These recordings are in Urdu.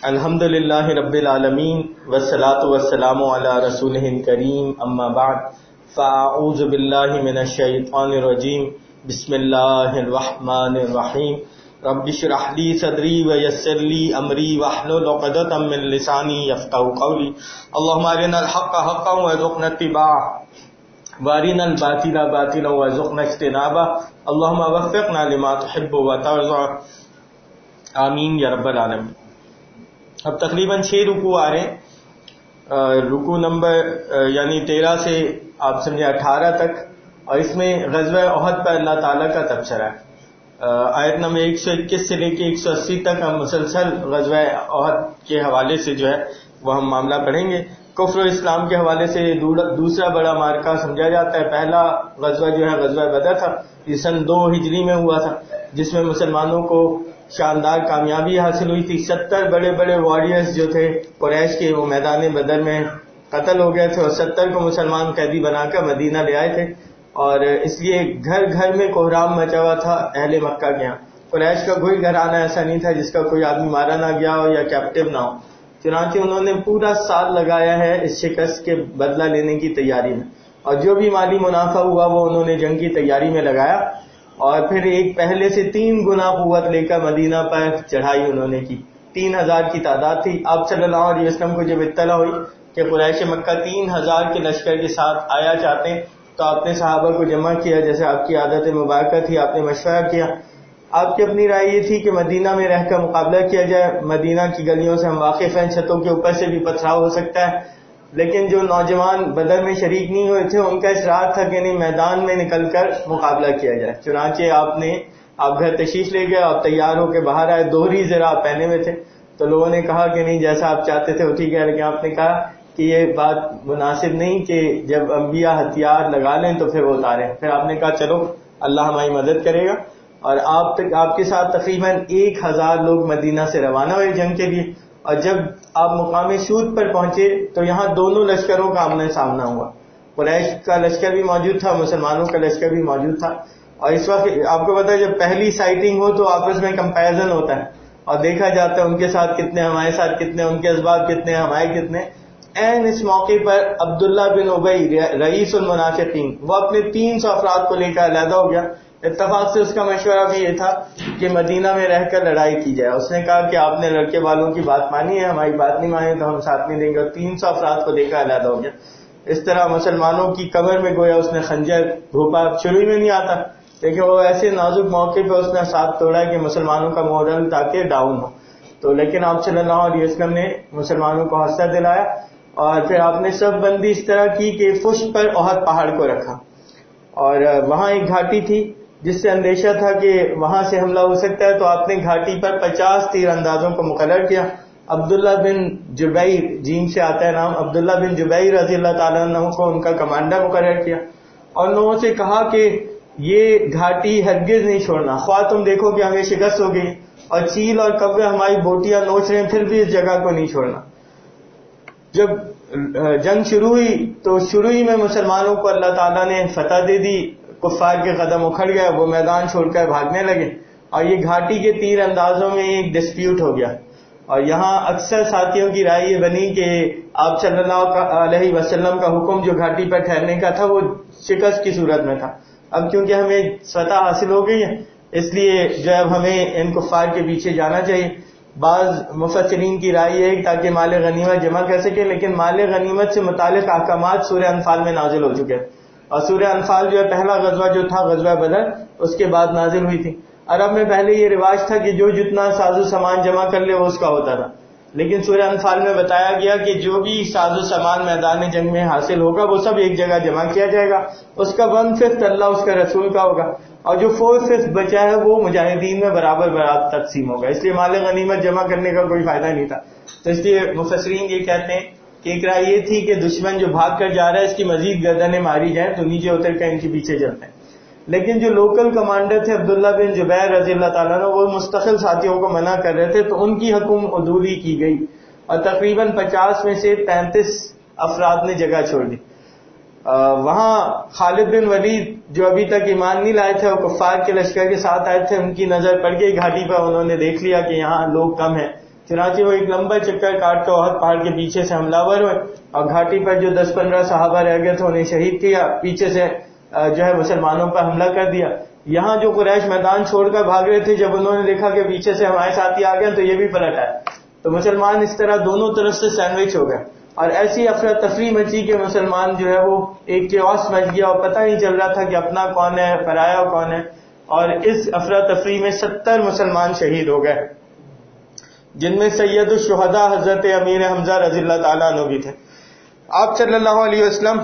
الحمد للہ رب العالمین والصلاة والسلام علی رسولہ الکریم اما بعد فاعوذ باللہ من الشیطان الرجیم بسم اللہ الرحمن الرحیم رب اشرح لی صدری ویسر لی امری واحلل عقدۃ من لسانی یفقہوا قولی اللہم ارنا الحق حقا وارزقنا اتباعہ وارنا الباطل باطلا وارزقنا اجتنابہ اللہم وفقنا لما تحب وترضى آمین یا رب العالمین۔ اب تقریباً 6 رکوع آ رہے ہیں، رکوع نمبر یعنی 13 سے آپ سمجھے 18 تک، اور اس میں غزوہ احد پر اللہ تعالیٰ کا تبصرہ ہے۔ آیت نمبر 121 سے لے کے 180 تک ہم مسلسل غزوہ احد کے حوالے سے جو ہے وہ ہم معاملہ پڑھیں گے۔ کفر و اسلام کے حوالے سے دوسرا بڑا معرکہ سمجھا جاتا ہے۔ پہلا غزوہ جو ہے غزوہ بدر تھا، یہ سن 2 ہجری میں ہوا تھا، جس میں مسلمانوں کو شاندار کامیابی حاصل ہوئی تھی۔ 70 بڑے بڑے واریئرز جو تھے قریش کے، وہ میدان بدر میں قتل ہو گئے تھے، اور 70 کو مسلمان قیدی بنا کر مدینہ لے آئے تھے، اور اس لیے گھر گھر میں کوہرام مچا ہوا تھا اہل مکہ کے یہاں۔ قریش کا کوئی گھرانہ ایسا نہیں تھا جس کا کوئی آدمی مارا نہ گیا ہو یا کیپٹیو نہ ہو۔ چنانچہ انہوں نے پورا سال لگایا ہے اس شکست کے بدلہ لینے کی تیاری میں، اور جو بھی مالی منافع ہوا وہ انہوں نے جنگ کی تیاری میں لگایا، اور پھر ایک پہلے سے 3 گنا قوت لے کر مدینہ پر چڑھائی انہوں نے کی۔ 3000 کی تعداد تھی۔ آپ صلی اللہ علیہ وسلم کو جب اطلاع ہوئی کہ قریش مکہ 3000 کے لشکر کے ساتھ آیا چاہتے ہیں، تو آپ نے صحابہ کو جمع کیا، جیسے آپ کی عادت مبارکہ تھی۔ آپ نے مشورہ کیا، آپ کی اپنی رائے یہ تھی کہ مدینہ میں رہ کر مقابلہ کیا جائے۔ مدینہ کی گلیوں سے ہم واقف ہیں، چھتوں کے اوپر سے بھی پتھراؤ ہو سکتا ہے، لیکن جو نوجوان بدر میں شریک نہیں ہوئے تھے ان کا اصرار تھا کہ نہیں، میدان میں نکل کر مقابلہ کیا جائے۔ چنانچہ آپ گھر تشریف لے گئے، آپ تیار ہو کے باہر آئے، دوہری زرہ پہنے ہوئے تھے، تو لوگوں نے کہا کہ نہیں جیسا آپ چاہتے تھے وہ ٹھیک ہے، لیکن آپ نے کہا کہ یہ بات مناسب نہیں کہ جب انبیاء ہتھیار لگا لیں تو پھر وہ اتاریں۔ پھر آپ نے کہا چلو اللہ ہماری مدد کرے گا، اور آپ کے ساتھ تقریباً 1000 لوگ مدینہ سے روانہ ہوئے جنگ کے لیے۔ اور جب آپ مقام سود پر پہنچے تو یہاں دونوں لشکروں کا آمنا سامنا ہوا۔ قریش کا لشکر بھی موجود تھا، مسلمانوں کا لشکر بھی موجود تھا، اور اس وقت آپ کو پتا ہے جب پہلی سائٹنگ ہو تو آپس میں کمپیریزن ہوتا ہے اور دیکھا جاتا ہے ان کے ساتھ کتنے، ہمارے ساتھ کتنے، ان کے اسباب کتنے، ہمارے کتنے۔ اس موقع پر عبداللہ بن ابی رئیس المنافقین وہ اپنے 300 افراد کو لے کر علیحدہ ہو گیا۔ اتفاق سے اس کا مشورہ بھی یہ تھا کہ مدینہ میں رہ کر لڑائی کی جائے۔ اس نے کہا کہ آپ نے لڑکے والوں کی بات مانی ہے، ہماری بات نہیں مانی تو ہم ساتھ نہیں دیں گے، اور 300 افراد کو لے کر علیحدہ ہو گیا۔ اس طرح مسلمانوں کی کمر میں گویا اس نے خنجر گھوپا۔ شروع میں نہیں آتا، لیکن وہ ایسے نازک موقع پہ اس نے ساتھ توڑا کہ مسلمانوں کا مورل تاکہ ڈاؤن ہو۔ تو لیکن آپ صلی اللہ علیہ وسلم نے مسلمانوں کو حوصلہ دلایا، اور پھر آپ نے صف بندی اس طرح کی کہ فشت پر احد پہاڑ کو رکھا، اور وہاں ایک گھاٹی تھی جس سے اندیشہ تھا کہ وہاں سے حملہ ہو سکتا ہے، تو آپ نے گھاٹی پر 50 تیر اندازوں کو مقرر کیا۔ عبداللہ بن جبیر، جیم سے آتا ہے نام، عبداللہ بن جبیر رضی اللہ تعالیٰ عنہ کو ان کا کمانڈر مقرر کیا، اور لوگوں سے کہا کہ یہ گھاٹی ہرگز نہیں چھوڑنا، خواہ تم دیکھو کہ ہمیں شکست ہو گئی اور چیل اور کوے ہماری بوٹیاں نوچ رہے ہیں، پھر بھی اس جگہ کو نہیں چھوڑنا۔ جب جنگ شروع ہوئی تو شروع ہی میں مسلمانوں کو اللہ تعالیٰ نے فتح دے دی، کفار کے قدم اکھڑ گئے، وہ میدان چھوڑ کر بھاگنے لگے، اور یہ گھاٹی کے تیر اندازوں میں ایک ڈسپیوٹ ہو گیا۔ اور یہاں اکثر ساتھیوں کی رائے یہ بنی کہ آپ صلی اللہ علیہ وسلم کا حکم جو گھاٹی پر ٹھہرنے کا تھا وہ شکست کی صورت میں تھا۔ اب کیونکہ ہمیں فتح حاصل ہو گئی ہے، اس لیے جو اب ہمیں ان کفار کے پیچھے جانا چاہیے۔ بعض مفسرین کی رائے ہے تاکہ مال غنیمت جمع کر سکے، لیکن مال غنیمت سے متعلق احکامات سورہ انفال میں نازل ہو چکے ہیں، اور سورہ انفال جو ہے پہلا غزوہ جو تھا غزوہ بدر، اس کے بعد نازل ہوئی تھی۔ عرب میں پہلے یہ رواج تھا کہ جو جتنا ساز و سامان جمع کر لے وہ اس کا ہوتا تھا، لیکن سورہ انفال میں بتایا گیا کہ جو بھی ساز و سامان میدان جنگ میں حاصل ہوگا وہ سب ایک جگہ جمع کیا جائے گا، اس کا 1/5 اللہ اس کا رسول کا ہوگا، اور جو 4/5 بچا ہے وہ مجاہدین میں برابر برابر تقسیم ہوگا۔ اس لیے مال غنیمت جمع کرنے کا کوئی فائدہ نہیں تھا۔ تو اس لیے مفسرین یہ کہتے ہیں کہ ایک رائے یہ تھی کہ دشمن جو بھاگ کر جا رہا ہے اس کی مزید گردنیں ماری جائیں تو نیچے اتر کر ان کے پیچھے چلتے ہیں۔ لیکن جو لوکل کمانڈر تھے عبداللہ بن جبیر رضی اللہ تعالیٰ عنہ، وہ مستقل ساتھیوں کو منع کر رہے تھے، تو ان کی حکم عدولی کی گئی، اور تقریباً 50 میں سے 35 افراد نے جگہ چھوڑ دی۔ وہاں خالد بن ولید جو ابھی تک ایمان نہیں لائے تھے اور کفار کے لشکر کے ساتھ آئے تھے، ان کی نظر پڑ گئی گھاٹی پر، انہوں نے دیکھ لیا کہ یہاں لوگ کم ہیں، چنانچہ وہ ایک لمبا چکر کاٹ کے احد پہاڑ کے پیچھے سے حملہ ور ہوئے اور گھاٹی پر جو 10-15 صحابہ رہ گئے تھے انہیں شہید کیا، پیچھے سے جو ہے مسلمانوں پر حملہ کر دیا۔ یہاں جو قریش میدان چھوڑ کر بھاگ رہے تھے، جب انہوں نے دیکھا کہ پیچھے سے ہمارے ساتھی آ گئے تو یہ بھی پلٹ آئے، تو مسلمان اس طرح دونوں طرف سے سینڈوچ ہو گئے اور ایسی افراتفری مچی کہ مسلمان جو ہے وہ ایک کیوس مچ گیا اور پتہ نہیں چل رہا تھا کہ اپنا کون ہے پرایا کون ہے، اور اس افراتفری میں 70 مسلمان شہید ہو گئے، جن میں سید الشہداء حضرت امیر حمزہ رضی اللہ تعالیٰ عنہ بھی تھے۔ آپ صلی اللہ علیہ وسلم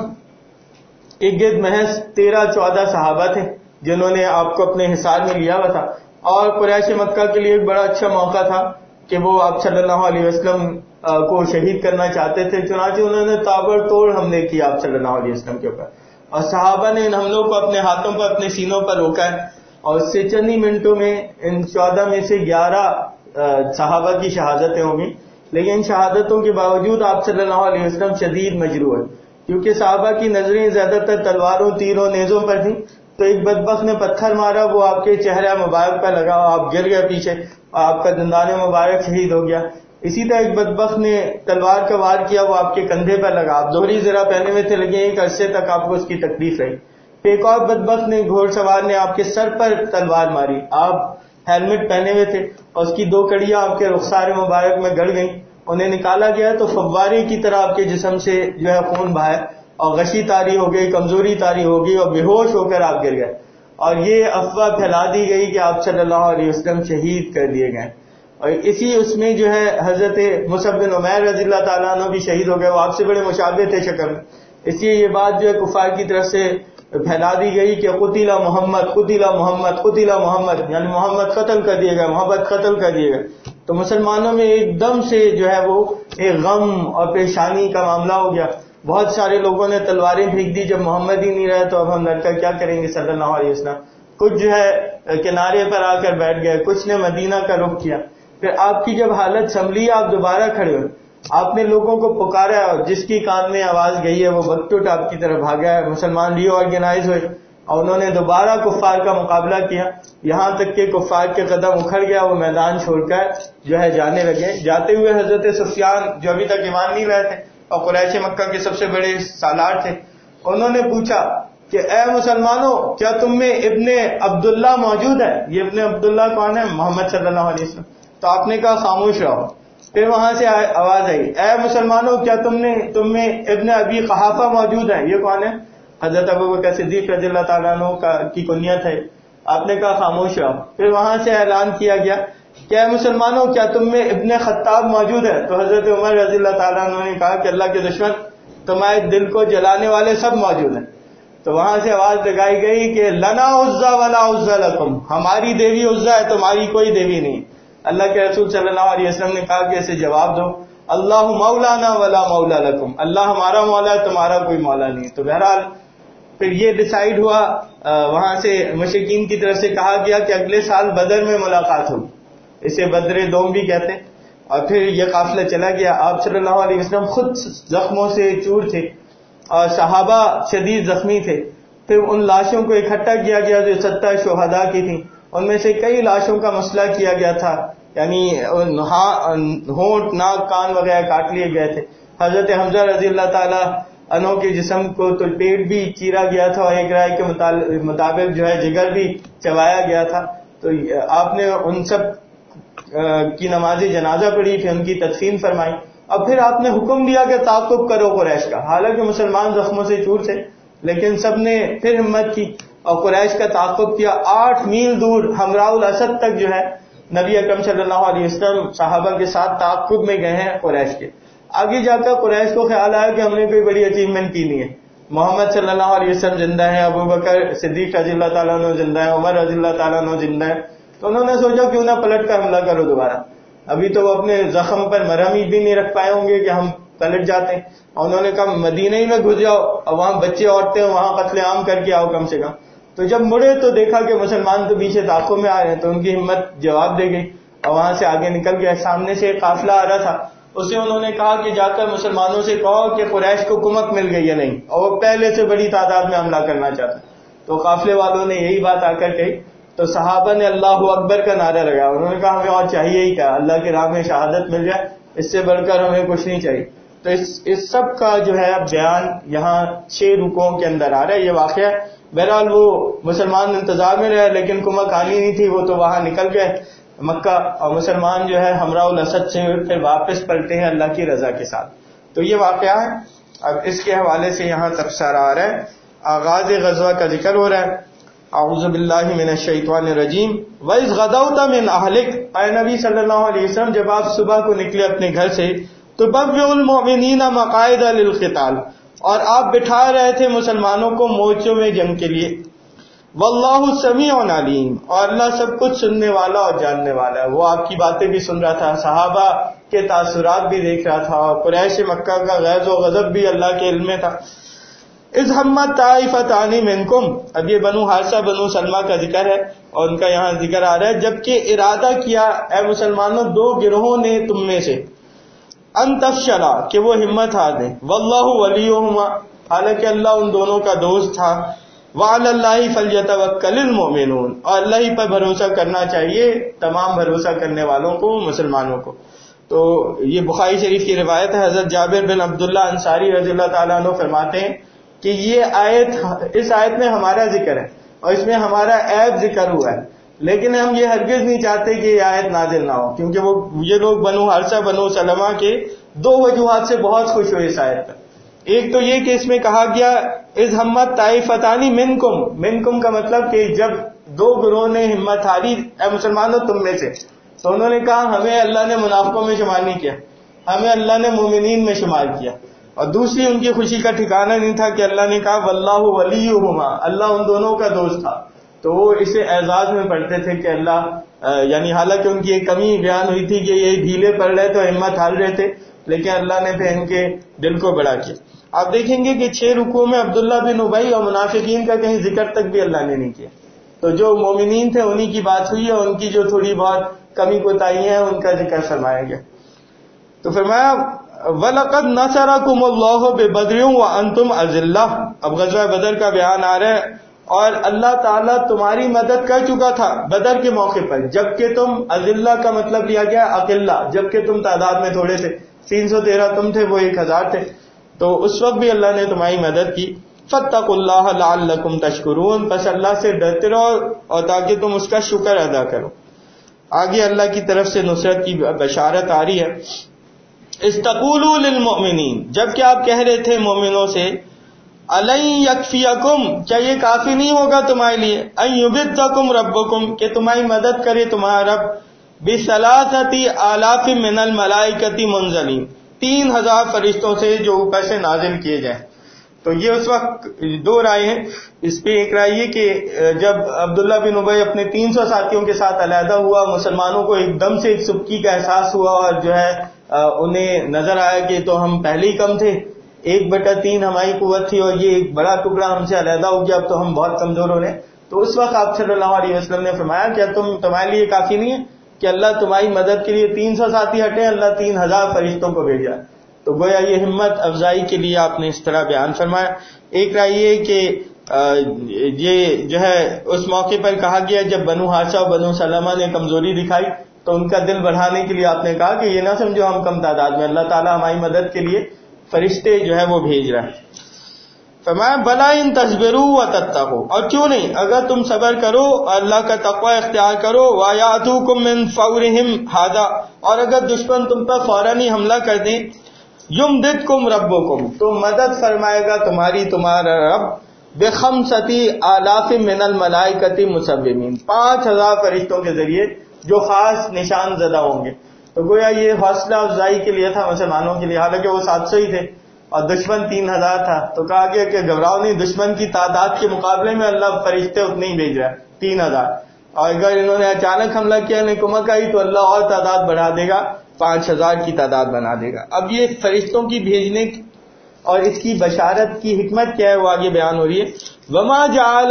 ایک گرد محض 13-14 صحابہ تھے جنہوں نے آپ کو اپنے حصار میں لیا ہوا تھا، اور قریش مکہ کے لیے ایک بڑا اچھا موقع تھا کہ وہ آپ صلی اللہ علیہ وسلم کو شہید کرنا چاہتے تھے، چنانچہ انہوں نے تابڑ توڑ حملے کیا آپ صلی اللہ علیہ وسلم کے اوپر، اور صحابہ نے ان حملوں کو اپنے ہاتھوں پر اپنے سینوں پر روکا ہے، اور اس سے چند ہی منٹوں میں ان 14 میں سے 11 صحابہ کی شہادتیں ہوں گی، لیکن ان شہادتوں کے باوجود آپ صلی اللہ علیہ وسلم شدید مجروح ہیں، کیونکہ صحابہ کی نظریں زیادہ تر تلواروں تیروں نیزوں پر تھیں، تو ایک بدبخت نے پتھر مارا، وہ آپ کے چہرہ مبارک پر لگا، آپ گر گئے پیچھے اور آپ کا دندان مبارک شہید ہو گیا۔ اسی طرح ایک بدبخت نے تلوار کا وار کیا، وہ آپ کے کندھے پر لگا، آپ دوہری زرہ پہنے ہوئے تھے لیکن ایک عرصے تک آپ کو اس کی تکلیف رہی۔ پھر ایک اور بدبخت نے گھوڑ سوار نے آپ کے سر پر تلوار ماری، آپ ہیلمٹ پہنے ہوئے تھے اور اس کی 2 کڑیاں آپ کے رخسار مبارک میں گڑ گئیں، انہیں نکالا گیا تو فوارے کی طرح آپ کے جسم سے جو ہے خون بہا اور غشی طاری ہو گئی، کمزوری طاری ہو گئی اور بے ہوش ہو کر آپ گر گئے، اور یہ افواہ پھیلا دی گئی کہ آپ صلی اللہ علیہ وسلم شہید کر دیے گئے، اور اسی اس میں جو ہے حضرت مصعب بن عمیر رضی اللہ تعالیٰ عنہ بھی شہید ہو گئے، وہ آپ سے بڑے مشابہ تھے شکل میں، اس لیے یہ بات جو ہے کفار کی طرف سے پھیلا دی گئی کہ قتل محمد قتل محمد قتل محمد، یعنی محمد قتل کر دیے گئے، محمد قتل کر دیے گئے۔ تو مسلمانوں میں ایک دم سے جو ہے وہ ایک غم اور پریشانی کا معاملہ ہو گیا، بہت سارے لوگوں نے تلواریں پھینک دی، جب محمد ہی نہیں رہے تو اب ہم لڑ کر کیا کریں گے صلی اللہ علیہ وسلم، کچھ جو ہے کنارے پر آ کر بیٹھ گئے، کچھ نے مدینہ کا رخ کیا۔ پھر آپ کی جب حالت سنبھلی، آپ دوبارہ کھڑے ہوئے، آپ نے لوگوں کو پکارا اور جس کی کان میں آواز گئی ہے وہ بکٹوٹ آپ کی طرف بھاگا ہے، مسلمان ری آرگنائز ہوئے اور انہوں نے دوبارہ کفار کا مقابلہ کیا، یہاں تک کہ کفار کے قدم اکھڑ گیا، وہ میدان چھوڑ کر جو ہے جانے لگے۔ جاتے ہوئے حضرت سفیان جو ابھی تک ایمان نہیں لائے تھے اور قریش مکہ کے سب سے بڑے سالار تھے، انہوں نے پوچھا کہ اے مسلمانوں، کیا تم میں ابن عبداللہ موجود ہے؟ یہ ابن عبداللہ کون ہے؟ محمد صلی اللہ علیہ وسلم۔ تو آپ نے کہا خاموش رہو۔ پھر وہاں سے آواز آئی، اے مسلمانوں، کیا تم میں ابن ابی قحافہ موجود ہے؟ یہ کون ہے؟ حضرت ابوبکر صدیق رضی اللہ تعالیٰ عنہ کی کنیت ہے۔ آپ نے کہا خاموش رہو۔ پھر وہاں سے اعلان کیا گیا کہ اے مسلمانوں، کیا تم میں ابن خطاب موجود ہے؟ تو حضرت عمر رضی اللہ تعالیٰ عنہ نے کہا کہ اللہ کے دشمن، تمہارے دل کو جلانے والے سب موجود ہیں۔ تو وہاں سے آواز لگائی گئی کہ لنا عزا ولا عزا لکم، ہماری دیوی عزا ہے، تمہاری کوئی دیوی نہیں۔ اللہ کے رسول صلی اللہ علیہ وسلم نے کہا کہ اسے جواب دو، اللہ مولانا ولا مولا لکم، اللہ ہمارا مولا ہے، تمہارا کوئی مولا نہیں۔ تو بہرحال پھر یہ ڈیسائیڈ ہوا، وہاں سے مشرکین کی طرف سے کہا گیا کہ اگلے سال بدر میں ملاقات ہوگی، اسے بدر دوم بھی کہتے ہیں۔ اور پھر یہ قافلہ چلا گیا، آپ صلی اللہ علیہ وسلم خود زخموں سے چور تھے اور صحابہ شدید زخمی تھے۔ پھر ان لاشوں کو اکٹھا کیا گیا جو 70 شہداء کی تھیں، ان میں سے کئی لاشوں کا مسئلہ کیا گیا تھا، یعنی ہونٹ ناک کان وغیرہ کاٹ لیے گئے تھے۔ حضرت حمزہ رضی اللہ تعالی عنہ کے جسم کو تو پیٹ بھی چیرا گیا تھا اور ایک رائے کے مطابق جو ہے جگر بھی چبایا گیا تھا۔ تو آپ نے ان سب کی نماز جنازہ پڑھی، پھر ان کی تدفین فرمائی، اور پھر آپ نے حکم دیا کہ تعاقب کرو قریش کا۔ حالانکہ مسلمان زخموں سے چور تھے لیکن سب نے پھر ہمت کی اور قریش کا تعاقب کیا۔ 8 میل دور حمراء الاسد تک جو ہے نبی اکرم صلی اللہ علیہ وسلم صحابہ کے ساتھ تعاقب میں گئے ہیں قریش کے۔ آگے جا کر قریش کو خیال آیا کہ ہم نے کوئی بڑی اچیومنٹ کی نہیں ہے، محمد صلی اللہ علیہ وسلم زندہ ہیں، ابوبکر صدیق رضی اللہ تعالیٰ عنہ زندہ ہیں، عمر رضی اللہ تعالیٰ عنہ زندہ ہیں، تو انہوں نے سوچا کیوں نہ پلٹ کر حملہ کرو دوبارہ۔ ابھی تو وہ اپنے زخم پر مرہم بھی نہیں رکھ پائے ہوں گے کہ ہم پلٹ جاتے ہیں، اور انہوں نے کہا مدینہ ہی میں گھس جاؤ اور وہاں بچے عورتیں وہاں قتل عام کر کے آؤ کم سے کم۔ تو جب مڑے تو دیکھا کہ مسلمان تو پیچھے تعاقب میں آ رہے ہیں، تو ان کی ہمت جواب دے گئی اور وہاں سے آگے نکل گیا۔ سامنے سے ایک قافلہ آ رہا تھا، اسے انہوں نے کہا کہ جا کر مسلمانوں سے کہو کہ قریش کو کمک مل گئی ہے نہیں، اور وہ پہلے سے بڑی تعداد میں حملہ کرنا چاہتا ہے۔ تو قافلے والوں نے یہی بات آ کر کہی تو صحابہ نے اللہ اکبر کا نعرہ لگایا. انہوں نے کہا ہمیں اور چاہیے ہی کیا, اللہ کی راہ میں شہادت مل جائے, اس سے بڑھ کر ہمیں کچھ نہیں چاہیے. تو اس سب کا جو ہے بیان یہاں 6 رکوعوں کے اندر آ رہا ہے. یہ واقعہ بہرحال وہ مسلمان انتظار میں رہے, لیکن کمک آنی نہیں تھی, وہ تو وہاں نکل گئے مکہ, اور مسلمان جو ہے ہمراہ الاسد سے پھر واپس پلٹے ہیں اللہ کی رضا کے ساتھ. تو یہ واقعہ ہے. اب اس کے حوالے سے یہاں تبصرہ آ رہا ہے, آغاز غزوہ کا ذکر ہو رہا ہے. اعوذ باللہ من الشیطان الرجیم. وَإِذْ غَدَوْتَ مِنْ أَهْلِكَ, اے نبی صلی اللہ علیہ وسلم جب آپ صبح کو نکلے اپنے گھر سے, تُبَوِّئُ الْمُؤْمِنِينَ مَقَاعِدَ لِلْقِتَالِ, اور آپ بٹھا رہے تھے مسلمانوں کو مورچوں میں جنگ کے لیے. وَاللَّهُ سَمِيعٌ عَلِيمٌ, اور اللہ سب کچھ سننے والا اور جاننے والا ہے. وہ آپ کی باتیں بھی سن رہا تھا, صحابہ کے تاثرات بھی دیکھ رہا تھا, اور قریش مکہ کا غیظ و غضب بھی اللہ کے علم میں تھا. اذ ہمت طائفتان منکم, اب یہ بنو حارثہ بنو سلمہ کا ذکر ہے اور ان کا یہاں ذکر آ رہا ہے, جبکہ ارادہ کیا اے مسلمانوں 2 گروہوں نے تم میں سے, ان تفشلا کہ وہ ہمت ہار دیں, واللہ ولیہما, حالانکہ اللہ ان دونوں کا دوست تھا, وعلی اللہ فلیتوکل المؤمنون, اور اللہ ہی پر بھروسہ کرنا چاہیے تمام بھروسہ کرنے والوں کو, مسلمانوں کو. تو یہ بخاری شریف کی روایت ہے. حضرت جابر بن عبداللہ انصاری رضی اللہ تعالیٰ عنہ فرماتے ہیں کہ یہ آیت, اس آیت میں ہمارا ذکر ہے اور اس میں ہمارا عیب ذکر ہوا ہے, لیکن ہم یہ ہرگز نہیں چاہتے کہ یہ آیت نازل نہ ہو, کیونکہ یہ لوگ بنو حارثہ بنو سلمہ کے 2 وجوہات سے بہت خوش ہوئے اس آیت پر. ایک تو یہ کہ اس میں کہا گیا اذ ہمت طائفتان منکم, منکم کا مطلب کہ جب 2 گروہ نے ہمت ہاری اے مسلمانوں تم میں سے, تو انہوں نے کہا ہمیں اللہ نے منافقوں میں شمار نہیں کیا, ہمیں اللہ نے مومنین میں شمار کیا. اور دوسری ان کی خوشی کا ٹھکانہ نہیں تھا کہ اللہ نے کہا واللہ ولیہما, اللہ ان دونوں کا دوست تھا. تو وہ اسے اعزاز میں پڑھتے تھے کہ اللہ یعنی حالانکہ ان کی ایک کمی بیان ہوئی تھی کہ یہ ڈھیلے پڑ رہے تو ہمت ہار رہے تھے, لیکن اللہ نے پھر ان کے دل کو بڑا کیا. آپ دیکھیں گے کہ 6 رکوع میں عبداللہ بن ابی اور منافقین کا کہیں ذکر تک بھی اللہ نے نہیں کیا. تو جو مومنین تھے انہی کی بات ہوئی ہے, ان کی جو تھوڑی بہت کمی کوتاہی ہیں ان کا ذکر فرمایا گیا. تو فرمایا وَلَقَدْ نَصَرَكُمُ اللَّهُ بِبَدْرٍ وَأَنْتُمْ أَذِلَّةٌ, اب غزوہ بدر کا بیان آ رہا ہے, اور اللہ تعالیٰ تمہاری مدد کر چکا تھا بدر کے موقع پر, جبکہ تم اذلہ کا مطلب لیا گیا اقلہ, جبکہ تم تعداد میں تھوڑے تھے, 313 تم تھے, وہ 1000 تھے. تو اس وقت بھی اللہ نے تمہاری مدد کی. فَاتَّقُوا اللَّهَ لَعَلَّكُمْ تَشْكُرُونَ, پس اللہ سے ڈرتے رہو اور تاکہ تم اس کا شکر ادا کرو. آگے اللہ کی طرف سے نصرت کی بشارت آ رہی ہے. استقولوا للمؤمنین, جبکہ آپ کہہ رہے تھے مومنوں سے, الن یکفیکم, کیا یہ کافی نہیں ہوگا تمہارے لیے, ان یمدکم ربکم, کہ تمہاری مدد کرے تمہارا رب, بثلاثۃ آلاف من الملائکۃ منزلین, 3000 فرشتوں سے جو اوپر سے نازل کیے جائیں. تو یہ اس وقت 2 رائے ہیں اس پہ. ایک رائے یہ کہ جب عبداللہ بن ابی اپنے 300 ساتھیوں کے ساتھ علیحدہ ہوا, مسلمانوں کو ایک دم سے ایک سبکی کا احساس ہوا, اور جو ہے انہیں نظر آیا کہ تو ہم پہلے ہی کم تھے, 1/3 ہماری قوت تھی, اور یہ ایک بڑا ٹکڑا ہم سے علیحدہ ہو گیا, اب تو ہم بہت کمزور ہو رہے ہیں. تو اس وقت آپ صلی اللہ علیہ وسلم نے فرمایا کیا تمہارے لیے کافی نہیں ہے کہ اللہ تمہاری مدد کے لیے 300 ساتھی ہٹے, اللہ 3000 فرشتوں کو بھیجا. تو گویا یہ ہمت افزائی کے لیے آپ نے اس طرح بیان فرمایا. ایک رائے یہ کہ یہ جو ہے اس موقع پر کہا گیا جب بنو حارثہ اور بنو سلمہ نے کمزوری دکھائی, تو ان کا دل بڑھانے کے لیے آپ نے کہا کہ یہ نہ سمجھو ہم کم تعداد میں, اللہ تعالیٰ ہماری مدد کے لیے فرشتے جو ہے وہ بھیج رہا ہے. فرمایا بلا ان تصبروا وتتقوا, اور کیوں نہیں اگر تم صبر کرو, اللہ کا تقوی اختیار کرو, وَيَأْتُوكُم مِّن فَوْرِهِمْ هَذَا, اور اگر دشمن تم پر فوراً ہی حملہ کر دیں, یمددکم ربکم, تو مدد فرمائے گا تمہارا رب, بخمسۃ آلاف من الملائکۃ مسومین, 5000 فرشتوں کے ذریعے جو خاص نشان زدہ ہوں گے. تو گویا یہ حوصلہ افزائی کے لیے تھا مسلمانوں کے لیے, حالانکہ وہ 700 ہی تھے اور دشمن 3000 تھا. تو کہا گیا کہ گھبراؤ نہیں, دشمن کی تعداد کے مقابلے میں اللہ فرشتے اتنے ہی بھیج رہا ہے, 3000, اور اگر انہوں نے اچانک حملہ کیا, انہیں کمک آئی, تو اللہ اور تعداد بڑھا دے گا, 5000 کی تعداد بنا دے گا. اب یہ فرشتوں کی بھیجنے اور اس کی بشارت کی حکمت کیا ہے وہ آگے بیان ہو رہی ہے. وما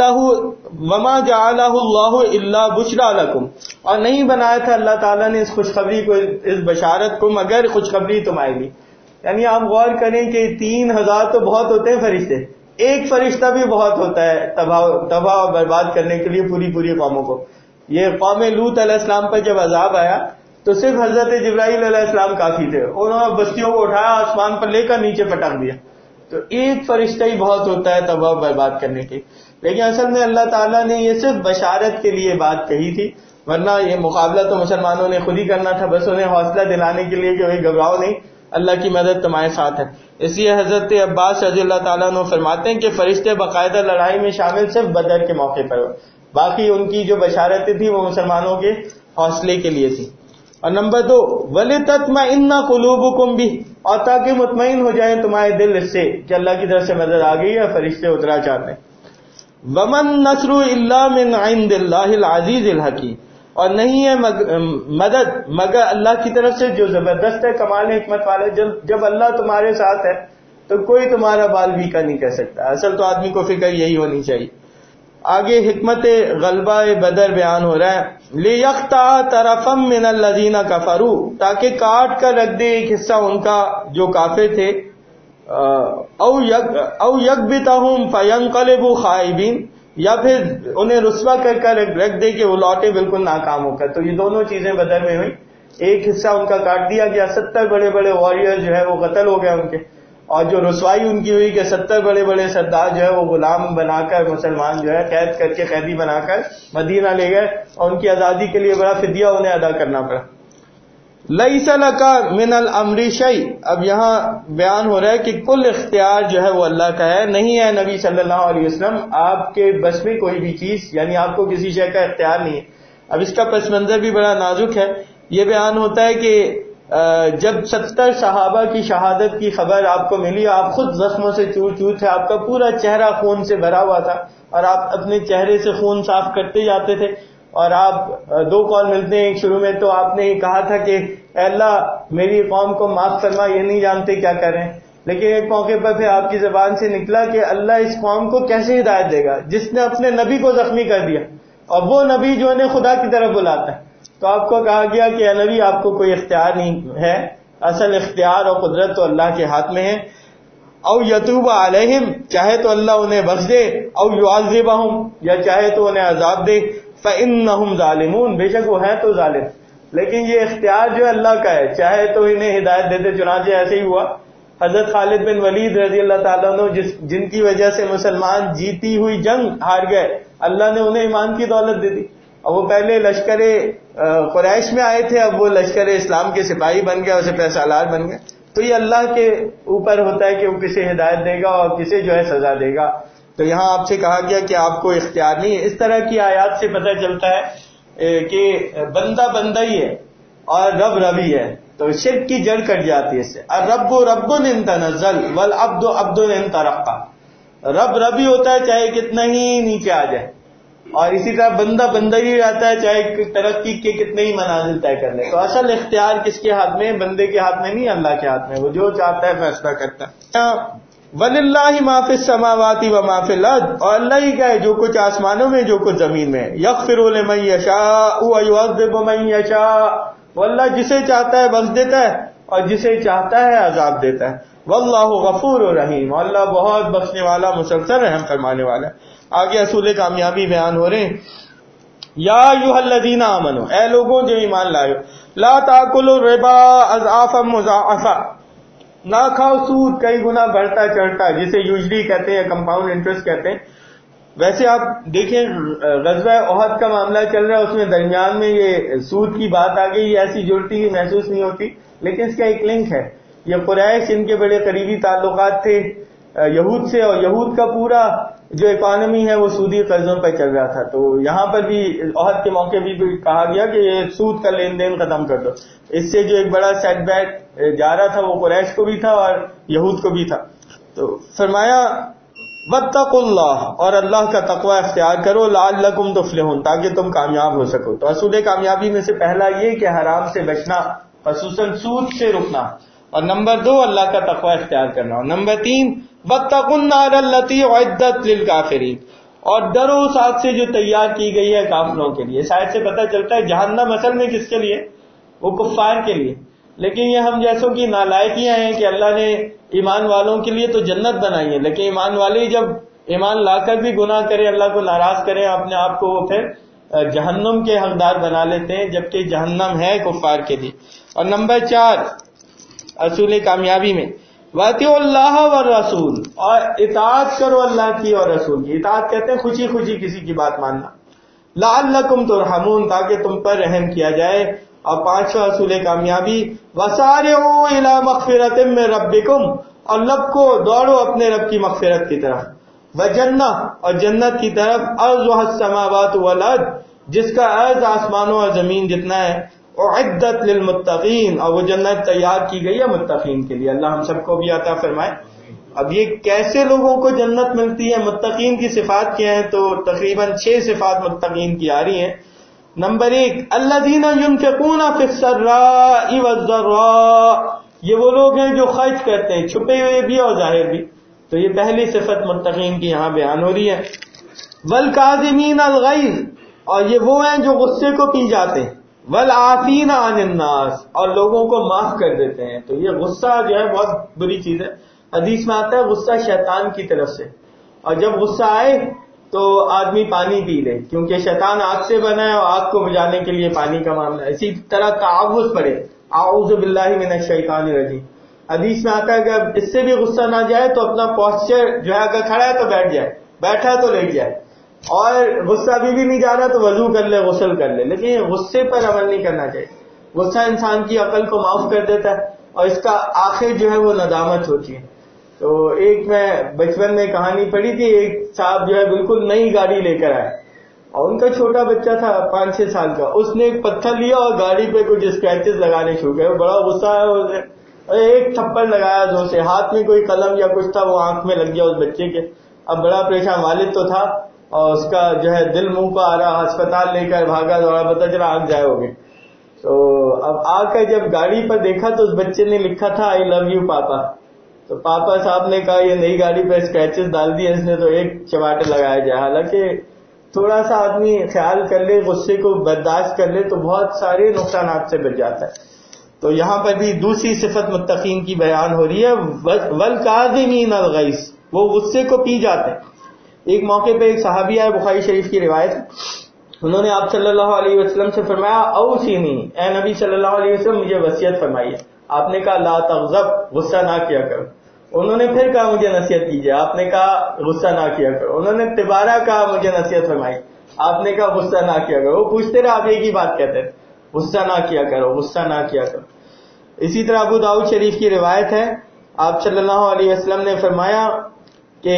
جعلہ اللہ الا بشرا لکم, اور نہیں بنایا تھا اللہ تعالیٰ نے اس خوشخبری کو, اس بشارت کو, مگر خوشخبری تمہارے لیے. یعنی آپ غور کریں کہ 3000 تو بہت ہوتے ہیں فرشتے, ایک فرشتہ بھی بہت ہوتا ہے تباہ اور برباد کرنے کے لیے پوری قوموں کو. یہ قوم لوط علیہ السلام پر جب عذاب آیا تو صرف حضرت جبرائیل علیہ السلام کافی تھے. انہوں نے بستیوں کو اٹھایا آسمان پر لے کر نیچے پٹک دیا. تو ایک فرشتہ ہی بہت ہوتا ہے تباہ برباد کرنے کے. لیکن اصل میں اللہ تعالیٰ نے یہ صرف بشارت کے لیے بات کہی تھی، ورنہ یہ مقابلہ تو مسلمانوں نے خود ہی کرنا تھا. بس انہیں حوصلہ دلانے کے لیے کہ بھائی گھبراؤ نہیں، اللہ کی مدد تمہارے ساتھ ہے. اس لیے حضرت عباس رضی اللہ تعالیٰ عنہ فرماتے ہیں کہ فرشتے باقاعدہ لڑائی میں شامل صرف بدر کے موقع پر ہوئے، باقی ان کی جو بشارتیں تھیں وہ مسلمانوں کے حوصلے کے لیے تھی. اور نمبر 2 وَلِتَطْمَئِنَّ قُلُوبُكُمْ بِهِ، اور تاکہ مطمئن ہو جائیں تمہارے دل اس سے کہ اللہ کی طرف سے مدد آ گئی ہے، فرشتے اترا چاہتے ہیں. وَمَن نَّصْرُ إِلَّا مِنْ عِندِ اللَّهِ الْعَزِيزِ الْحَكِيمِ، اور نہیں ہے مدد مگر اللہ کی طرف سے جو زبردست ہے، کمال حکمت والا. جب اللہ تمہارے ساتھ ہے تو کوئی تمہارا بال بھی کا نہیں کر سکتا. اصل تو آدمی کو فکر یہی ہونی چاہیے. آگے حکمت غلبہ بدر بیان ہو رہا ہے. لِيَقْطَعَ طَرَفًا مِّنَ الَّذِينَ كَفَرُوا، تاکہ کاٹ کر رکھ دے ایک حصہ ان کا جو کافر تھے. او یکبتہم فینقلبوا خائبین، یا پھر انہیں رسوا کر رکھ دے کہ وہ لوٹے بالکل ناکام ہو کر. تو یہ دونوں چیزیں بدر میں ہوئی. ایک حصہ ان کا کاٹ دیا گیا، 70 بڑے بڑے وارئر جو ہے وہ قتل ہو گئے ان کے، اور جو رسوائی ان کی ہوئی کہ 70 بڑے بڑے سردار جو ہے وہ غلام بنا کر مسلمان جو ہے قید کر کے قیدی بنا کر مدینہ لے گئے، اور ان کی آزادی کے لیے بڑا فدیہ انہیں ادا کرنا پڑا. لَيْسَ لَكَ مِنَ الْأَمْرِ شَيْءٌ، اب یہاں بیان ہو رہا ہے کہ کل اختیار جو ہے وہ اللہ کا ہے. نہیں ہے نبی صلی اللہ علیہ وسلم آپ کے بس میں کوئی بھی چیز، یعنی آپ کو کسی شے کا اختیار نہیں ہے. اب اس کا پس منظر بھی بڑا نازک ہے. یہ بیان ہوتا ہے کہ جب 70 صحابہ کی شہادت کی خبر آپ کو ملی، آپ خود زخموں سے چور تھے، آپ کا پورا چہرہ خون سے بھرا ہوا تھا، اور آپ اپنے چہرے سے خون صاف کرتے جاتے تھے. اور آپ 2 قول ملتے ہیں. ایک شروع میں تو آپ نے کہا تھا کہ اے اللہ میری قوم کو معاف فرما، یہ نہیں جانتے کیا کریں. لیکن ایک موقع پر پھر آپ کی زبان سے نکلا کہ اللہ اس قوم کو کیسے ہدایت دے گا جس نے اپنے نبی کو زخمی کر دیا، اور وہ نبی جو انہیں خدا کی طرف بلاتا ہے. تو آپ کو کہا گیا کہ اے نبی آپ کو کوئی اختیار نہیں ہے، اصل اختیار اور قدرت تو اللہ کے ہاتھ میں ہے. او یتوب علیہم، چاہے تو اللہ انہیں بخش دے، او یعذبہم، یا چاہے تو انہیں عذاب دے. فَإِنَّهُمْ ظَالِمُونَ، بے شک وہ ہیں تو ظالم. لیکن یہ اختیار جو اللہ کا ہے، چاہے تو انہیں ہدایت دے دے. چنانچہ ایسے ہی ہوا. حضرت خالد بن ولید رضی اللہ تعالیٰ عنہ جن کی وجہ سے مسلمان جیتی ہوئی جنگ ہار گئے، اللہ نے انہیں ایمان کی دولت دے دی. اور وہ پہلے لشکر قریش میں آئے تھے، اب وہ لشکر اسلام کے سپاہی بن گئے اور سپہ سالار بن گئے. تو یہ اللہ کے اوپر ہوتا ہے کہ وہ کسے ہدایت دے گا اور کسے جو ہے سزا دے گا. تو یہاں آپ سے کہا گیا کہ آپ کو اختیار نہیں ہے. اس طرح کی آیات سے پتہ چلتا ہے کہ بندہ ہی ہے اور رب ربی ہے، تو شرک کی جڑ کٹ جاتی ہے اس سے. الرب رب ان تنزل والعبد عبد ان ترقى، رب ربی ہوتا ہے چاہے کتنا ہی نیچے آ جائے، اور اسی طرح بندہ ہی رہتا ہے چاہے ترقی کے کتنے ہی منازل طے کر لے. تو اصل اختیار کس کے ہاتھ میں؟ بندے کے ہاتھ میں نہیں، اللہ کے ہاتھ میں. وہ جو چاہتا ہے فیصلہ کرتا ہے. وَلِلَّهِ مَا فِي السَّمَاوَاتِ وَمَا فِي الْأَرْضِ، اور اللہ ہی کا ہے جو کچھ آسمانوں میں جو کچھ زمین میں. يَغْفِرُ لِمَن يَشَاءُ وَيُعَذِّبُ مَن يَشَاءُ، وہ اللہ جسے چاہتا ہے بخش دیتا ہے اور جسے چاہتا ہے عذاب دیتا ہے. وَاللَّهُ غَفُورٌ رَحِيمٌ، اللہ بہت بخشنے والا مسلسل رحم فرمانے والا ہے. آگے اصول کامیابی بیان ہو رہے ہیں. یا ایھا الذین آمنوا، اے لوگوں جو ایمان لائے ہو، لا تاکلوا الربا اضعافا مضاعفا، نہ کھاؤ سود کئی گنا بڑھتا چڑھتا، جسے یوزلی کہتے ہیں کمپاؤنڈ انٹرسٹ کہتے ہیں. ویسے آپ دیکھیں غزوہ احد کا معاملہ چل رہا ہے، اس میں درمیان میں یہ سود کی بات آ گئی. ایسی جڑتی ہوئی محسوس نہیں ہوتی، لیکن اس کا ایک لنک ہے. یہ قریش ان کے بڑے قریبی تعلقات تھے یہود سے، اور یہود کا پورا جو اکانومی ہے وہ سودی قرضوں پہ چل رہا تھا. تو یہاں پر بھی احد کے موقع بھی کہا گیا کہ یہ سود کا لین دین ختم کر دو. اس سے جو ایک بڑا سیٹ بیک جا رہا تھا وہ قریش کو بھی تھا اور یہود کو بھی تھا. تو فرمایا واتقوا اللہ، اور اللہ کا تقوی اختیار کرو، لعلکم تفلحون، تاکہ تم کامیاب ہو سکو. تو اصول کامیابی میں سے پہلا یہ کہ حرام سے بچنا، خصوصاً سود سے رکنا. اور نمبر 2 اللہ کا تقوی اختیار کرنا. اور نمبر 3 واتقوا النار التي اعدت للکافرین، اور ڈرو اس آگ سے جو تیار کی گئی ہے کافروں کے لیے. شاید سے پتہ چلتا ہے جہنم اصل میں کس کے لیے؟ وہ کفار کے لیے. لیکن یہ ہم جیسوں کی نالائکیاں ہیں کہ اللہ نے ایمان والوں کے لیے تو جنت بنائی ہے، لیکن ایمان والے جب ایمان لا کر بھی گناہ کریں، اللہ کو ناراض کریں، اپنے آپ کو وہ پھر جہنم کے حقدار بنا لیتے ہیں، جبکہ جہنم ہے کفار کے لیے۔ اور نمبر 4 اصول کامیابی میں وَأَطِیعُوا اللَّهَ وَالرَّسُولَ، اور اطاعت کرو اللہ کی اور رسول کی۔ اطاعت کہتے ہیں خوشی خوشی کسی کی بات ماننا۔ لَعَلَّكُمْ تُرْحَمُونَ، تاکہ تم پر رحم کیا جائے۔ اور 5واں اصول کامیابی وَسَارِعُوا إِلَىٰ مَغْفِرَةٍ مِّن رَبِّكُمْ، اور لپکو دوڑو اپنے رب کی مغفرت کی طرف، وجنہ، اور جنت کی طرف، عرضها السماوات والارض، جس کا عرض آسمانوں اور زمین جتنا ہے، اعدت للمتقین، اور وہ جنت تیار کی گئی ہے متقین کے لیے۔ اللہ ہم سب کو بھی عطا فرمائے۔ اب یہ کیسے لوگوں کو جنت ملتی ہے، متقین کی صفات کیا ہیں، تو تقریباً 6 صفات متقین کی آ رہی ہیں۔ نمبر 1 الذین ينفقون فی السراء والضراء، یہ وہ لوگ ہیں جو خرچ کرتے ہیں چھپے ہوئے بھی اور ظاہر بھی، تو یہ پہلی صفت متقین کی یہاں بیان ہو رہی ہے۔ والکاظمین الغیظ، اور یہ وہ ہیں جو غصے کو پی جاتے ہیں۔ والعافین عن الناس، اور لوگوں کو معاف کر دیتے ہیں۔ تو یہ غصہ جو ہے بہت بری چیز ہے، حدیث میں آتا ہے غصہ شیطان کی طرف سے، اور جب غصہ آئے تو آدمی پانی پی لے، کیونکہ شیطان آگ سے بنا ہے اور آگ کو بجھانے کے لیے پانی کا معاملہ ہے۔ اسی طرح تعوذ پڑھے، اعوذ باللہ من الشیطان الرجیم۔ حدیث میں آتا ہے کہ اب اس سے بھی غصہ نہ جائے تو اپنا پوسچر جو ہے، اگر کھڑا ہے تو بیٹھ جائے، بیٹھا ہے تو لیٹ جائے، اور غصہ ابھی بھی نہیں جا رہا تو وضو کر لے، غسل کر لے۔ لیکن غصے پر عمل نہیں کرنا چاہیے۔ غصہ انسان کی عقل کو معاف کر دیتا ہے، اور اس کا آخر جو ہے وہ ندامت ہوتی ہے۔ تو ایک میں بچپن میں کہانی پڑھی تھی، ایک صاحب جو ہے بالکل نئی گاڑی لے کر آئے، اور ان کا چھوٹا بچہ تھا 5-6 سال کا، اس نے ایک پتھر لیا اور گاڑی پہ کچھ اسکریچز لگانے شروع کیے۔ بڑا غصہ آیا اسے، ایک تھپڑ لگایا زور سے، ہاتھ میں کوئی قلم یا کچھ تھا وہ آنکھ میں لگ گیا اس بچے کے۔ اب بڑا پریشان، والد تو تھا اور اس کا جو ہے دل منہ پہ آ رہا، ہسپتال لے کر بھاگا دوڑا، پتہ چلا آگ ضائع ہو گئی۔ تو اب آ کر جب گاڑی پر دیکھا تو اس بچے نے لکھا تھا آئی لو یو پاپا۔ تو پاپا صاحب نے کہا یہ نئی گاڑی پہ اسکریچز ڈال دیے اس نے تو ایک چماٹا لگایا جائے۔ حالانکہ تھوڑا سا آدمی خیال کر لے، غصے کو برداشت کر لے تو بہت سارے نقصانات سے بچ جاتا ہے۔ تو یہاں پر بھی دوسری صفت متقین کی بیان ہو رہی ہے، والکاظمین الغیظ، وہ غصے کو پی جاتے ہیں۔ ایک موقع پہ ایک صحابی آئے، بخاری شریف کی روایت، انہوں نے آپ صلی اللہ علیہ وسلم سے فرمایا اوصینی، اے نبی صلی اللہ علیہ وسلم مجھے وصیت فرمائیے۔ آپ نے کہا لا تغضب، غصہ نہ کیا کرو۔ انہوں نے پھر کہا مجھے نصیحت کیجیے، آپ نے کہا غصہ نہ کیا کرو۔ انہوں نے دوبارہ کہا مجھے نصیحت فرمائی، آپ نے کہا غصہ نہ کیا کرو۔ وہ پوچھتے رہے، آپ ایک ہی بات کہتے تھے، غصہ نہ کیا کرو، غصہ نہ کیا کرو۔ اسی طرح ابو داؤد شریف کی روایت ہے، آپ صلی اللہ علیہ وسلم نے فرمایا کہ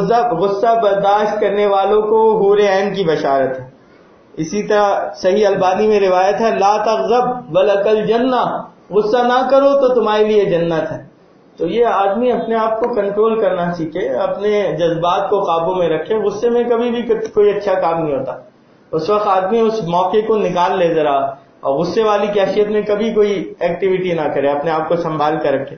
غصہ برداشت کرنے والوں کو حور عین کی بشارت ہے۔ اسی طرح صحیح البانی میں روایت ہے لا تغضب ولک الجنہ، غصہ نہ کرو تو تمہارے لیے جنت ہے۔ تو یہ آدمی اپنے آپ کو کنٹرول کرنا سیکھے، اپنے جذبات کو قابو میں رکھے۔ غصے میں کبھی بھی کوئی اچھا کام نہیں ہوتا، اس وقت آدمی اس موقع کو نکال لے ذرا، اور غصے والی کیفیت میں کبھی کوئی ایکٹیویٹی نہ کرے، اپنے آپ کو سنبھال کر رکھے۔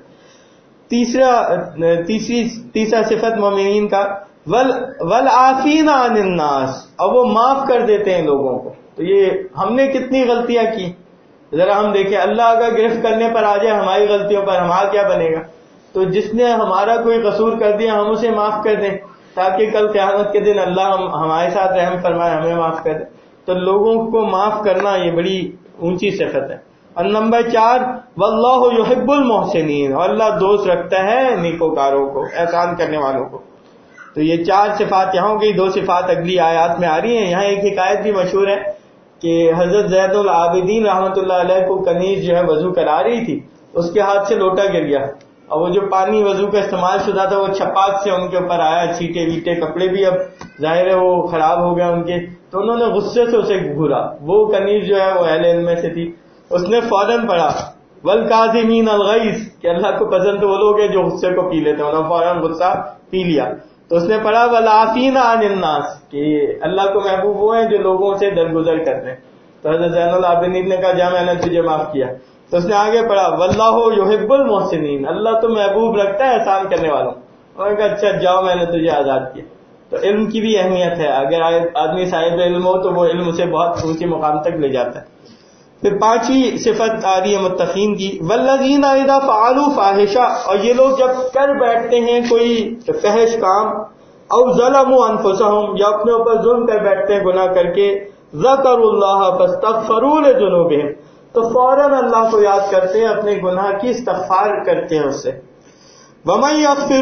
تیسرا صفت مومنین کا والعافین عن الناس، اور وہ معاف کر دیتے ہیں لوگوں کو۔ تو یہ ہم نے کتنی غلطیاں کی، ذرا ہم دیکھیں، اللہ اگر گرفت کرنے پر آ جائے ہماری غلطیوں پر، ہمارا کیا بنے گا؟ تو جس نے ہمارا کوئی قصور کر دیا ہم اسے معاف کر دیں، تاکہ کل قیامت کے دن اللہ ہمارے ساتھ رحم فرمائے، ہمیں معاف کر دے۔ تو لوگوں کو معاف کرنا یہ بڑی اونچی صفت ہے۔ اور نمبر 4 واللہ یحب المحسنین، اور اللہ دوست رکھتا ہے نیکوکاروں کو، احسان کرنے والوں کو۔ تو یہ 4 صفات یہاں ہو گئی، 2 صفات اگلی آیات میں آ رہی ہیں۔ یہاں ایک حکایت بھی مشہور ہے کہ حضرت زید العابدین رحمۃ اللہ علیہ کو کنیز جو ہے وضو کرا رہی تھی، اس کے ہاتھ سے لوٹا گر گیا، اور وہ جو پانی وضو کا استعمال شدہ تھا وہ چھپاک سے ان کے اوپر آیا، چھینٹے ویٹے، کپڑے بھی اب ظاہر ہے وہ خراب ہو گئے ان کے، تو انہوں نے غصے سے اسے گھورا۔ وہ کنیز جو ہے وہ اہل علم میں سے تھی، اس نے فوراً پڑھا والکاظمین الغیظ، کہ اللہ کو پسند تو وہ لوگ ہیں جو غصے کو پی لیتے ہیں، انہوں نے فوراً غصہ پی لیا۔ تو اس نے پڑھا والعافین عن الناس، کہ اللہ کو محبوب وہ ہیں جو لوگوں سے درگزر کرتے ہیں۔ تو حضرت زین العابدین نے کہا جا میں نے تجھے معاف کیا۔ تو اس نے آگے پڑھا واللہ یحب المحسنین، اللہ تو محبوب رکھتا ہے احسان کرنے والوں۔ انہوں نے کہا اچھا جاؤ میں نے تجھے آزاد کیا۔ تو علم کی بھی اہمیت ہے، اگر آدمی صاحب علم ہو تو وہ علم اسے بہت اونچے مقام تک لے جاتا ہے۔ پھر پانچویں صفت آ رہی ہے متقین کی، والذین اذا فعلوا فاحشہ، اور یہ لوگ جب کر بیٹھتے ہیں کوئی فحش کام، او ظلموا انفسہم، یا اپنے اوپر ظلم کر بیٹھتے ہیں گناہ کر کے، ذکروا اللہ فاستغفروا لذنوبہم، تو فوراً اللہ کو یاد کرتے ہیں، اپنے گناہ کی استغفار کرتے ہیں اس سے۔ وَمَن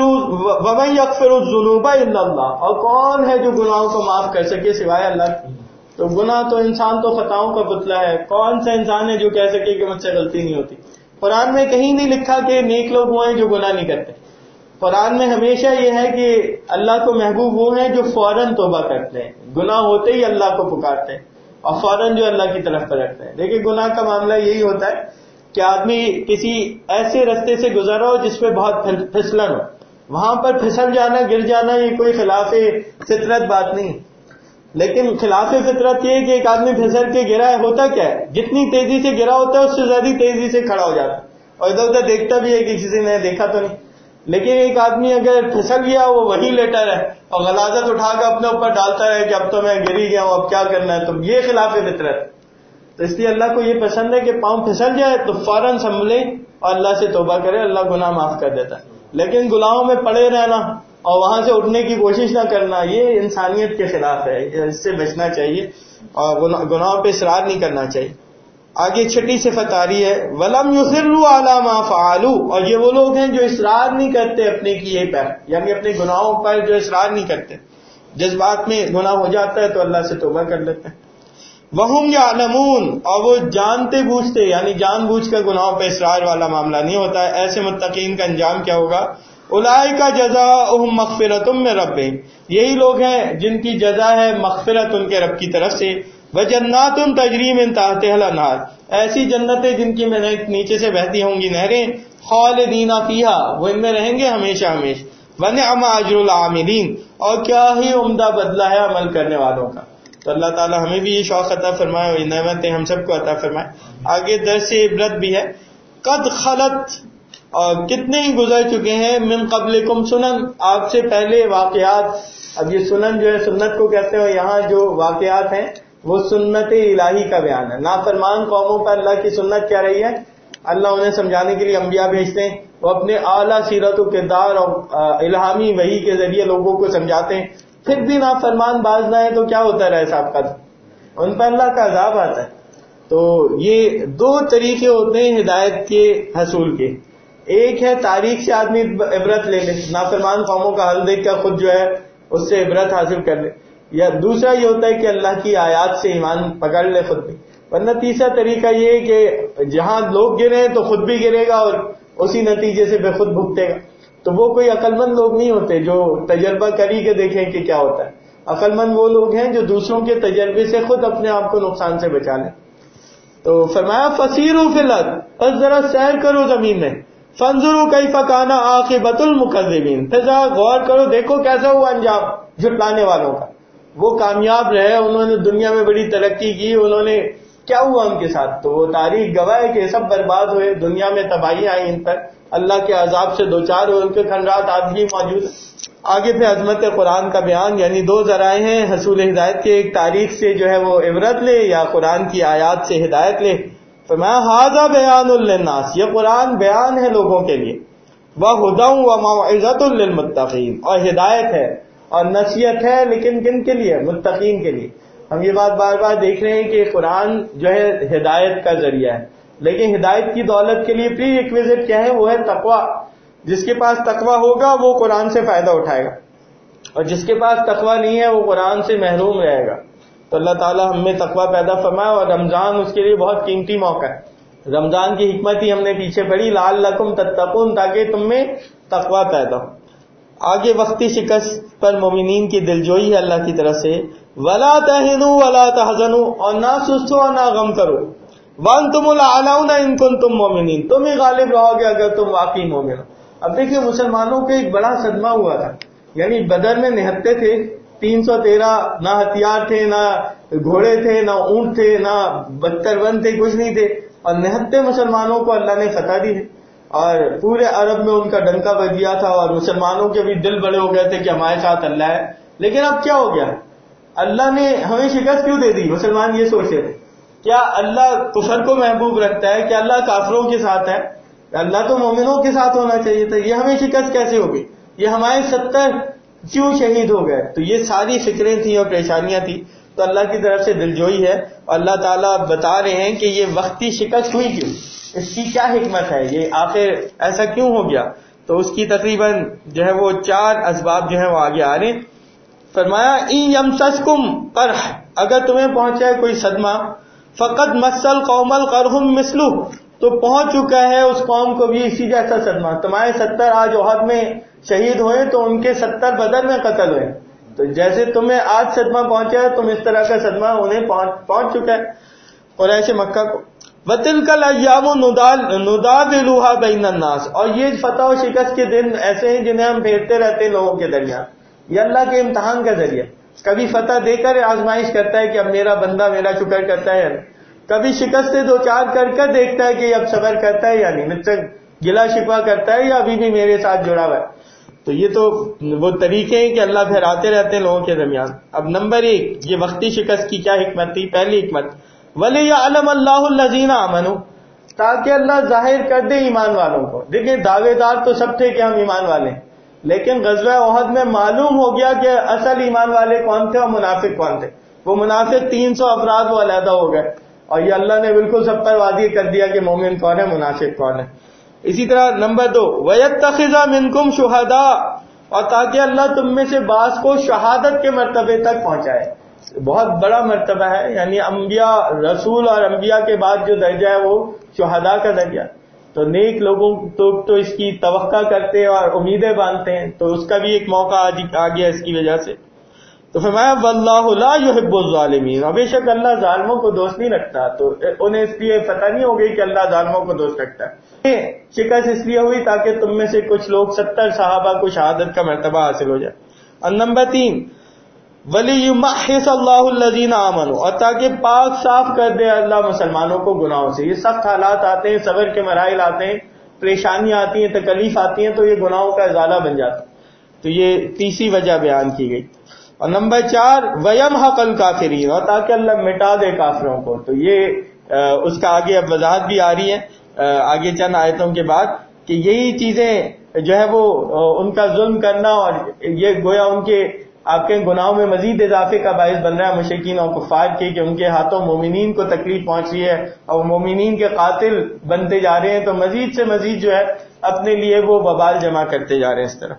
يَغْفِرُ الذُّنُوبَ إِلَّا اللَّهُ، اور کون ہے جو گناہوں کو معاف کر سکے سوائے اللہ کی؟ تو گناہ تو انسان تو خطاؤں کا پتلا ہے، کون سا انسان ہے جو کہہ سکے کہ مجھ سے غلطی نہیں ہوتی؟ قرآن میں کہیں نہیں لکھا کہ نیک لوگ وہ ہیں جو گناہ نہیں کرتے۔ قرآن میں ہمیشہ یہ ہے کہ اللہ کو محبوب وہ ہیں جو فوراً توبہ کرتے ہیں، گناہ ہوتے ہی اللہ کو پکارتے ہیں اور فوراً جو اللہ کی طرف پلٹتے ہیں۔ دیکھیں گناہ کا معاملہ یہی ہوتا ہے کہ آدمی کسی ایسے رستے سے گزرا ہو جس پہ بہت پھسلن ہو، وہاں پر پھسل جانا، گر جانا، یہ کوئی خلاف فطرت بات نہیں، لیکن خلاف فطرت یہ کہ ایک آدمی پھسل کے گرا ہے، ہوتا کیا ہے، جتنی تیزی سے گرا ہوتا ہے اس سے زیادہ تیزی سے کھڑا ہو جاتا ہے اور ادھر ادھر دیکھتا بھی ہے کہ کسی نے دیکھا تو نہیں۔ لیکن ایک آدمی اگر پھسل گیا وہ وہی لیٹا رہے اور غلاظت اٹھا کے اپنے اوپر ڈالتا رہے کہ اب تو میں گر ہی گیا ہوں، اب کیا کرنا ہے، تو یہ خلاف فطرت۔ تو اس لیے اللہ کو یہ پسند ہے کہ پاؤں پھسل جائے تو فوراً سنبھلے اور اللہ سے توبہ کرے، اللہ گناہ معاف کر دیتا ہے۔ لیکن گناہوں میں پڑے رہنا اور وہاں سے اٹھنے کی کوشش نہ کرنا، یہ انسانیت کے خلاف ہے، اس سے بچنا چاہیے اور گناہوں پہ اصرار نہیں کرنا چاہیے۔ آگے چھٹی صفت آ رہی ہے، وَلَمْ يُصِرُّوا عَلَى مَا فَعَلُوا، اور یہ وہ لوگ ہیں جو اصرار نہیں کرتے اپنے کیے پر، یعنی اپنے گناہوں پر جو اصرار نہیں کرتے، جس بات میں گناہ ہو جاتا ہے تو اللہ سے توبہ کر لیتے ہیں۔ وَهُمْ يَعْلَمُونَ، اور وہ جانتے بوجھتے، یعنی جان بوجھ کر گناہوں پہ اصرار والا معاملہ نہیں ہوتا ہے۔ ایسے متقین کا انجام کیا ہوگا؟ اولئک جزاؤہم مغفرۃ من ربہم، یہی لوگ ہیں جن کی جزا ہے مغفرت ان کے رب کی طرف سے، وجنات تجری من تحتها الانہار، ایسی جنتیں جن کی نیچے سے بہتی ہوں گی نہریں، خالدین فیہا، وہ ان میں رہیں گے ہمیشہ ہمیشہ، ونعم اجر العاملین، اور کیا ہی عمدہ بدلہ ہے عمل کرنے والوں کا۔ تو اللہ تعالی ہمیں بھی یہ شوق عطا فرمائے اور یہ نعمتیں ہم سب کو عطا فرمائے۔ آگے درس عبرت بھی ہے، قد خلت، اور کتنے ہی گزر چکے ہیں، من قبلکم سنن، آپ سے پہلے واقعات۔ اب یہ سنن جو ہے سنت کو کہتے ہیں، یہاں جو واقعات ہیں وہ سنت الہی کا بیان ہے۔ نافرمان قوموں پر اللہ کی سنت کیا رہی ہے؟ اللہ انہیں سمجھانے کے لیے انبیاء بھیجتے ہیں، وہ اپنے اعلیٰ سیرت و کردار اور الہامی وحی کے ذریعے لوگوں کو سمجھاتے ہیں، پھر بھی نافرمان باز نہ ہے تو کیا ہوتا رہا صاحب کا، ان پر اللہ کا عذاب آتا ہے۔ تو یہ دو طریقے ہوتے ہیں ہدایت کے حصول کے، ایک ہے تاریخ سے آدمی عبرت لے لے، نافرمان قوموں کا حل دیکھ کر خود جو ہے اس سے عبرت حاصل کر لے، یا دوسرا یہ ہوتا ہے کہ اللہ کی آیات سے ایمان پکڑ لے خود بھی۔ ورنہ تیسرا طریقہ یہ ہے کہ جہاں لوگ گرے تو خود بھی گرے گا اور اسی نتیجے سے بے خود بھگتے گا۔ تو وہ کوئی عقل مند لوگ نہیں ہوتے جو تجربہ کری کے دیکھیں کہ کیا ہوتا ہے۔ عقل مند وہ لوگ ہیں جو دوسروں کے تجربے سے خود اپنے آپ کو نقصان سے بچا لیں۔ تو فرمایا فسیروا فی الارض، بس ذرا سیر کرو زمین میں، فانظروا کیف کان عاقبۃ المکذبین، پھر ذرا غور کرو دیکھو کیسا ہوا انجام جھٹلانے والوں کا۔ وہ کامیاب رہے، انہوں نے دنیا میں بڑی ترقی کی، انہوں نے کیا ہوا ان کے ساتھ؟ تو وہ تاریخ گواہ ہے کہ سب برباد ہوئے، دنیا میں تباہی آئی ان پر، اللہ کے عذاب سے دوچار ہوئے، ان کے کھنڈرات آج بھی موجود ہیں۔ آگے پھر عظمت قرآن کا بیان، یعنی دو ذرائع ہیں حصول ہدایت کے، ایک تاریخ سے جو ہے وہ عبرت لے یا قرآن کی آیات سے ہدایت لے۔ فرمایا ھذا بیان للناس، یہ قرآن بیان ہے لوگوں کے لیے، وہدی وموعظۃ للمتقین، اور ہدایت ہے اور نصیحت ہے، لیکن کن کے لیے؟ متقین کے لیے۔ ہم یہ بات بار بار دیکھ رہے ہیں کہ قرآن جو ہے ہدایت کا ذریعہ ہے، لیکن ہدایت کی دولت کے لیے پری ریکویزٹ کیا ہے؟ وہ ہے تقویٰ۔ جس کے پاس تقویٰ ہوگا وہ قرآن سے فائدہ اٹھائے گا، اور جس کے پاس تقویٰ نہیں ہے وہ قرآن سے محروم رہے گا۔ تو اللہ تعالیٰ ہم میں تقویٰ پیدا فرمائے، اور رمضان اس کے لیے بہت قیمتی موقع ہے۔ رمضان کی حکمت ہی ہم نے پیچھے پڑھی، لعلکم تتقون، تاکہ تم میں تقویٰ پیدا ہو۔ آگے وقتی شکست پر مومنین کی دلجوئی ہے اللہ کی طرف سے، ولا تہنوا ولا تحزنوا، اور نہ سستو اور نہ غم کرو، وانتم الاعلون ان کنتم مؤمنین، تم ہی غالب رہو گے اگر تم واقعی مومن ہو۔ اب دیکھیں مسلمانوں کو ایک بڑا صدمہ ہوا تھا، یعنی بدر میں نہتے تھے 313، نہ ہتھیار تھے، نہ گھوڑے تھے، نہ اونٹ تھے، نہ بستر بند تھے، کچھ نہیں تھے، اور نہتے مسلمانوں کو اللہ نے فتح دی ہے، اور پورے عرب میں ان کا ڈنکا بج گیا تھا، اور مسلمانوں کے بھی دل بڑے ہو گئے تھے کہ ہمارے ساتھ اللہ ہے۔ لیکن اب کیا ہو گیا؟ اللہ نے ہمیں شکست کیوں دے دی؟ مسلمان یہ سوچ رہے تھے، کیا اللہ کفر کو محبوب رکھتا ہے؟ کیا اللہ کافروں کے ساتھ ہے؟ اللہ تو مومنوں کے ساتھ ہونا چاہیے تھا. یہ ہمیں شکست کیسے ہو گئی؟ یہ ہمارے 70 کیوں شہید ہو گئے؟ تو یہ ساری فکریں تھیں اور پریشانیاں تھیں. تو اللہ کی طرف سے دلجوئی ہے اور اللہ تعالیٰ بتا رہے ہیں کہ یہ وقتی شکست ہوئی کیوں، اس کی کیا حکمت ہے، یہ آخر ایسا کیوں ہو گیا. تو اس کی تقریباً جو ہے وہ 4 اسباب جو ہیں وہ آگے آ رہے ہیں. فرمایا ان یمسسکم قرح، اگر تمہیں پہنچا ہے کوئی صدمہ، فقد مسل قوم القرح مثلہ، تو پہنچ چکا ہے اس قوم کو بھی اسی جیسا صدمہ. تمہارے 70 آج احد میں شہید ہوئے تو ان کے 70 بدر میں قتل ہوئے. تو جیسے تمہیں آج صدمہ پہنچا ہے، تم اس طرح کا صدمہ انہیں پہنچ چکا ہے قریش مکہ کو. وَتِلْكَ الْأَيَّامُ نُدَاوِلُهَا بَيْنَ النَّاسِ، اور یہ فتح و شکست کے دن ایسے ہیں جنہیں ہم پھیرتے رہتے ہیں لوگوں کے درمیان. یہ اللہ کے امتحان کا ذریعہ. کبھی فتح دے کر آزمائش کرتا ہے کہ اب میرا بندہ میرا شکر کرتا ہے یا نہیں، کبھی شکست سے 2-4 کر دیکھتا ہے کہ اب صبر کرتا ہے یا نہیں، مجھ سے گلا شکوا کرتا ہے یا ابھی بھی میرے ساتھ جڑا ہوا ہے. تو یہ تو وہ طریقے ہیں کہ اللہ پھیراتے رہتے ہیں لوگوں کے درمیان. اب نمبر 1 یہ وقتی شکست کی کیا حکمت تھی؟ پہلی حکمت وَلِيَعْلَمَ اللَّهُ الَّذِينَ آمَنُوا، تاکہ اللہ ظاہر کر دے ایمان والوں کو. دیکھیں دعوے دار تو سب تھے کہ ہم ایمان والے ہیں، لیکن غزوہ احد میں معلوم ہو گیا کہ اصل ایمان والے کون تھے اور منافق کون تھے. وہ منافق 300 افراد وہ علیحدہ ہو گئے، اور یہ اللہ نے بالکل سب پر واضح کر دیا کہ مومن کون ہے، منافق کون ہے. اسی طرح نمبر 2 وَيَتَّخِذَ مِنْكُمْ شُهَدَاءَ، اور تاکہ اللہ تم میں سے بعض کو شہادت کے مرتبے تک پہنچائے. بہت بڑا مرتبہ ہے، یعنی انبیاء رسول اور انبیاء کے بعد جو درجہ ہے وہ شہداء کا درجہ. تو نیک لوگوں تو اس کی توقع کرتے ہیں اور امیدیں باندھتے ہیں، تو اس کا بھی ایک موقع آ گیا اس کی وجہ سے. تو فرمایا واللہ لا يحب الظالمین، اور بے شک اللہ ظالموں کو دوست نہیں رکھتا. تو انہیں اس لیے پتہ نہیں ہو گئی کہ اللہ ظالموں کو دوست رکھتا ہے. شکست اس لیے ہوئی تاکہ تم میں سے کچھ لوگ 70 صحابہ کو شہادت کا مرتبہ حاصل ہو جائے. اور نمبر 3 وَلِيُمَحِّصَ اللَّهُ الَّذِينَ آمَنُوا، اور تاکہ پاک صاف کر دے اللہ مسلمانوں کو گناہوں سے. یہ سخت حالات آتے ہیں، صبر کے مراحل آتے ہیں، پریشانیاں آتی ہیں، تکلیف آتی ہیں، تو یہ گناہوں کا ازالہ بن جاتا. تو یہ تیسری وجہ بیان کی گئی. اور نمبر 4 وَيَمْحَقَ الْكَافِرِينَ، اور تاکہ اللہ مٹا دے کافروں کو. تو یہ اس کا آگے اب وضاحت بھی آ رہی ہے آگے چند آیتوں کے بعد، کہ یہی چیزیں جو ہے وہ ان کا ظلم کرنا اور یہ گویا ان کے آپ کے گناہوں میں مزید اضافے کا باعث بن رہا ہے مشرکین اور کفار کے، کہ ان کے ہاتھوں مومنین کو تکلیف پہنچ رہی ہے اور مومنین کے قاتل بنتے جا رہے ہیں. تو مزید سے مزید جو ہے اپنے لیے وہ وبال جمع کرتے جا رہے ہیں. اس طرح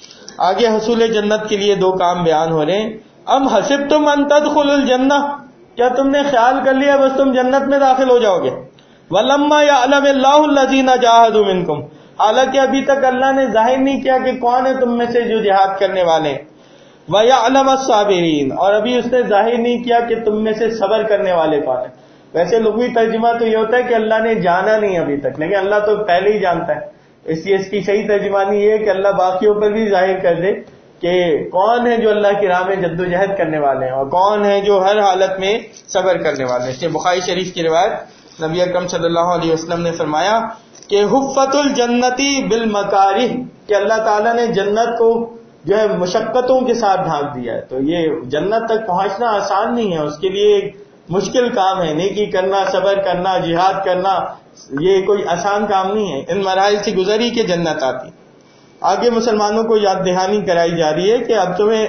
آگے حصول جنت کے لیے 2 کام بیان ہو رہے ہیں. ام حسبتم ان تدخلوا الجنہ، کیا تم نے خیال کر لیا بس تم جنت میں داخل ہو جاؤ گے. ولما يعلم الله الذين جاهدوا منكم، حالانکہ ابھی تک اللہ نے ظاہر نہیں کیا کہ کون ہے تم میں سے جو جہاد کرنے والے ہیں. وَيَعْلَمَ الصَّابِرِينَ، اور ابھی اس نے ظاہر نہیں کیا کہ تم میں سے صبر کرنے والے کون ہیں. ویسے لغوی ترجمہ تو یہ ہوتا ہے کہ اللہ نے جانا نہیں ابھی تک، لیکن اللہ تو پہلے ہی جانتا ہے. اس لیے اس کی صحیح ترجمانی یہ ہے کہ اللہ باقیوں پر بھی ظاہر کر دے کہ کون ہے جو اللہ کی راہ میں جد و جہد کرنے والے ہیں اور کون ہے جو ہر حالت میں صبر کرنے والے ہیں. اس لیے بخاری شریف کی روایت نبی اکرم صلی اللہ علیہ وسلم نے فرمایا کہ حفت الجنتی بالمکارہ، کہ اللہ تعالیٰ نے جنت کو جو ہے مشقتوں کے ساتھ ڈھانک دیا ہے. تو یہ جنت تک پہنچنا آسان نہیں ہے، اس کے لیے ایک مشکل کام ہے. نیکی کرنا، صبر کرنا، جہاد کرنا، یہ کوئی آسان کام نہیں ہے. ان مراحل سے گزری کہ جنت آتی. آگے مسلمانوں کو یاد دہانی کرائی جا رہی ہے کہ اب تمہیں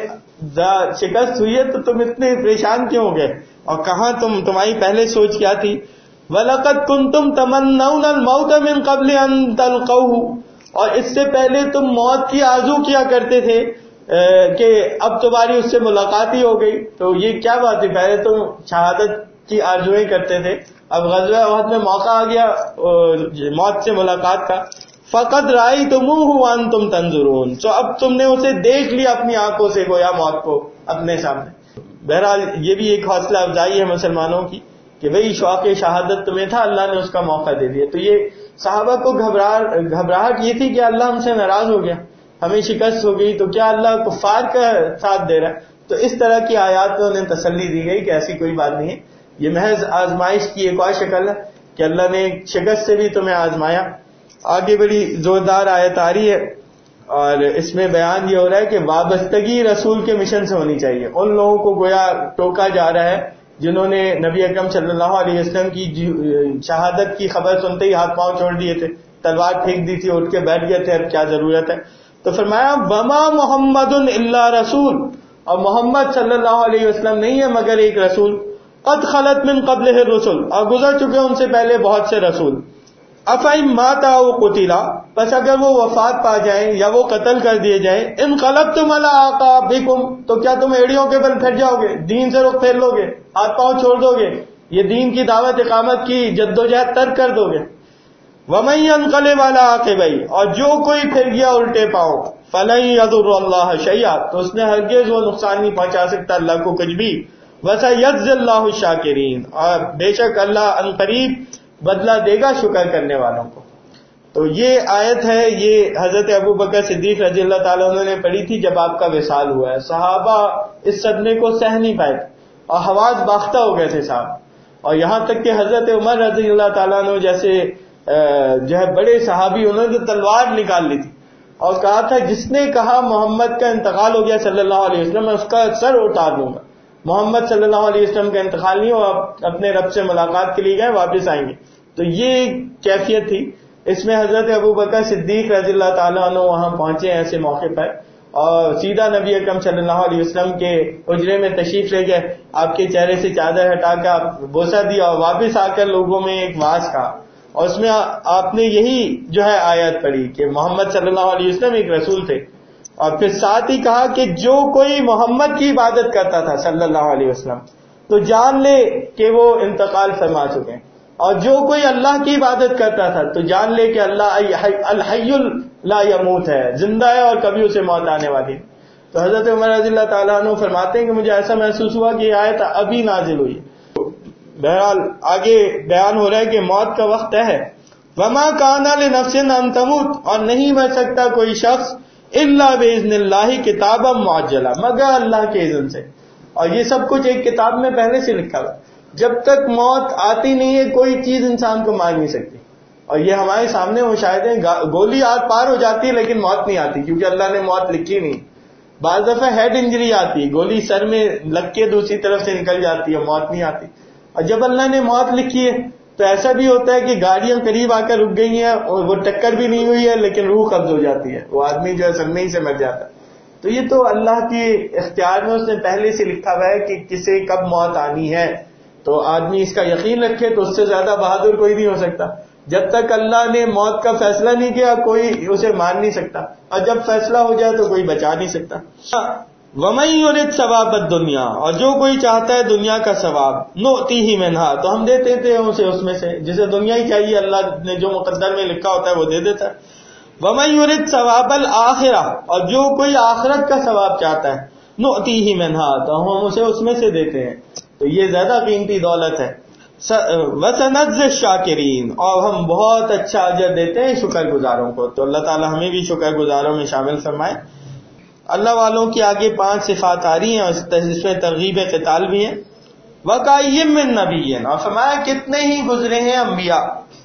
شکست ہوئی ہے تو تم اتنے پریشان کیوں ہو گئے، اور کہاں تمہاری پہلے سوچ کیا تھی. وَلَقَدْ كُنْتُمْ تَمَنَّوْنَ الْمَوْتَ مِنْ قَبْلِ أَنْ تَلْقَوْهُ، اور اس سے پہلے تم موت کی آرزو کیا کرتے تھے کہ اب تمہاری اس سے ملاقات ہی ہو گئی. تو یہ کیا بات ہے، پہلے تم شہادت کی آرزویں کرتے تھے، اب غزوہ احد میں موقع آ گیا موت سے ملاقات کا. فَقَدْ رَأَيْتُمُوهُ وَأَنْتُمْ تَنْظُرُونَ، تو اب تم نے اسے دیکھ لیا اپنی آنکھوں سے، گویا موت کو اپنے سامنے. بہرحال یہ بھی ایک حوصلہ افزائی ہے مسلمانوں کی کہ بھئی شوق شہادت تمہیں تھا، اللہ نے اس کا موقع دے دیا. تو یہ صحابہ کو گھبراہٹ یہ تھی کہ اللہ ہم سے ناراض ہو گیا، ہمیں شکست ہو گئی، تو کیا اللہ کفار کا ساتھ دے رہا ہے. تو اس طرح کی آیات میں انہیں تسلی دی گئی کہ ایسی کوئی بات نہیں ہے، یہ محض آزمائش کی ایک اور شکل ہے کہ اللہ نے شکست سے بھی تمہیں آزمایا. آگے بڑی زوردار آیت آ رہی ہے اور اس میں بیان یہ ہو رہا ہے کہ وابستگی رسول کے مشن سے ہونی چاہیے. ان لوگوں کو گویا ٹوکا جا رہا ہے جنہوں نے نبی اکرم صلی اللہ علیہ وسلم کی شہادت کی خبر سنتے ہی ہاتھ پاؤں چھوڑ دیے تھے، تلوار پھینک دی تھی، اٹھ کے بیٹھ گئے تھے، اب کیا ضرورت ہے. تو فرمایا وما محمد الا رسول، اور محمد صلی اللہ علیہ وسلم نہیں ہے مگر ایک رسول، قد خلت من قبلہ الرسل، اور گزر چکے ان سے پہلے بہت سے رسول. افئن مات او قتلا، بس اگر وہ وفات پا جائیں یا وہ قتل کر دیے جائیں، انقلبتم علی اعقابکم، تو کیا تم ایڑیوں کے بل پھر جاؤ گے، دین سے رخ پھیر لو گے، ہاتھ پاؤں چھوڑ دو گے، یہ دین کی دعوت اقامت کی جدوجہد ترک کر دو گے. ومن ينقلب على عقبیہ، اور جو کوئی پھر گیا الٹے پاؤں، فلن یضر اللہ شیئا، تو اس نے ہرگز وہ نقصان نہیں پہنچا سکتا اللہ کو کچھ بھی. وسيجزي اللہ الشاکرین، اور بے شک اللہ عنقریب بدلہ دے گا شکر کرنے والوں کو. تو یہ آیت ہے، یہ حضرت ابو بکر صدیق رضی اللہ تعالیٰ عنہ نے پڑھی تھی جب آپ کا وصال ہوا ہے. صحابہ اس صدمے کو سہ نہیں پائے اور حواس باختہ ہو گئے تھے صاحب. اور یہاں تک کہ حضرت عمر رضی اللہ تعالیٰ عنہ جیسے جو ہے بڑے صحابی، انہوں نے تلوار نکال لی تھی اور کہا تھا جس نے کہا محمد کا انتقال ہو گیا صلی اللہ علیہ وسلم، میں اس کا سر اتار دوں گا. محمد صلی اللہ علیہ وسلم کا انتقال نہیں ہو، آپ اپنے رب سے ملاقات کے لیے گئے، واپس آئیں گے. تو یہ کیفیت تھی. اس میں حضرت ابو بکر صدیق رضی اللہ تعالیٰ عنہ وہاں پہنچے ایسے موقع پر، اور سیدھا نبی اکرم صلی اللہ علیہ وسلم کے حجرے میں تشریف لے گئے، آپ کے چہرے سے چادر ہٹا کر بوسہ دیا اور واپس آ کر لوگوں میں ایک واعظ کہا. اور اس میں آپ نے یہی جو ہے آیت پڑھی کہ محمد صلی اللہ علیہ وسلم ایک رسول تھے، اور پھر ساتھ ہی کہا کہ جو کوئی محمد کی عبادت کرتا تھا صلی اللہ علیہ وسلم تو جان لے کہ وہ انتقال فرما چکے ہیں، اور جو کوئی اللہ کی عبادت کرتا تھا تو جان لے کہ اللہ الحی لا یموت ہے، زندہ ہے اور کبھی اسے موت آنے والی ہے. تو حضرت عمر رضی اللہ تعالیٰ عنہ فرماتے ہیں کہ مجھے ایسا محسوس ہوا کہ یہ آیت ابھی نازل ہوئی. بہرحال آگے بیان ہو رہا ہے کہ موت کا وقت ہے. وما کان لنفس ان تموت، اور نہیں مر سکتا کوئی شخص الا باذن اللہ کتابا معجلا، مگر اللہ کے اذن سے. اور یہ سب کچھ ایک کتاب میں پہلے سے لکھا ہوا. جب تک موت آتی نہیں ہے کوئی چیز انسان کو مار نہیں سکتی. اور یہ ہمارے سامنے مشاہدے ہیں، گولی آر پار ہو جاتی ہے لیکن موت نہیں آتی کیونکہ اللہ نے موت لکھی نہیں. بعض دفعہ ہیڈ انجری آتی ہے، گولی سر میں لگ کے دوسری طرف سے نکل جاتی ہے، موت نہیں آتی. اور جب اللہ نے موت لکھی ہے تو ایسا بھی ہوتا ہے کہ گاڑیاں قریب آ کر رک گئی ہیں اور وہ ٹکر بھی نہیں ہوئی ہے لیکن روح قبض ہو جاتی ہے، وہ آدمی جو ہے سننے ہی سے مر جاتا ہے. تو یہ تو اللہ کے اختیار میں اس نے پہلے سے لکھا ہوا ہے کہ کسے کب موت آنی ہے. تو آدمی اس کا یقین رکھے تو اس سے زیادہ بہادر کوئی نہیں ہو سکتا. جب تک اللہ نے موت کا فیصلہ نہیں کیا کوئی اسے مان نہیں سکتا، اور جب فیصلہ ہو جائے تو کوئی بچا نہیں سکتا. وَمَن يُرِدْ ثَوَابَ الدُّنْيَا، اور جو کوئی چاہتا ہے دنیا کا ثواب، نُؤْتِیہِ مِنْہَا، تو ہم دیتے تھے اسے اس میں سے. جسے دنیا ہی چاہیے اللہ نے جو مقدر میں لکھا ہوتا ہے وہ دے دیتا ہے. وَمَن يُرِدْ ثَوَابَ الْآخِرَةِ، اور جو کوئی آخرت کا ثواب چاہتا ہے، نُؤْتِیہِ مِنْہَا، تو ہم اسے اس میں سے دیتے ہیں. تو یہ زیادہ قیمتی دولت ہے. وَسَنَجْزِي الشَّاکِرِینَ، اور ہم بہت اچھا اجر دیتے ہیں شکر گزاروں کو. تو اللہ تعالی ہمیں بھی شکر گزاروں میں شامل فرمائے. اللہ والوں کی آگے 5 صفات آ رہی ہیں اور اس میں ترغیب قتال بھی ہے. وَكَأَيٍّ مِّن نَّبِيٍّ، اور فرمایا کتنے ہی گزرے ہیں انبیاء،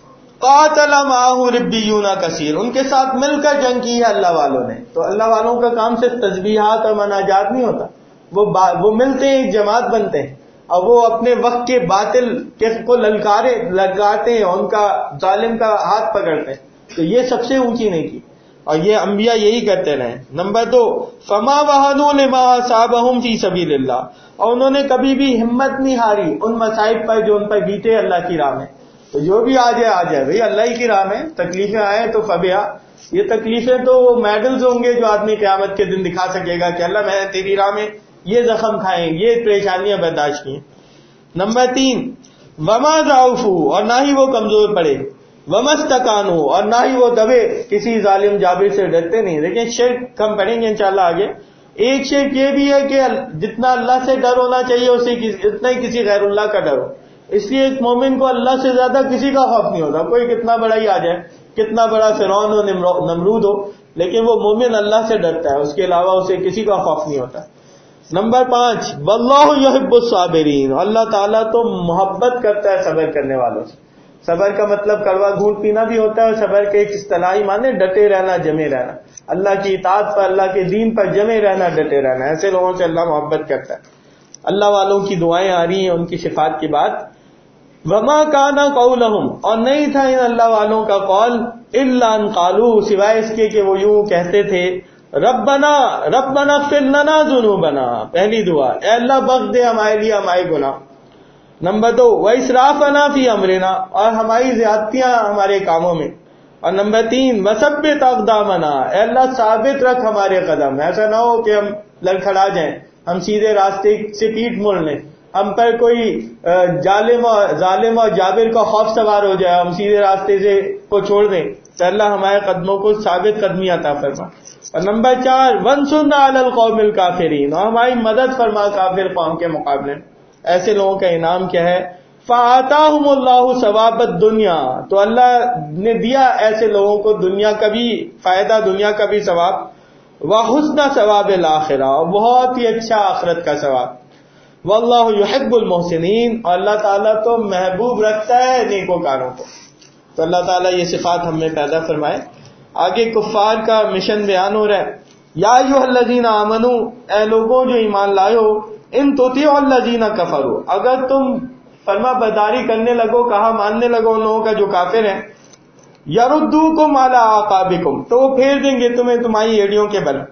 قاتل معه ربیون کثیر، ان کے ساتھ مل کر جنگ کی ہے اللہ والوں نے. تو اللہ والوں کا کام صرف تسبیحات اور مناجات نہیں ہوتا، وہ ملتے ہیں، ایک جماعت بنتے ہیں اور وہ اپنے وقت کے باطل کو للکارتے ہیں، ان کا ظالم کا ہاتھ پکڑتے ہیں. تو یہ سب سے اونچی نہیں کی، اور یہ انبیاء یہی کرتے رہے. نمبر 2، فما وہنوا لما اصابهم فی سبیل اللہ، اور انہوں نے کبھی بھی ہمت نہیں ہاری ان مصائب پر جو ان پر بیتے اللہ کی راہ میں. تو جو بھی آ جائے بھئی اللہ ہی کی راہ میں، تکلیفیں آئیں تو فبیا. یہ تکلیفیں تو میڈلز ہوں گے جو آدمی قیامت کے دن دکھا سکے گا کہ اللہ میں نے تیری راہ میں یہ زخم کھائیں، یہ پریشانیاں برداشت کی. نمبر 3، وما ضعفوا، اور نہ ہی وہ کمزور پڑے، وما استکانوا، اور نہ ہی وہ دبے، کسی ظالم جابر سے ڈرتے نہیں. لیکن شرک ہم پڑھیں گے انشاءاللہ آگے. ایک شرک یہ بھی ہے کہ جتنا اللہ سے ڈر ہونا چاہیے اسے اتنا ہی کسی غیر اللہ کا ڈر ہو. اس لیے ایک مومن کو اللہ سے زیادہ کسی کا خوف نہیں ہوتا، کوئی کتنا بڑا ہی آ جائے، کتنا بڑا فرعون ہو، نمرود ہو، لیکن وہ مومن اللہ سے ڈرتا ہے، اس کے علاوہ اسے کسی کا خوف نہیں ہوتا. نمبر 5، واللہ یحب الصابرین، اللہ تعالیٰ تو محبت کرتا ہے صبر کرنے والوں سے. صبر کا مطلب کڑوا گھونٹ پینا بھی ہوتا ہے، اور صبر کے ایک اصطلاحی معنی ڈٹے رہنا، جمے رہنا، اللہ کی اطاعت پر، اللہ کے دین پر جمے رہنا، ڈٹے رہنا. ایسے لوگوں سے اللہ محبت کرتا ہے. اللہ والوں کی دعائیں آ رہی ہیں ان کی شفاعت کے بعد. وما کان قولہم، اور نہیں تھا ان اللہ والوں کا قول، الا ان قالوا، سوائے اس کے کہ وہ یوں کہتے تھے، ربنا ربنا اغفر لنا ذنوبنا، پہلی دعا اے اللہ بخش دے ہمارے لیے ہمارے گناہ. نمبر 2 واسرافنا فی امرنا، اور ہماری زیادتیاں ہمارے کاموں میں. اور نمبر 3 وثبت اقدامنا، اے اللہ ثابت رکھ ہمارے قدم، ایسا نہ ہو کہ ہم لڑکھڑا جائیں، ہم سیدھے راستے سے پیٹ موڑ لیں، ہم پر کوئی ظالم اور جابر کا خوف سوار ہو جائے، ہم سیدھے راستے سے کو چھوڑ دیں. تو اللہ ہمارے قدموں کو ثابت قدمی عطا فرما. اور نمبر 4 وانصرنا علی القوم الکافرین، اور ہماری مدد فرما کافر قوم کے مقابلے. ایسے لوگوں کا انعام کیا ہے؟ فآتاہم اللہ ثواب الدنیا، تو اللہ نے دیا ایسے لوگوں کو دنیا کا بھی فائدہ، دنیا کا بھی ثواب، وحسن ثواب الآخرہ، اور بہت ہی اچھا آخرت کا ثواب. واللہ یحب المحسنین، اور اللہ تعالیٰ تو محبوب رکھتا ہے نیکوکاروں کو. تو اللہ تعالیٰ یہ صفات ہم میں پیدا فرمائے. آگے کفار کا مشن بیان ہو رہا ہے. یا ایھا الذین آمنو، اے لوگوں جو ایمان لائے ہو، ان تطیعوا الذین کفروا، اگر تم فرما برداری کرنے لگو، کہا ماننے لگو ان لوگوں کا جو کافر ہیں، یردوکم علی اعقابکم، تو وہ پھیر دیں گے تمہیں تمہاری ایڑیوں کے بل،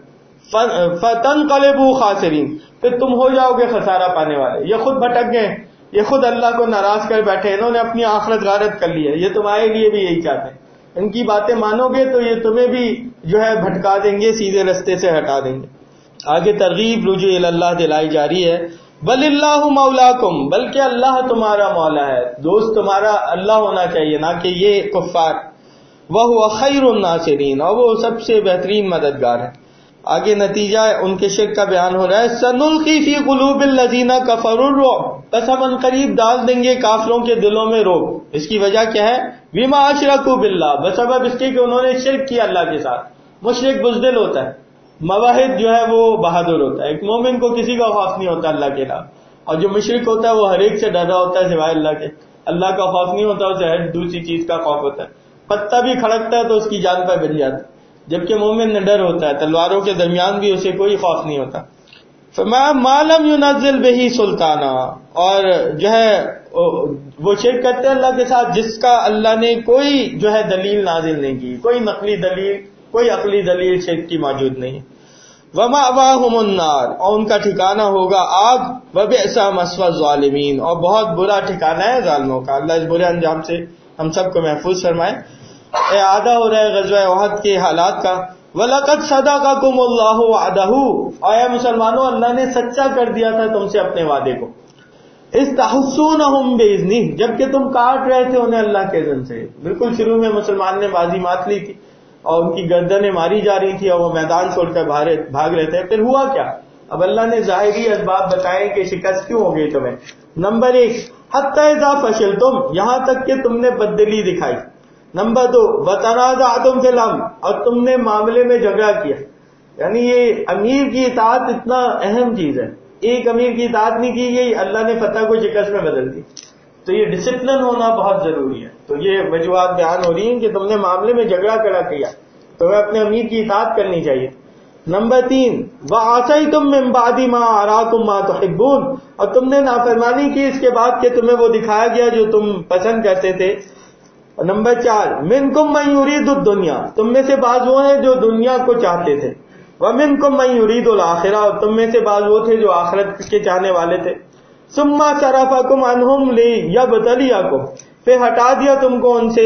فتنقلبوا خاسرین، پھر تم ہو جاؤ گے خسارہ پانے والے. یہ خود بھٹک گئے، یہ خود اللہ کو ناراض کر بیٹھے، انہوں نے اپنی آخرت غارت کر لی ہے، یہ تمہارے لیے بھی یہی چاہتے ہیں. ان کی باتیں مانو گے تو یہ تمہیں بھی جو ہے بھٹکا دیں گے، سیدھے رستے سے ہٹا دیں گے. آگے ترغیب رجوع الی اللہ دلائی جا رہی ہے. بل اللہ مولاکم، بلکہ اللہ تمہارا مولا ہے، دوست تمہارا اللہ ہونا چاہیے، نہ کہ یہ کفار. وہو خیر الناصرین، اور وہ سب سے بہترین مددگار ہے. آگے نتیجہ ان کے شرک کا بیان ہو رہا ہے. سنلقی فی قلوب الذین کفروا الرعب، بس ہم عنقریب ڈال دیں گے کافروں کے دلوں میں رعب. اس کی وجہ کیا ہے؟ بما اشرکوا باللہ، بسبب اس کے کہ انہوں نے شرک کیا اللہ کے ساتھ. مشرک بزدل ہوتا ہے، موحد جو ہے وہ بہادر ہوتا ہے. ایک مومن کو کسی کا خوف نہیں ہوتا اللہ کے علاوہ، اور جو مشرک ہوتا ہے وہ ہر ایک سے ڈر رہا ہوتا ہے سوائے اللہ کے. اللہ کا خوف نہیں ہوتا، اسے ہر دوسری چیز کا خوف ہوتا ہے. پتا بھی کھڑکتا ہے تو اس کی جان پر بن جاتا ہے، جبکہ مومن میں ڈر ہوتا ہے، تلواروں کے درمیان بھی اسے کوئی خوف نہیں ہوتا. فرمایا ما لم ينزل به سلطانا، اور جو ہے وہ شرک کرتے ہیں اللہ کے ساتھ جس کا اللہ نے کوئی جو ہے دلیل نازل نہیں کی، کوئی نقلی دلیل، کوئی عقلی دلیل شرک کی موجود نہیں. ومأواہم النار، اور ان کا ٹھکانہ ہوگا آگ. وبئس مثوى الظالمین، اور بہت برا ٹھکانہ ہے ظالموں کا. اللہ اس برے انجام سے ہم سب کو محفوظ فرمائے. اعادہ ہو رہا ہے غزوہ احد کے حالات کا. وَلَقَدْ صَدَقَكُمُ اللَّهُ وَعْدَهُ، اور اے مسلمانوں اللہ نے سچا کر دیا تھا تم سے اپنے وعدے کو. اِذْ تَحُسُّونَهُمْ بِإِذْنِهِ، جبکہ تم کاٹ رہے تھے انہیں اللہ کے اذن سے. بالکل شروع میں مسلمان نے بازی مات لی تھی اور ان کی گردنیں ماری جا رہی تھی اور وہ میدان چھوڑ کر بھاگ رہے تھے. پھر ہوا کیا؟ اب اللہ نے ظاہری اسباب بتائے کہ شکست کیوں ہو گئی تمہیں. نمبر 1 حتی اذا فشلتم، یہاں تک کہ تم نے بددلی دکھائی. نمبر 2 وتنازعتم فی الامر، اور تم نے معاملے میں جھگڑا کیا. یعنی یہ امیر کی اطاعت اتنا اہم چیز ہے، ایک امیر کی اطاعت نہیں کی گئی، اللہ نے فتح کو شکست میں بدل دی. تو یہ ڈسپلن ہونا بہت ضروری ہے. تو یہ وجوہات بیان ہو رہی ہیں کہ تم نے معاملے میں جھگڑا کھڑا کیا، تمہیں اپنے امیر کی اطاعت کرنی چاہیے. نمبر 3 وَعَصَيْتُم مِّن بَعْدِ مَا أَرَاكُم مَّا تُحِبُّونَ، اور تم نے نافرمانی کی اس کے بعد کہ تمہیں وہ دکھایا گیا جو تم پسند کرتے تھے. نمبر 4 مِنكُم مَّن يُرِيدُ الدُّنْيَا، تم میں سے بعض وہ ہیں جو دنیا کو چاہتے تھے. وَمِنكُم مَّن يُرِيدُ الْآخِرَةَ، اور تم میں سے بعض وہ تھے جو آخرت کے چاہنے والے تھے. ثُمَّ صَرَفَكُمْ عَنْهُمْ لِيَبْتَلِيَكُمْ، پھر ہٹا دیا تم کو ان سے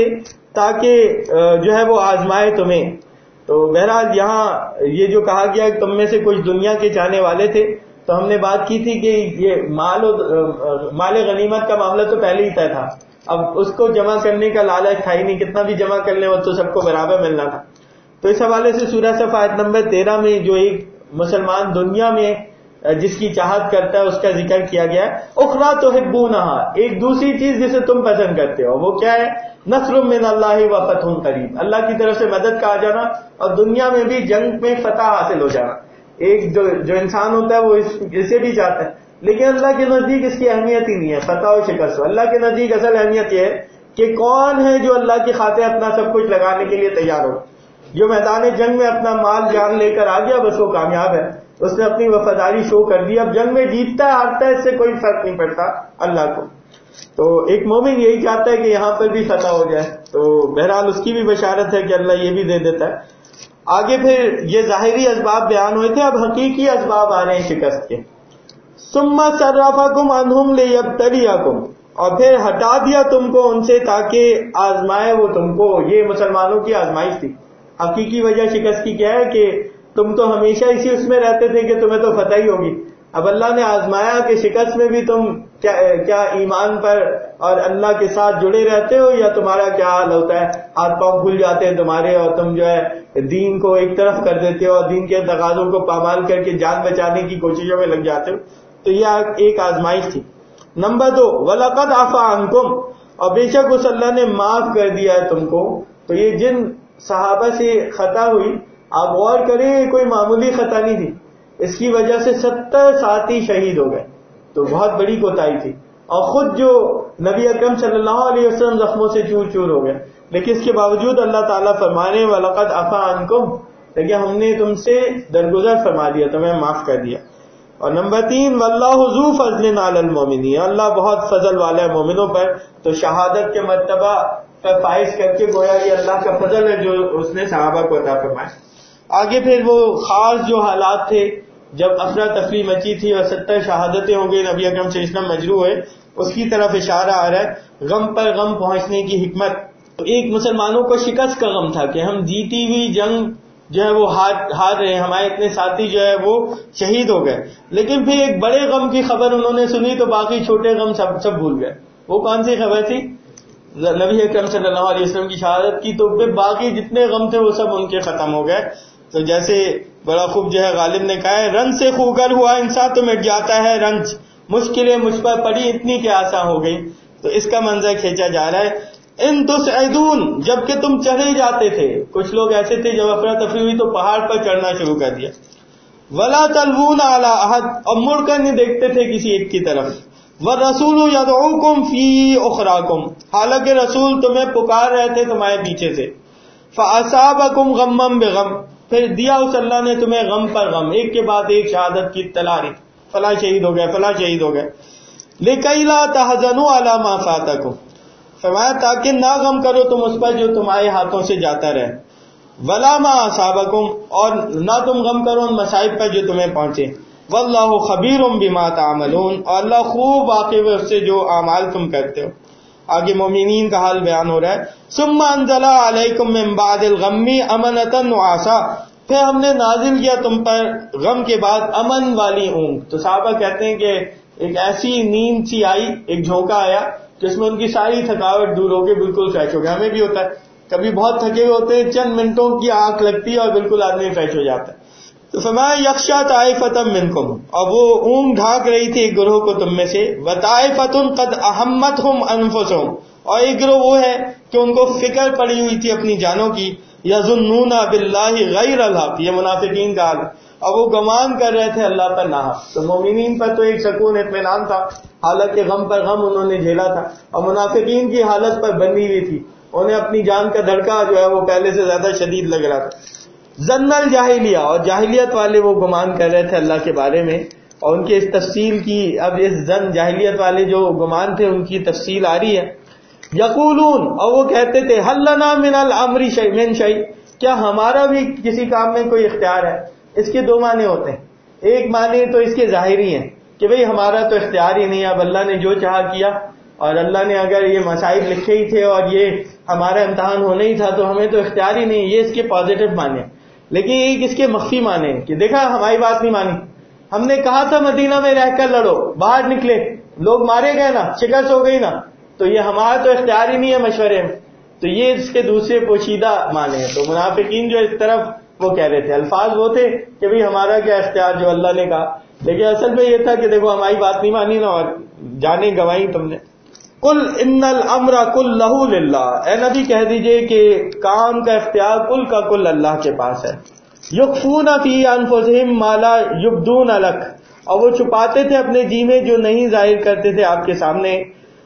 تاکہ جو ہے وہ آزمائے تمہیں. تو بہرحال یہاں یہ جو کہا گیا کہ تم میں سے کچھ دنیا کے چاہنے والے تھے، تو ہم نے بات کی تھی کہ یہ مال غنیمت کا معاملہ تو پہلے ہی طے تھا. اب اس کو جمع کرنے کا لالچ تھا ہی نہیں، کتنا بھی جمع کر لیں وہ تو سب کو برابر ملنا تھا. تو اس حوالے سے سورہ صف آیت نمبر 13 میں جو ایک مسلمان دنیا میں جس کی چاہت کرتا ہے اس کا ذکر کیا گیا ہے. اخرى تحبونها، ایک دوسری چیز جسے تم پسند کرتے ہو، وہ کیا ہے؟ نصر من اللہ و فتح قریب، اللہ کی طرف سے مدد کا آ جانا اور دنیا میں بھی جنگ میں فتح حاصل ہو جانا. ایک جو انسان ہوتا ہے وہ اسے بھی چاہتا ہے، لیکن اللہ کے نزدیک اس کی اہمیت ہی نہیں ہے فتح و شکست. اللہ کے نزدیک اصل اہمیت یہ ہے کہ کون ہے جو اللہ کی خاطر اپنا سب کچھ لگانے کے لیے تیار ہو. جو میدان جنگ میں اپنا مال جان لے کر آ گیا بس وہ کامیاب ہے، اس نے اپنی وفاداری شو کر دی. اب جنگ میں جیتتا ہے ہارتا ہے اس سے کوئی فرق نہیں پڑتا اللہ کو. تو ایک مومن یہی چاہتا ہے کہ یہاں پر بھی فتح ہو جائے. تو بہرحال اس کی بھی بشارت ہے کہ اللہ یہ بھی دے دیتا ہے. آگے پھر یہ ظاہری اسباب بیان ہوئے تھے, اب حقیقی اسباب آ رہے ہیں شکست کے. ثم صرفکم عنہم لیبتلیکم, اور پھر ہٹا دیا تم کو ان سے تاکہ آزمائے وہ تم کو. یہ مسلمانوں کی آزمائش تھی. حقیقی وجہ شکست کی کیا ہے کہ تم تو ہمیشہ اسی اس میں رہتے تھے کہ تمہیں تو فتح ہی ہوگی. اب اللہ نے آزمایا کہ شکست میں بھی تم کیا ایمان پر اور اللہ کے ساتھ جڑے رہتے ہو, یا تمہارا کیا حال ہوتا ہے, ہاتھ پاؤں کھل جاتے ہیں تمہارے اور تم جو ہے دین کو ایک طرف کر دیتے ہو اور دین کے تقاضوں کو پامال کر کے جان بچانے کی کوششوں میں لگ جاتے ہو. تو یہ ایک آزمائش تھی. نمبر 2, وَلَقَدْ عَفَا عَنْكُمْ, اور بے شک اس اللہ نے معاف کر دیا ہے تم کو. تو یہ جن صحابہ سے خطا ہوئی, آپ غور کریں, کوئی معمولی خطا نہیں تھی. اس کی وجہ سے 70 ساتھی شہید ہو گئے. تو بہت بڑی کوتاہی تھی. اور خود جو نبی اکرم صلی اللہ علیہ وسلم زخموں سے چور چور ہو گئے. لیکن اس کے باوجود اللہ تعالیٰ فرمانے وَلَقَدْ عَفَا عَنْكُمْ, لیکن ہم نے تم سے درگزر فرما دیا, تمہیں معاف کر دیا. اور نمبر 3, وَاللَّهُ ذُو فَضْلٍ عَلَى الْمُؤْمِنِينَ, اللہ بہت فضل والا ہے مومنوں پر. تو شہادت کے مرتبہ کا فائز کر کے گویا یہ اللہ کا فضل ہے جو اس نے صحابہ کو عطا فرمایا. آگے پھر وہ خاص جو حالات تھے جب افراتفری مچی تھی اور 70 شہادتیں ہو گئی, نبی اکرم صلی اللہ علیہ وسلم مجروح ہوئے, اس کی طرف اشارہ آ رہا ہے. غم پر غم پہنچنے کی حکمت. تو ایک مسلمانوں کو شکست کا غم تھا کہ ہم جیتی ہوئی جنگ جو ہے وہ ہار رہے ہیں, ہمارے اتنے ساتھی جو ہے وہ شہید ہو گئے. لیکن پھر ایک بڑے غم کی خبر انہوں نے سنی تو باقی چھوٹے غم سب بھول گئے. وہ کون سی خبر تھی؟ نبی اکرم صلی اللہ علیہ وسلم کی شہادت کی. تو پھر باقی جتنے غم تھے وہ سب ان کے ختم ہو گئے. تو جیسے بڑا خوب جو ہے غالب نے کہا ہے, رنج سے خوگر ہوا انسان تو مٹ جاتا ہے رنج, مشکلیں مجھ پر پڑی اتنی کہ آسان ہو گئی. تو اس کا منظر کھینچا جا رہا ہے. ان تسعدون, جبکہ تم چڑھے جاتے تھے. کچھ لوگ ایسے تھے جب افراتفری ہوئی تو پہاڑ پر چڑھنا شروع کر دیا. ولا تلوون علی احد, اور مڑ کر نہیں دیکھتے تھے کسی ایک کی طرف. والرسول یدعوکم فی اخراکم, حالانکہ رسول تمہیں پکار رہے تھے تمہارے پیچھے سے. فاصابکم غما بغم, پھر دیا اس اللہ نے تمہیں غم پر غم, ایک کے بعد ایک شہادت کی تلاری. فلاں شہید ہو گئے, فلاں شہید ہو گئے. لکی لا تحزنوا علی ما فاتکم, فرمایا تاکہ نہ غم کرو تم اس پر جو تمہارے ہاتھوں سے جاتا رہے. ولا ما اصابکم, اور نہ تم غم کرو ان مصائب پر جو تمہیں پہنچے. واللہ خبیر بما تعملون, اور اللہ خوب واقف ہے اس سے جو اعمال تم کرتے ہو. آگے مومنین کا حال بیان ہو رہا ہے. ثم انزل علیکم من بعد الغم امنۃ نعاسا, پھر ہم نے نازل کیا تم پر غم کے بعد امن والی اونگ. تو صحابہ کہتے ہیں کہ ایک ایسی نیند سی آئی, ایک جھونکا آیا جس میں ان کی ساری تھکاوٹ دور ہو کے بالکل فریش ہو گیا. ہمیں بھی ہوتا ہے, کبھی بہت تھکے ہوئے ہوتے ہیں, چند منٹوں کی آنکھ لگتی ہے اور بالکل آدمی فریش ہو جاتا ہے. تو فرمایا یخشا طائفۃ منکم, اور وہ اونگ ڈھانک رہی تھی ایک گروہ کو تم میں سے. وطائفۃ قد اہمتہم انفسہم, اور ایک گروہ وہ ہے کہ ان کو فکر پڑی ہوئی تھی اپنی جانوں کی. یظنون باللہ غیر الحق, یہ منافقین کا حال, اور وہ گمان کر رہے تھے اللہ پر ناحق. تو مومنین پر تو ایک سکون اطمینان تھا, حالانکہ غم پر غم انہوں نے جھیلا تھا. اور منافقین کی حالت پر بندی ہوئی تھی, انہیں اپنی جان کا دھڑکا جو ہے وہ پہلے سے زیادہ شدید لگ رہا تھا. ظن الجاہلیہ, اور جاہلیت والے وہ گمان کر رہے تھے اللہ کے بارے میں. اور ان کے اس تفصیل کی, اب اس ظن جاہلیت والے جو گمان تھے ان کی تفصیل آ رہی ہے. یقولون, اور وہ کہتے تھے حل لنا من الامر شیء من شیء, کیا ہمارا بھی کسی کام میں کوئی اختیار ہے. اس کے دو معنی ہوتے ہیں. ایک معنی تو اس کے ظاہری ہیں کہ بھئی ہمارا تو اختیار ہی نہیں, اب اللہ نے جو چاہا کیا, اور اللہ نے اگر یہ مسائل لکھے ہی تھے اور یہ ہمارا امتحان ہونا ہی تھا تو ہمیں تو اختیار ہی نہیں. یہ اس کے پازیٹو معنی. لیکن ایک اس کے مخفی معنی ہے کہ دیکھا ہماری بات نہیں مانی, ہم نے کہا تھا مدینہ میں رہ کر لڑو, باہر نکلے, لوگ مارے گئے نا, شکست ہو گئی نا, تو یہ ہمارا تو اختیار ہی نہیں ہے مشورے میں. تو یہ اس کے دوسرے پوشیدہ معنی ہیں. تو منافقین جو اس طرف وہ کہہ رہے تھے, الفاظ وہ تھے کہ بھئی ہمارا کیا اختیار جو اللہ نے کہا, لیکن اصل میں یہ تھا کہ دیکھو ہماری بات نہیں مانی نا اور جانے گوائی تم نے. قل ان الامر کلہ للہ, اے نبی کہہ دیجئے کہ کام کا اختیار کل کا کل اللہ کے پاس ہے. یخفون فی انفسہم ما لا یبدون لک, اور وہ چھپاتے تھے اپنے جی میں جو نہیں ظاہر کرتے تھے آپ کے سامنے.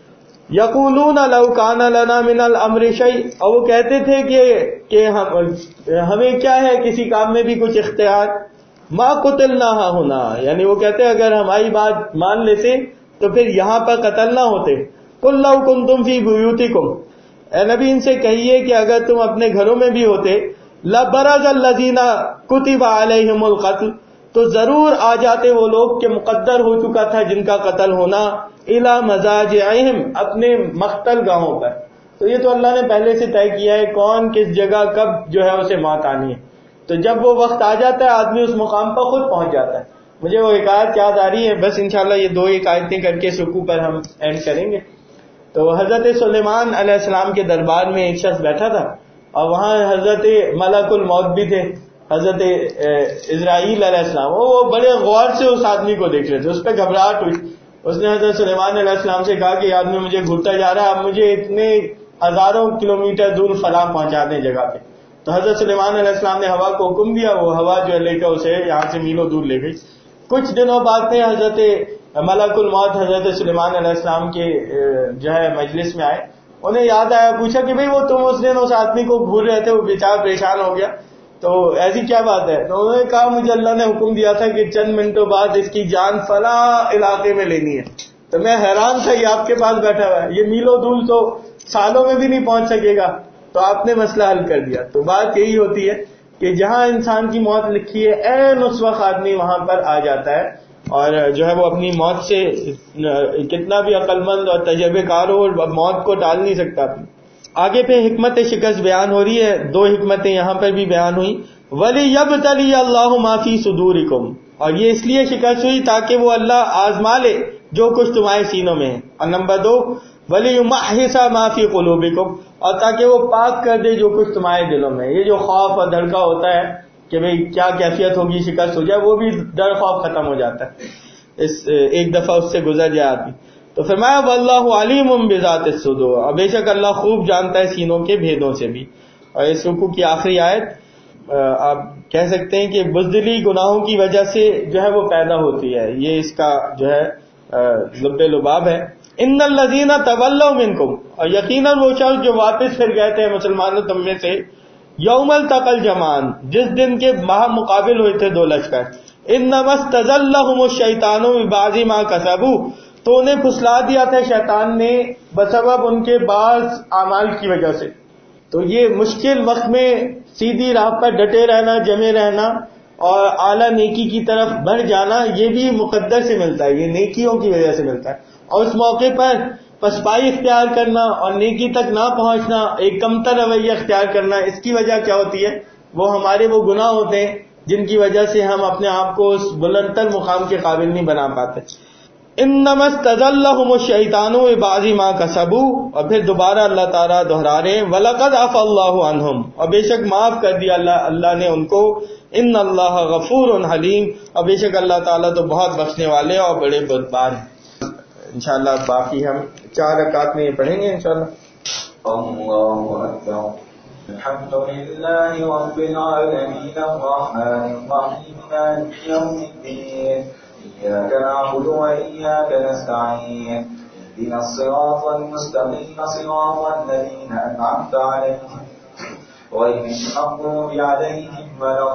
یقولون لو کان لنا من الامر شیء, اور وہ کہتے تھے کہ ہمیں کیا ہے کسی کام میں بھی کچھ اختیار. ما قتلنا ہونا، یعنی وہ کہتے ہیں اگر ہماری بات مان لیتے تو پھر یہاں پر قتل نہ ہوتے. قل لو کنتم فی بیوتکم، اے نبی ان سے کہیے کہ اگر تم اپنے گھروں میں بھی ہوتے، لبرز الذین کتب علیہم القتل، تو ضرور آ جاتے وہ لوگ کہ مقدر ہو چکا تھا جن کا قتل ہونا، الی مضاجعہم، اپنے مقتل گاہوں پر. تو یہ تو اللہ نے پہلے سے طے کیا ہے کون کس جگہ کب جو ہے اسے موت آنی ہے. تو جب وہ وقت آ جاتا ہے آدمی اس مقام پر خود پہنچ جاتا ہے. مجھے وہ ایک آیت یاد آ رہی ہے، بس انشاءاللہ یہ 2 آیتیں کر کے سکوع پر ہم اینڈ کریں گے. تو حضرت سلیمان علیہ السلام کے دربار میں ایک شخص بیٹھا تھا، اور وہاں حضرت ملک الموت بھی تھے، حضرت اسرائیل علیہ السلام. وہ بڑے غور سے اس آدمی کو دیکھ رہے تھے، اس پہ گھبراہٹ ہوئی. اس نے حضرت سلیمان علیہ السلام سے کہا کہ یہ آدمی مجھے گھورتا جا رہا ہے، اب مجھے اتنے ہزاروں کلومیٹر دور فلاں پہنچا دیں جگہ پہ. تو حضرت سلیمان علیہ السلام نے ہوا کو حکم دیا، وہ ہوا جو لے کر اسے یہاں سے میلوں دور لے گئی. کچھ دنوں بعد میں حضرت ملک الموت حضرت سلیمان علیہ السلام کے جو ہے مجلس میں آئے. انہیں یاد آیا، پوچھا کہ بھئی وہ تم اس دن اس آدمی کو گھور رہے تھے، وہ بیچارہ پریشان ہو گیا، تو ایسی کیا بات ہے؟ تو انہوں نے کہا مجھے اللہ نے حکم دیا تھا کہ چند منٹوں بعد اس کی جان فلاں علاقے میں لینی ہے. تو میں حیران تھا، یہ آپ کے پاس بیٹھا ہوا ہے، یہ میلوں دور تو سالوں میں بھی نہیں پہنچ سکے گا، تو آپ نے مسئلہ حل کر دیا. تو بات یہی ہوتی ہے کہ جہاں انسان کی موت لکھی ہے عین اس وقت آدمی وہاں پر آ جاتا ہے، اور جو ہے وہ اپنی موت سے کتنا بھی عقل مند اور تجربے کار ہو موت کو ٹال نہیں سکتا. آگے پہ حکمت شکست بیان ہو رہی ہے، 2 حکمتیں یہاں پر بھی بیان ہوئی. وَلِيَبْتَلِيَ اللَّهُ مَا فِي صُدُورِكُمْ، اور یہ اس لیے شکست ہوئی تاکہ وہ اللہ آزما لے جو کچھ تمہارے سینوں میں ہے. اور نمبر 2 وَلِيُمَحِّصَ مَا فِي قُلُوبِكُمْ، اور تاکہ وہ پاک کر دے جو کچھ تمہارے دلوں میں. یہ جو خوف اور دھڑکا ہوتا ہے کہ بھئی کیا کیفیت ہوگی شکست ہو جائے، وہ بھی ڈر خوف ختم ہو جاتا ہے ایک دفعہ اس سے گزر جائے آدمی. تو فرمایا واللہ علیم بذات الصدور، اور بے شک اللہ خوب جانتا ہے سینوں کے بھیدوں سے بھی. اور اس رکوع کی آخری آیت آپ کہہ سکتے ہیں کہ بزدلی گناہوں کی وجہ سے جو ہے وہ پیدا ہوتی ہے، یہ اس کا جو ہے لب لباب ہے. ان الذین تولوا منکم، اور یقیناً وہ شخص جو واپس پھر گئے تھے مسلمانوں تم میں سے، یوم التقى الجمعان، جس دن کے مقابل ہوئے تھے 2 لشکر. انما استزلهم الشیطان ببعض ما کسبوا، تو انہیں پھسلا دیا تھا شیطان نے بسبب ان کے بعض اعمال کی وجہ سے. تو یہ مشکل وقت میں سیدھی راہ پر ڈٹے رہنا، جمے رہنا اور اعلیٰ نیکی کی طرف بڑھ جانا، یہ بھی مقدر سے ملتا ہے، یہ نیکیوں کی وجہ سے ملتا ہے. اور اس موقع پر پسپائی اختیار کرنا اور نیکی تک نہ پہنچنا، ایک کمتر رویہ اختیار کرنا، اس کی وجہ کیا ہوتی ہے؟ وہ ہمارے وہ گناہ ہوتے ہیں جن کی وجہ سے ہم اپنے آپ کو اس بلندتر مقام کے قابل نہیں بنا پاتے. انما استزلهم الشیطان ببعض ما کسبوا، اور پھر دوبارہ اللہ تعالیٰ دہرا رہے ہیں وَلَقَدْ عَفَا اللَّهُ عَنْهُمْ، اور بے شک معاف کر دیا اللہ نے ان کو. ان اللہ غفور حلیم، اور بے شک اللہ تعالیٰ تو بہت بخشنے والے اور بڑے بردبار ہیں. انشاءاللہ باقی ہم 4 رکعات میں یہ پڑھیں گے انشاءاللہ. اللہ اکبر. الحمد للہ رب العالمین الرحمن الرحیم مالک یوم الدین إياك نعبد وإياك نستعين اهدنا الصراط المستقيم صراط الذين أنعمت عليهم غير المغضوب عليهم ولا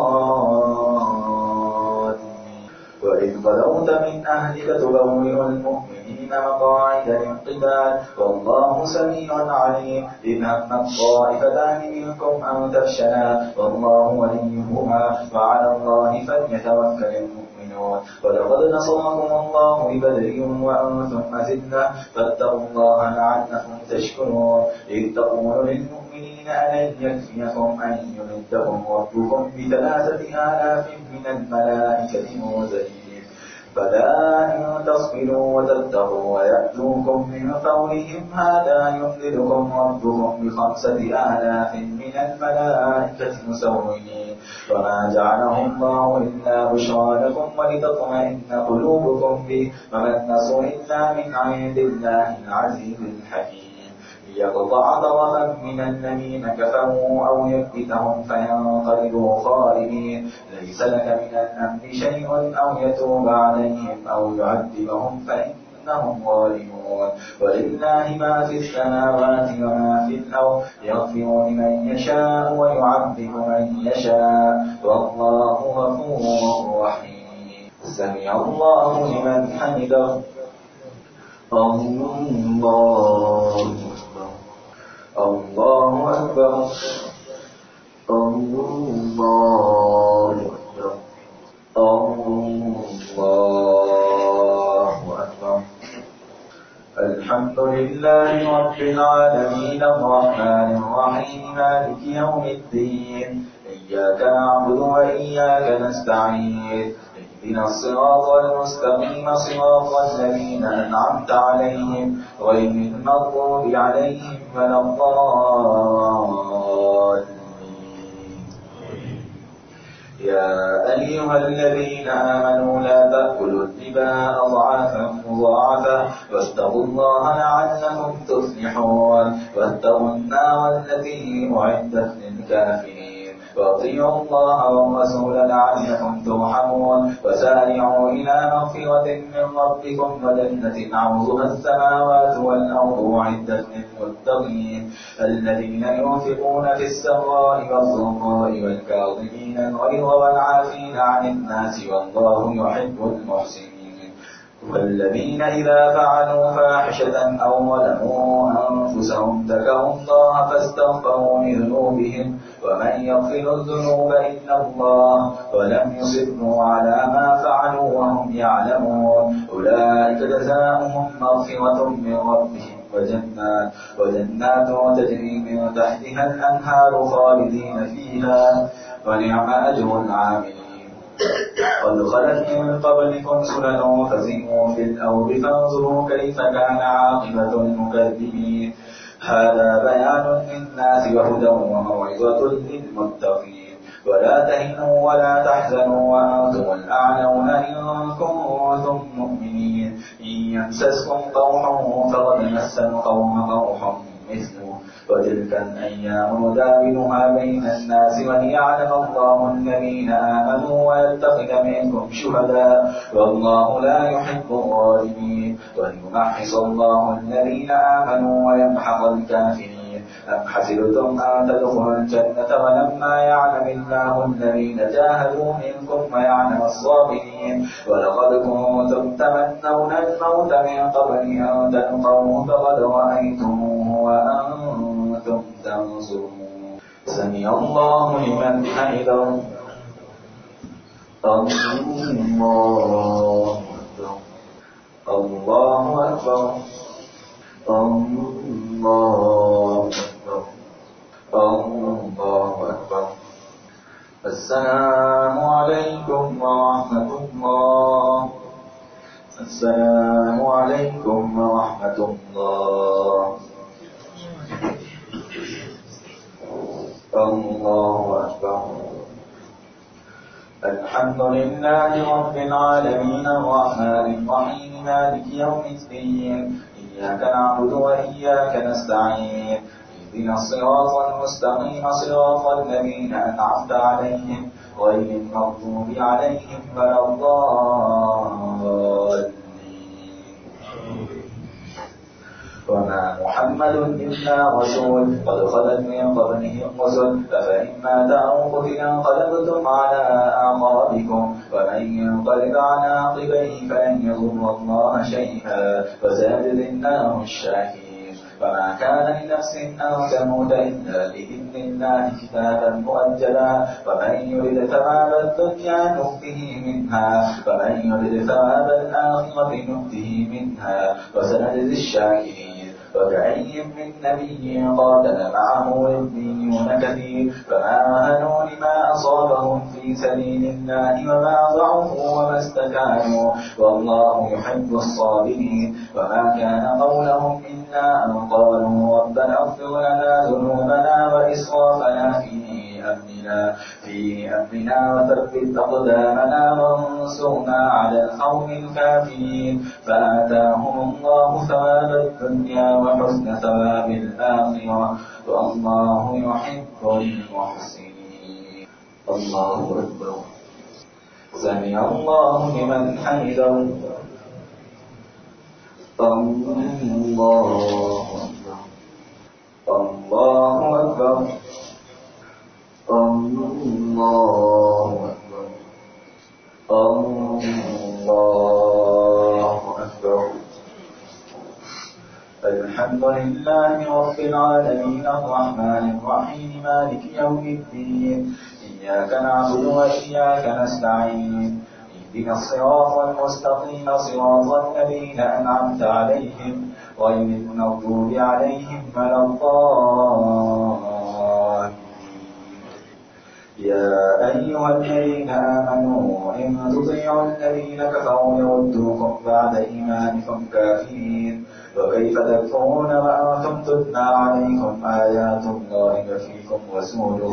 الضالين. وإذ غدوت من أهلك تبوئ المؤمنين مقاعد للقتال والله سميع عليم. إذ همت طائفتان منكم أن تفشلا والله وليهما وعلى الله فليتوكل المؤمنون. ولقد نصركم الله ببدر وأنتم أذلة فاتقوا الله لعلكم تشكرون. إذ تقول للمؤمنين ألن يكفيكم أن يمدكم ربكم ب3,000 من الملائكة منزلين فلا إن تصبروا وتتقوا ويأتوكم من فورهم هذا يمددكم ربكم ب5,000 من الملائكة مسومين. وما جعله الله إلا بشرى لكم ولتطمئن قلوبكم به وما النصر إلا من عند الله العزيز الحكيم. ليقطع طرفا من الذين كفروا أو يكبتهم فينقلبوا خائبين. ليس لك من الأمر شيء أو يتوب عليهم أو يعذبهم فإنهم ظالمون. ولله ما في السماوات وما في الأرض يغفر لمن يشاء ويعذب من يشاء والله غفور غفور رحيم. سمع الله لمن حمده. الله أكبر. الله أكبر. الله أكبر. الحمد لله رب العالمين الرحمن الرحيم مالك يوم الدين إياك نعبد وإياك نستعين اهدنا الصراط المستقيم صراط الذين أنعمت عليهم غير المغضوب عليهم ولا الضالين. يا أيها الذين آمنوا لا تأكلوا الربا أضعافا مضاعفة واتقوا الله لعلكم تفلحون. واتقوا النار التي أعدت للكافرين وأطيعوا الله والرسول لعلكم ترحمون. وسارعوا إلى مغفرة من ربكم وجنة عرضها السماوات والأرض أعدت للمتقين الذين ينفقون في السراء والضراء والكاظمين الغيظ والعافين عن الناس والله يحب المحسنين. والذين إذا فعلوا فاحشة أو ظلموا أنفسهم ذكروا الله فاستغفروا لذنوبهم ومن يغفر الذنوب إلا الله ولم يصروا على ما فعلوا وهم يعلمون. أولئك جزاؤهم مغفرة من ربهم وجنات تجري من تحتها الأنهار خالدين فيها ونعم أجر العاملين. قد خلت من قبلكم سنن فسيروا في الأرض فانظروا كيف كان عاقبة المكذبين. هذا بيان للناس وهدى وموعظة للمتقين. ولا تهنوا ولا تحزنوا وأنتم الأعلون إن كنتم مؤمنين. إن يمسسكم قرح فقد مس القوم قرح مثله وتلك الأيام نداولها بين الناس وليعلم الله الذين آمنوا ويتخذ منكم شهداء والله لا يحب الظالمين وليمحص الله الذين آمنوا ويمحق الكافرين. أم حسبتم أن تدخلوا الجنة ولما يعلم الله الذين جاهدوا منكم ويعلم الصابرين. ولقد كنتم تمنون الموت من قبل أن تلقوه فقد رأيتموه وأنتم تنظرون. سمع الله لمن حمده. الله أكبر. الله أكبر. الله أكبر. السلام عليكم ورحمة الله. السلام عليكم ورحمة الله. الله أكبر. الحمد لله رب العالمين الرحمن الرحيم مالك يوم الدين إياك نعبد وإياك نستعين اهدنا الصراط المستقيم صراط الذين أنعمت عليهم غير المغضوب عليهم ولا الضالين. وما محمد إلا رسول قد خلت من قبله الرسل أفإن مات أو قتل انقلبتم على أعقابكم ومن ينقلب على عقبيه فلن يضر الله شيئا وسيجزي الله الشاكرين. وما كان لنفس أن تموت إلا بإذن الله كتابا مؤجلا. ومن يرد ثواب الدنيا نؤته منها ومن يرد ثواب الآخرة نؤته منها وسنجزي الشاكرين. وكأي من نبي قاتل معه ربيون كثير فما وهنوا لما أصابهم في سبيل الله وما ضعفوا وما استكانوا والله يحب الصابرين. وما كان قولهم إلا أن قالوا ربنا اغفر لنا ذنوبنا وإسرافنا في أمرنا وثبت أقدامنا وانصرنا على القوم الكافرين. فآتاهم الله ثواب الدنيا وحسن ثواب الآخرة والله يحب المحسنين. الله أكبر. سمع الله لمن حمده. الله أكبر. الله أكبر. الله أكبر. الله أكبر. الحمد لله رب العالمين الرحمن الرحيم مالك يوم الدين إياك نعبد وإياك نستعين اهدنا الصراط المستقيم صراط الذين أنعمت عليهم غير المغضوب عليهم ولا الضالين. يا أيها الذين آمنوا إن تطيعوا الذين كفروا يردوكم بعد إيمانكم كافرين وكيف تكفرون وأنتم تتلى عليكم آيات الله وفيكم رسوله.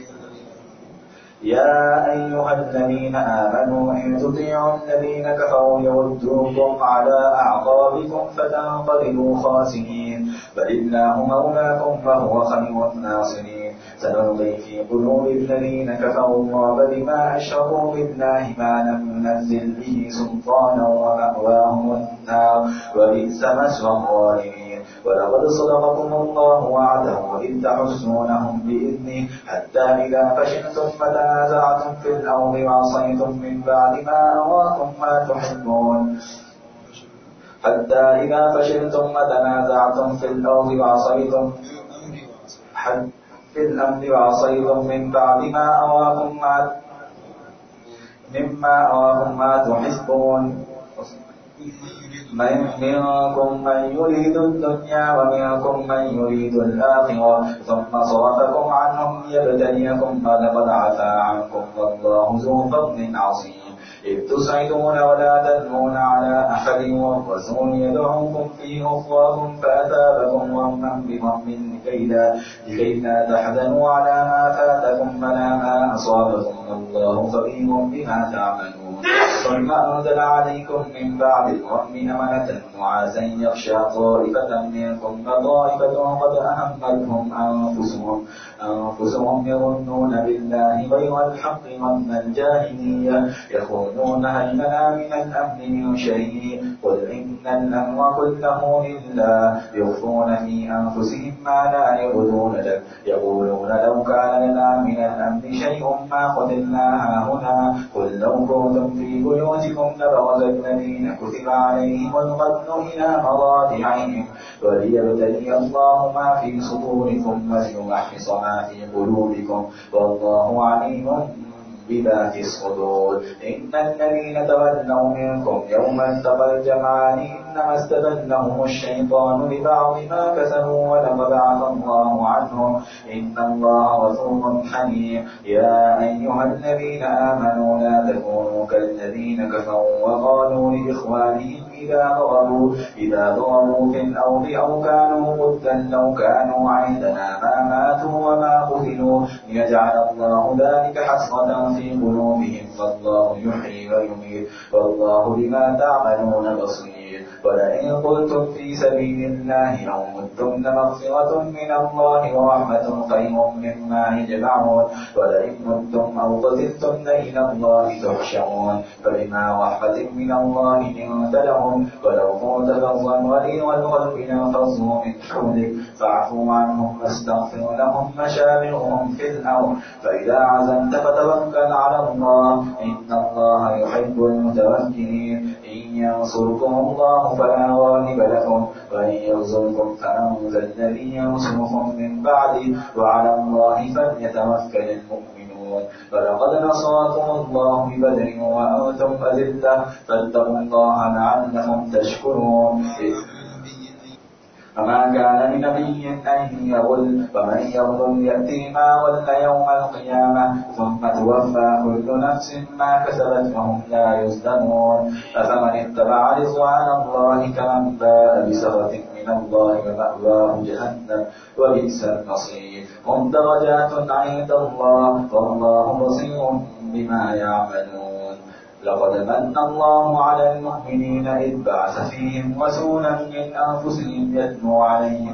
يا أيها الذين آمنوا إن تطيعوا الذين كفروا يردوكم على أعقابكم فتنقلبوا خاسرين بل الله مولاكم وهو خير الناصرين. سنلقي في قلوب الذين كفروا الرعب بما أشركوا بالله ما لم ينزل به سلطانا ومأواهم النار وبئس مثوى الظالمين. ولقد صدقكم الله وعده إذ تحسونهم بإذنه حتى إذا فشلتم فتنازعتم في الأرض وعصيتم من بعد ما أراكم ما تحبون حتى إذا فشلتم وتنازعتم في الأرض وعصيتم في الأمر وعصيتم من بعد ما أراكم ما تحبون منكم من يريد الدنيا ومنكم من يريد الآخرة ثم صرفكم عنهم ليبتليكم ولقد عفا عنكم والله ذو فضل عظيم. إذ تسعدون ولا تلوون على أحد والرسول يدعوكم في أخراكم فأثابكم غما بغم لكي لا تحزنوا على ما فاتكم ولا ما أصابكم والله خبير بما تعملون. ثم أنزل عليكم من بعد الغم أمنة نعاسا يغشى طائفة منكم وطائفة قد أهمتهم أنفسهم يظنون بالله غير الحق ظن الجاهلية يقولون هل لنا من الأمر من شيء قل إن الأمر كله لله يخفون في أنفسهم ما لا يبدون لك يقولون لو كان لنا من الأمر شيء ما قتلنا هنا قل لو كنتم في بيوتكم لبرز الذين كتب عليهم القتل إلى مضاجعهم وليبتلي الله ما في صدوركم وليمحص ما في قلوبكم والله عليم بذات الصدور. إن الذين تولوا منكم يوم التقى الجمعان إنما استدلهم الشيطان لبعض ما كسبوا ولقد عفا الله عنهم إن الله غفور حليم. يا أيها الذين آمنوا لا تكونوا كالذين كفروا وقالوا لإخوانهم إذا ضربوا في الأرض أو كانوا غدا لو كانوا عندنا ما ماتوا وما قتلوا ليجعل الله ذلك حسرة في قلوبهم والله يحيي ويميت والله بما تعملون بصير. ولئن قلتم في سبيل الله أو متم لمغفرة من الله ورحمة خير مما يجمعون ولئن متم أو قتلتم لإلى الله تحشرون. فبما رحمة من الله لنت لهم ولو كنت فظا غليظ القلب لانفضوا من حولك فاعفوا عنهم واستغفر لهم مشاورهم في الأرض فإذا عزمت فتوكل على الله إن الله يحب المتوكلين. إن ينصركم الله فلا غالب لكم وإن يخذلكم فمن ذا الذي ينصركم من بعده وعلى الله فليتوكل المؤمنون. ولقد نصركم الله ببدر وأنتم أذلة فاتقوا الله لعلكم تشكرون. فما كان لنبي أن يغل ومن يغل يأتي ما غل يوم القيامة ثم توفى كل نفس ما كسبت وهم لا يظلمون. أفمن اتبع رضوان الله كمن باء بسخط من الله ومأواه جهنم وبئس المصير. هم درجات عند الله والله بصير بما يعملون. لقد من الله على المؤمنين إذ بعث فيهم رسولا من أنفسهم يتلو عليهم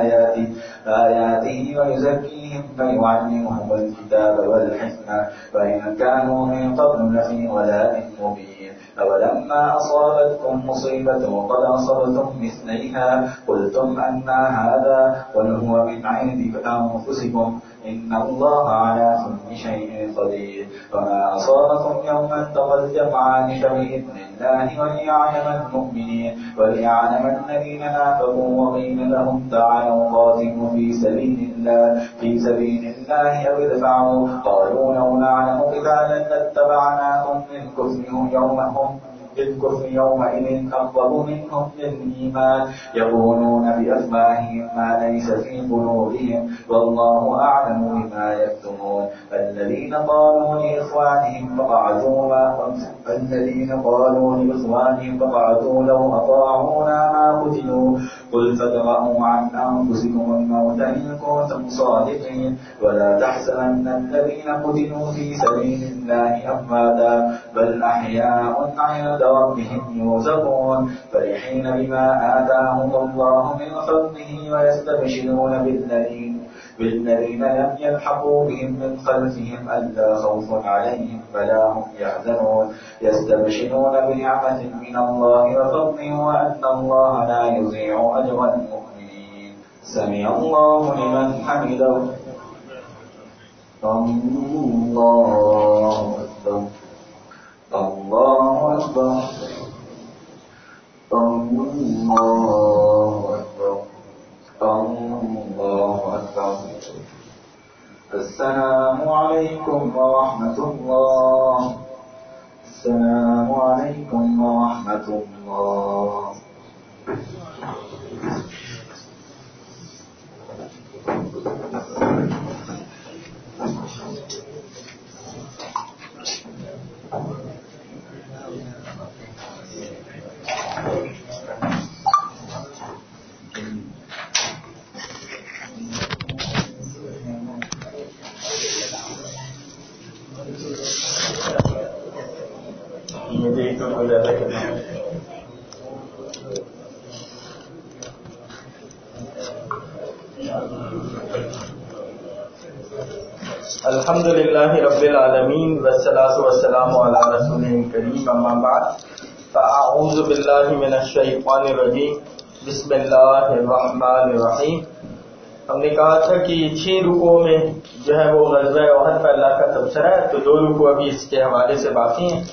آياته ويزكيهم ويعلمهم الكتاب والحكمة وإن كانوا من قبل لفي ضلال مبين. أولما أصابتكم مصيبة قد أصبتم مثليها قلتم أن هذا قل هو من عند أنفسكم إن الله على كل شيء قدير. وما أصابكم يوم التقى الجمعان فبإذن الله وليعلم المؤمنين وليعلم الذين نافقوا وقيل لهم تعالوا قاتلوا في سبيل الله أو ادفعوا قالوا لو نعلم قتالا لاتبعناكم بالكفر يومئذ أقرب منهم للإيمان يقولون بأفواههم ما ليس في قلوبهم والله أعلم بما يكتمون. الذين قالوا لإخوانهم فقعدوا لو أطاعونا ما قتلوا قل فادرءوا عن أنفسكم الموت إن كنتم صادقين ولا تحسبن الذين قتلوا في سبيل الله أمواتا بل أحياء عند ربهم يرزقون فرحين بما آتاهم الله من فضله ويستبشرون بالذين لم يلحقوا بهم من خلفهم ألا خوف عليهم ولا هم يحزنون يستبشرون بنعمة من الله وفضل وأن الله لا يضيع أجر المؤمنين. سمع الله لمن حمده. الله أكبر. الله أكبر. الله أكبر. الله أكبر. السلام عليكم ورحمة الله. السلام عليكم ورحمة الله. الحمد للہ رب العالمین والصلاة والسلام علی رسولہ الکریم اما بعد فاعوذ باللہ من الشیطان الرجیم بسم اللہ الرحمن الرحیم. ہم نے کہا تھا کہ 6 رکوع میں جو ہے وہ غزوہ احد پہ اللہ کا تبصرہ ہے، تو 2 رکوع ابھی اس کے حوالے سے باقی ہیں.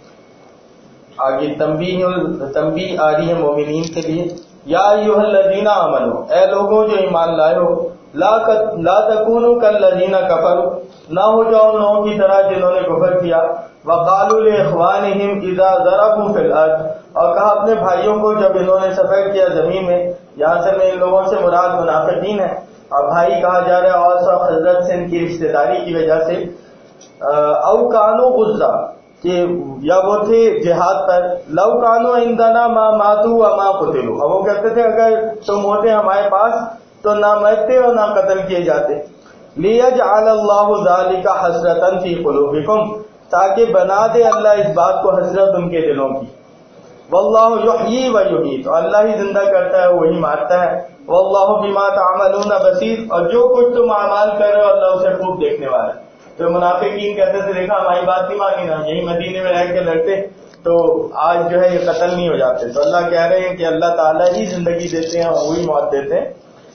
آگے تنبیہ آ رہی ہے مومنین کے لیے. یا ایھا الذین آمنوا، اے لوگوں جو ایمان لائے ہو، لا تکونوا کالذین کفروا، نہ ہو جاؤ ان لوگوں کی طرح جنہوں نے کفر کیا. وقالوا لاخوانہم اذا ضربوا فی الارض، اور کہا اپنے بھائیوں کو جب انہوں نے سفر کیا زمین میں. یہاں سے میں ان لوگوں سے مراد منافقین ہے، اور بھائی کہا جا رہا ہے اوس و خزرج سے ان کی رشتہ داری کی وجہ سے. او کانوا غزا، کہ یا وہ تھے جہاد پر. لو کانوا عندنا ما ماتوا وما قتلوا، اور وہ کہتے تھے اگر تم ہوتے ہمارے پاس تو نہ مرتے اور نہ قتل کیے جاتے. لیجعل اللہ ذلک حسرۃ فی قلوبکم، تاکہ بنا دے اللہ اس بات کو حسرت ان کے دلوں کی. واللہ یحیی و یمیت، اور اللہ ہی زندہ کرتا ہے وہی مارتا ہے. واللہ بما تعملون بصیر، اور جو کچھ تم اعمال کر رہے ہو اللہ اسے خوب دیکھنے والا ہے. تو منافقین کہتے تھے دیکھا ہماری بات نہیں مانی نا، یہی مدینے میں رہ کے لڑتے تو آج جو ہے یہ قتل نہیں ہو جاتے. تو اللہ کہہ رہے ہیں کہ اللہ تعالیٰ ہی زندگی دیتے ہیں اور وہی موت دیتے ہیں.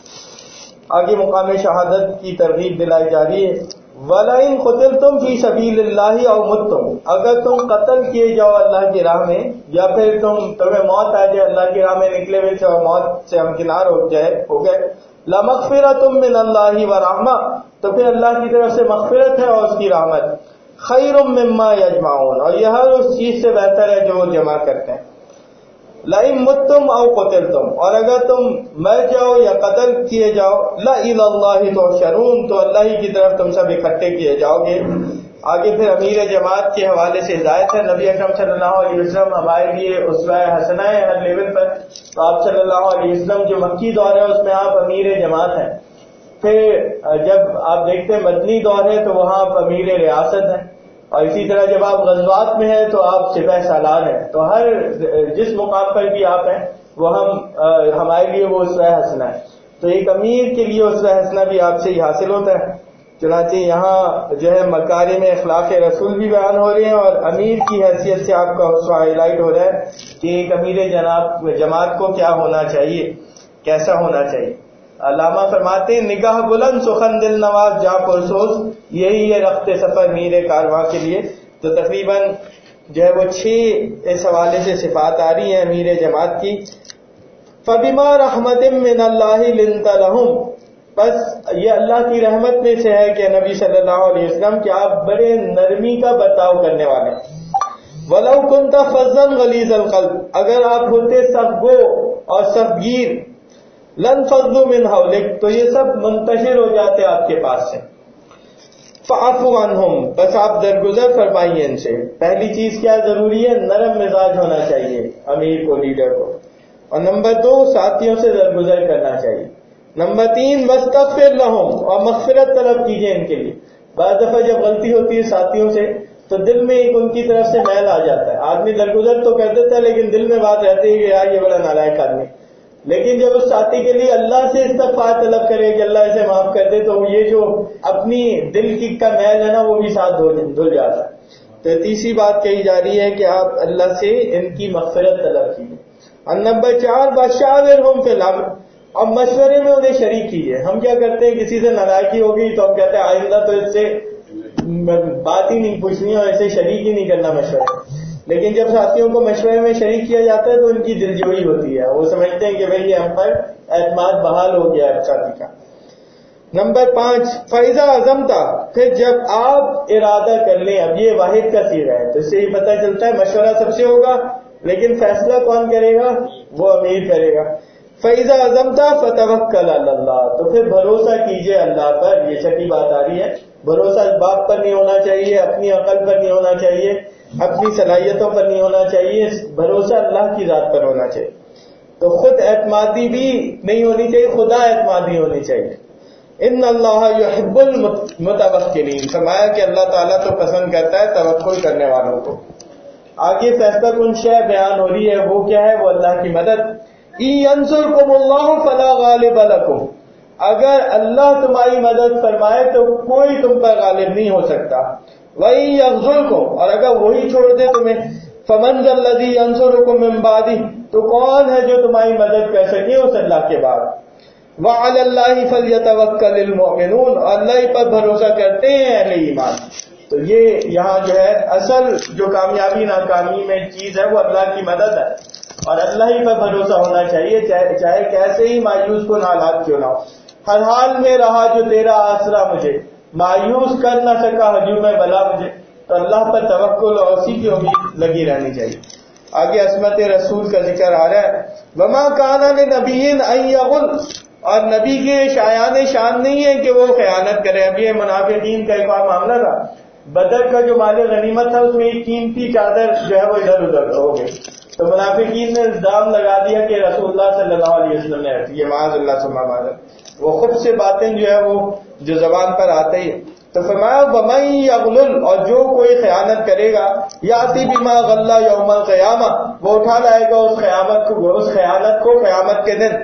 آگے مقام شہادت کی ترغیب دلائی جا رہی ہے. وَلَئِن قُتِلْتُمْ فِي سَبِيلِ اللَّهِ أَوْ مُتُّمْ، اگر تم قتل کیے جاؤ اللہ کی راہ میں، یا پھر تمہیں موت آ جائے اللہ کی راہ میں نکلے ہوئے تھے اور موت سے ہمکنار ہو گئے. لَمَغْفِرَةٌ مِّنَ اللَّهِ وَرَحْمَةٌ، تو پھر اللہ کی طرف سے مغفرت ہے اور اس کی رحمت. خَيْرٌ مِّمَّا يَجْمَعُونَ، اور یہ ہر اس چیز سے بہتر ہے جو وہ جمع کرتے ہیں. لئن متم او قتلتم، اور اگر تم مر جاؤ یا قتل کیے جاؤ، لإلی اللہ تحشرون، تو اللہ ہی کی طرف تم سب اکٹھے کیے جاؤ گے. آگے پھر امیر جماعت کے حوالے سے ہدایت ہے. نبی اکرم صلی اللہ علیہ وسلم ہمارے لیے اسوہ حسنہ ہے ہر لیول پر. تو آپ صلی اللہ علیہ وسلم جو مکی دور ہے اس میں آپ امیر جماعت ہیں. پھر جب آپ دیکھتے ہیں مدنی دور ہے تو وہاں آپ امیر ریاست ہیں، اور اسی طرح جب آپ غزوات میں ہیں تو آپ سپہ سالار ہیں. تو ہر جس مقام پر بھی آپ ہیں وہ ہمارے لیے وہ اسوہ حسنہ ہے. تو ایک امیر کے لیے اسوہ حسنہ بھی آپ سے ہی حاصل ہوتا ہے. چنانچہ یہاں جو ہے مکارم اخلاق رسول بھی بیان ہو رہے ہیں، اور امیر کی حیثیت سے آپ کا اسوہ ہائی لائٹ ہو رہا ہے کہ ایک امیر جماعت کو کیا ہونا چاہیے، کیسا ہونا چاہیے. علامہ فرماتے ہیں نگاہ بلند سخن دل نواز جا پرسوز، یہی ہے رخت سفر میر کارواں کے لیے. تو تقریباً جو ہے وہ 6 اس حوالے سے صفات آ رہی ہیں امیر جماعت کی. فبما رحمت من اللہ لنت لہم، بس یہ اللہ کی رحمت میں سے ہے کہ نبی صلی اللہ علیہ وسلم کہ آپ بڑے نرمی کا برتاؤ کرنے والے. ولو كنت فظا غلیظ القلب، اگر آپ ہوتے سخت گو اور سخت گیر، لن فضوا من حولک، تو یہ سب منتشر ہو جاتے آپ کے پاس سے. فاعف عنہم، بس آپ درگزر فرمائیے ان سے. پہلی چیز کیا ضروری ہے؟ نرم مزاج ہونا چاہیے امیر کو، لیڈر کو. اور نمبر 2 ساتھیوں سے درگزر کرنا چاہیے. نمبر 3 واستغفر لہم، اور مغفرت طلب کیجیے ان کے لیے. بعض دفعہ جب غلطی ہوتی ہے ساتھیوں سے تو دل میں ایک ان کی طرف سے میل آ جاتا ہے. آدمی درگزر تو کر دیتا ہے لیکن دل میں بات رہتی ہے کہ یار یہ بڑا نالائق آدمی. لیکن جب اس ساتھی کے لیے اللہ سے استغفار طلب کرے کہ اللہ اسے معاف کر دے، تو یہ جو اپنی دل کی کا میل ہے نا وہ بھی ساتھ دھل جاتا ہے. تو تیسری بات کہی جا رہی ہے کہ آپ اللہ سے ان کی مغفرت طلب کیجیے. اور نمبر 4 بشاورہم فی الامر، اور مشورے میں انہیں شریک کیجیے. ہم کیا کرتے ہیں، کسی سے ناراضگی ہوگی تو ہم کہتے ہیں آئندہ تو اس سے بات ہی نہیں پوچھنی اور اسے شریک ہی نہیں کرنا مشورے. لیکن جب ساتھیوں کو مشورے میں شریک کیا جاتا ہے تو ان کی دلجوئی ہوتی ہے، وہ سمجھتے ہیں کہ بھئی یہ ہم پر اعتماد بحال ہو گیا ہے ساتھی کا. نمبر 5 فَإِذَا عَزَمْتَ، پھر جب آپ ارادہ کر لیں. اب یہ واحد کا صیغہ ہے تو اس سے یہ پتہ چلتا ہے مشورہ سب سے ہوگا لیکن فیصلہ کون کرے گا؟ وہ امیر کرے گا. فَإِذَا عَزَمْتَ فَتَوَكَّلْ عَلَى اللَّهِ، تو پھر بھروسہ کیجئے اللہ پر. یہ چھٹی بات آ رہی ہے. بھروسہ اس باپ پر نہیں ہونا چاہیے، اپنی عقل پر نہیں ہونا چاہیے، اپنی صلاحیتوں پر نہیں ہونا چاہیے، بھروسہ اللہ کی ذات پر ہونا چاہیے. تو خود اعتمادی بھی نہیں ہونی چاہیے، خدا اعتمادی ہونی چاہیے. ان اللہ یحب المتوکلین، فرمایا کہ اللہ تعالیٰ تو پسند کرتا ہے توکل کرنے والوں کو. آگے فیصلہ کن شے بیان ہو رہی ہے، وہ کیا ہے؟ وہ اللہ کی مدد. ینصرکم اللہ فلا غالب لکم، اگر اللہ تمہاری مدد فرمائے تو کوئی تم پر غالب نہیں ہو سکتا. وَإِن يَخْذُلْكُمْ، اور اگر وہی چھوڑ دے تمہیں، فَمَنْ ذَا الَّذِي يَنصُرُكُم مِّن بَعْدِهِ، تو کون ہے جو تمہاری مدد کر سکے اس اللہ کے بعد. وَعَلَى اللَّهِ فَلْيَتَوَكَّلِ الْمُؤْمِنُونَ، اور اللہ پر بھروسہ کرتے ہیں اہل ایمان. تو یہ یہاں جو ہے اصل جو کامیابی ناکامی میں چیز ہے وہ اللہ کی مدد ہے، اور اللہ ہی پر بھروسہ ہونا چاہیے چاہے کیسے ہی مایوس کن حالات کیوں نہ ہو. ہر حال میں رہا جو تیرا آسرا مجھے، مایوس کر نہ سکا ہجوم بلا مجھے. تو اللہ پر توکل اور اسی کی امید لگی رہنی چاہیے. آگے عصمت رسول کا ذکر آ رہا ہے. وما کان لنبی ان یغل، اور نبی کے شایان شان نہیں ہے کہ وہ خیانت کرے. اب یہ منافقین کا ایک اور معاملہ تھا. بدر کا جو مال غنیمت تھا اس میں ایک قیمتی چادر جو ہے وہ ادھر ادھر ہو گئی. تو منافقین نے الزام لگا دیا کہ رسول اللہ صلی اللہ علیہ وسلم نے، یہ معاذ اللہ ثم معاذ اللہ، وہ خود سے باتیں جو ہے وہ جو زبان پر آتے ہی. تو فرمایا وَمَن يَغْلُلْ، اور جو کوئی خیانت کرے گا، یاتی بما غلّ یوم القیامہ، وہ اٹھا لائے گا اس خیانت کو قیامت کے دن.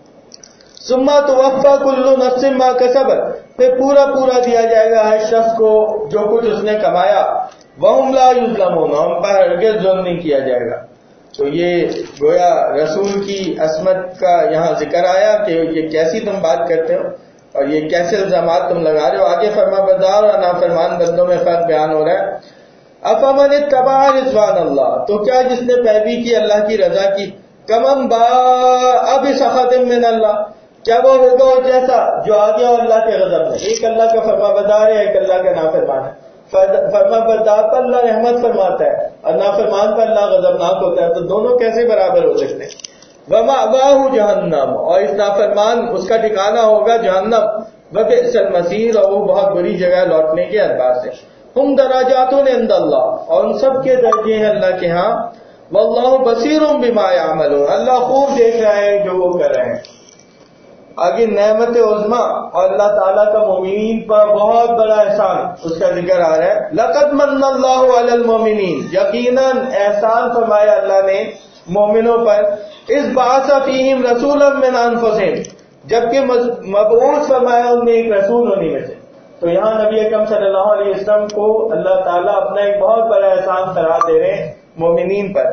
ثم توفی کل نفس ما کسبت، پھر پورا دیا جائے گا ہر شخص کو جو کچھ اس نے کمایا. وَهُمْ لَا يُظْلَمُونَ، ہم پر ہرگز ظلم نہیں کیا جائے گا. تو یہ گویا رسول کی عصمت کا یہاں ذکر آیا کہ یہ کیسی تم بات کرتے ہو اور یہ کیسے الزامات تم لگا رہے ہو. آگے فرما بردار اور نافرمان بندوں میں فرق بیان ہو رہا ہے. افمن اتبع رضوان اللہ، تو کیا جس نے پیروی کی اللہ کی رضا کی، کمن باء بسخط من اللہ، کیا وہ ہوگا جیسا جو آ گیا اللہ کے غضب میں. ایک اللہ کا فرما بردار ہے، ایک اللہ کا نافرمان ہے. فرما بردار پر اللہ رحمت فرماتا ہے اور نافرمان پر اللہ غضبناک ہوتا ہے. تو دونوں کیسے برابر ہو سکتے ہیں؟ وَمَأْوَاهُ جہنم، اور اس نافرمان اس کا ٹھکانہ ہوگا جہنم. وَبِئْسَ الْمَصِيرُ، اور وہ بہت بری جگہ لوٹنے کے اعتبار سے. ہم درجات عند اللہ، اور ان سب کے درجے ہیں اللہ کے ہاں. واللہ بصیر بما یعملون، اللہ خوب دیکھ رہا ہے جو وہ کر رہے ہیں. آگے نعمت عظمیٰ اور اللہ تعالیٰ کا مومنین پر بہت بڑا احسان اس کا ذکر آ رہا ہے. لقد من اللہ علی المومنین، یقیناً احسان فرمایا اللہ نے مومنوں پر. اس بعث فیہم رسولا من انفسہم، جبکہ مبعوث فرمایا ان میں ایک رسول انہی میں سے. تو یہاں نبی اکرم صلی اللہ علیہ وسلم کو اللہ تعالیٰ اپنا ایک بہت بڑا احسان قرار دے رہے ہیں مومنین پر.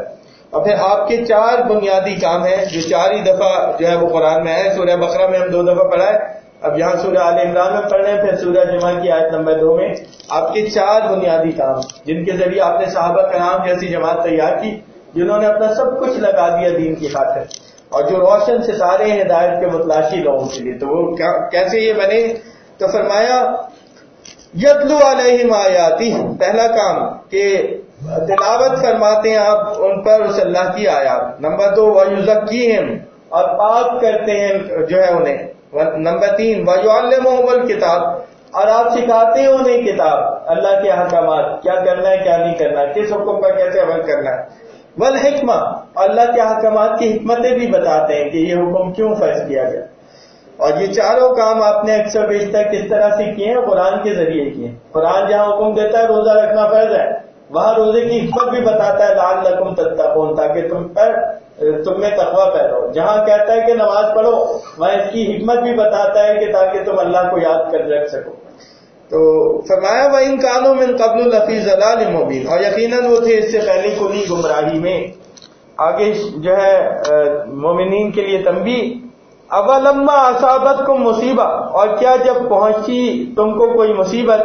اور پھر آپ کے 4 بنیادی کام ہیں جو 4 ہی دفعہ جو ہے وہ قرآن میں ہے. سورہ بقرہ میں ہم 2 دفعہ پڑھا ہے, اب یہاں سورہ آل عمران میں پڑھ رہے ہیں, پھر سورہ جمعہ کی آیت نمبر 2 میں آپ کے 4 بنیادی کام جن کے ذریعے آپ نے صحابہ کرام جیسی جماعت تیار کی جنہوں نے اپنا سب کچھ لگا دیا دین کی خاطر, اور جو روشن ستارے ہیں ہدایت کے متلاشی لوگوں کے لیے. تو وہ کیسے یہ بنے؟ تو فرمایا یتلو علیہم آیاتی, پہلا کام کہ تلاوت فرماتے ہیں آپ ان پر اس اللہ کی آیات. نمبر 2 وَيُزَكِّيهِمْ, اور پاک کرتے ہیں جو ہے انہیں. نمبر 3 وَيُعَلِّمُهُمُ الْكِتَابَ, اور آپ سکھاتے ہیں انہیں کتاب, اللہ کے احکامات, کیا کرنا ہے کیا نہیں کرنا, کس حکم پر کیسے عمل کرنا ہے. والحکمہ, اللہ کے احکامات کی حکمتیں بھی بتاتے ہیں کہ یہ حکم کیوں فرض کیا گیا. اور یہ 4 کام آپ نے اکثر بیشتر کس طرح سے کیے ہیں؟ قرآن کے ذریعے کیے. قرآن جہاں حکم دیتا ہے روزہ رکھنا فرض ہے, وہاں روزے کی حکمت بھی بتاتا ہے لعلکم تتقون, تاکہ تم میں تقوی پیدا ہو. جہاں کہتا ہے کہ نماز پڑھو وہاں اس کی حکمت بھی بتاتا ہے کہ تاکہ تم اللہ کو یاد کر رکھ سکو. تو فرمایا وَإِن كَانُوا مِن قَبْلُ لَفِي ضَلَالٍ مُبِينٍ, اور یقیناً وہ تھے اس سے پہلے کلی گمراہی میں. آگے جو ہے مومنین کے لیے تنبیہ, اولما اصابتکم مصیبہ, اور کیا جب پہنچی تم کو کوئی مصیبت,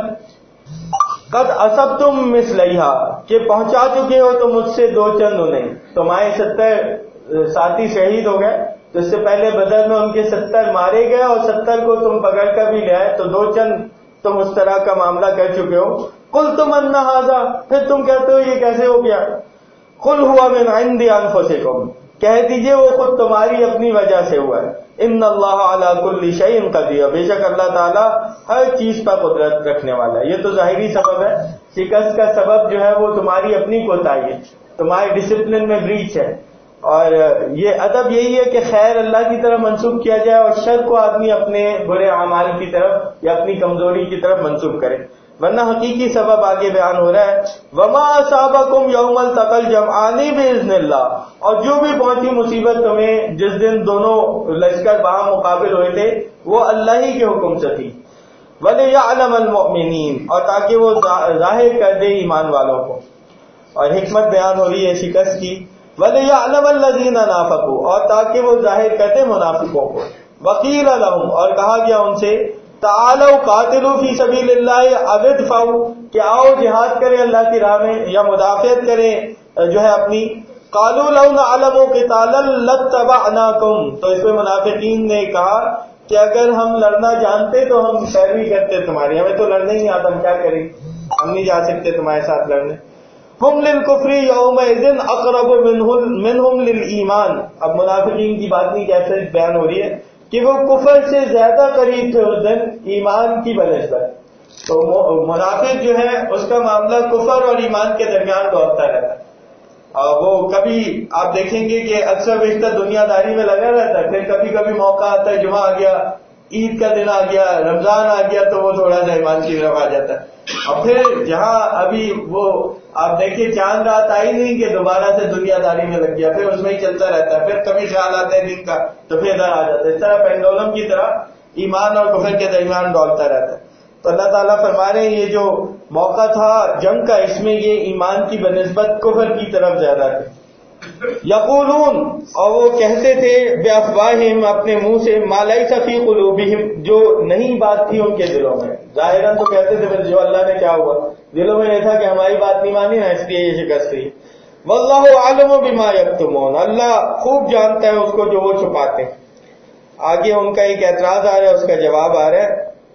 قد اصبتم مثلیہا, کہ پہنچا چکے ہو تم مجھ سے 2 چند انہیں. تمہارے 70 ساتھی شہید ہو گئے, تو اس سے پہلے بدر میں ان کے 70 مارے گئے اور 70 کو تم پکڑ کر بھی لے آئے, تو 2 چند تم اس طرح کا معاملہ کر چکے ہو. قلتم ان ھذا, پھر تم کہتے ہو یہ کیسے ہو گیا. قل ہوا من عند انفسکم, کہہ دیجئے وہ خود تمہاری اپنی وجہ سے ہوا ہے. ان اللہ علی کل شیء قدیر, بے شک اللہ تعالیٰ ہر چیز پر قدرت رکھنے والا ہے. یہ تو ظاہری سبب ہے, شکست کا سبب جو ہے وہ تمہاری اپنی کوتاہی ہے, تمہارے ڈسپلن میں بریچ ہے. اور یہ ادب یہی ہے کہ خیر اللہ کی طرف منسوب کیا جائے اور شر کو آدمی اپنے برے اعمال کی طرف یا اپنی کمزوری کی طرف منسوب کرے, ورنہ حقیقی سبب آگے بیان ہو رہا ہے. وما اصابکم یوم التقى الجمعان باذن اللہ, اور جو بھی پہنچی مصیبت تمہیں جس دن دونوں لشکر وہاں مقابل ہوئے تھے وہ اللہ ہی کے حکم سے تھی. ولیعلم المؤمنین, اور تاکہ وہ ظاہر کر دے ایمان والوں کو. اور حکمت بیان ہو رہی ہے شکست کی. وَلِيَعْلَمَ الَّذِينَ نَافَقُوا, اور تاکہ وہ ظاہر کرتے منافقوں کو. وَقِيلَ لَهُمْ, اور کہا گیا ان سے, تَعَالَوْا قَاتِلُوا فِي سَبِيلِ اللَّهِ أَوِ ادْفَعُوا, کہ آؤ جہاد کریں اللہ کی راہ میں یا مدافعت کریں جو ہے اپنی. قَالُوا لَوْ نَعْلَمُ قِتَالًا لَاتَّبَعْنَاكُمْ, تو اس میں منافقین نے کہا کہ اگر ہم لڑنا جانتے تو ہم پیروی کرتے تمہاری, ہمیں تو لڑنا ہی نہیں آتا, ہم کیا کریں, ہم نہیں جا سکتے تمہارے ساتھ لڑنے. ہم للکفر یومئذ اقرب منہم للایمان, اب منافقین کی بات نہیں کیسے بیان ہو رہی ہے کہ وہ کفر سے زیادہ قریب تھے اس دن ایمان کی بنسبت. تو منافق جو ہے اس کا معاملہ کفر اور ایمان کے درمیان دوڑتا رہتا ہے. وہ کبھی آپ دیکھیں گے کہ اکثر بیشتر دنیا داری میں لگا رہتا ہے, پھر کبھی کبھی موقع آتا ہے, جمعہ آ گیا, عید کا دن آ گیا, رمضان آ گیا, تو وہ تھوڑا سا ایمان کی طرف آ جاتا ہے. اور پھر جہاں ابھی وہ آپ دیکھیے چاند رات آئی نہیں کہ دوبارہ سے دنیا داری میں لگ گیا, پھر اس میں ہی چلتا رہتا ہے, پھر کبھی خیال آتا ہے دن کا تو پھر ادھر آ جاتا ہے. اس طرح پینڈولم کی طرح ایمان اور کفر کے درمیان ڈولتا رہتا ہے. تو اللہ تعالیٰ فرما رہے ہیں یہ جو موقع تھا جنگ کا, اس میں یہ ایمان کی بنسبت کفر کی طرف زیادہ تھے. یقولون, اور وہ کہتے تھے, بافواہہم, اپنے منہ سے, ما لیس فی قلوبہم, جو نہیں بات تھی ان کے دلوں میں. ظاہراً تو کہتے تھے جو اللہ نے کیا ہوا, دلوں میں یہ تھا کہ ہماری بات نہیں مانی نا اس لیے یہ شکست ہوئی. واللہ اعلم بما یکتمون, اللہ خوب جانتا ہے اس کو جو وہ چھپاتے ہیں. آگے ان کا ایک اعتراض آ رہا ہے, اس کا جواب آ رہا ہے.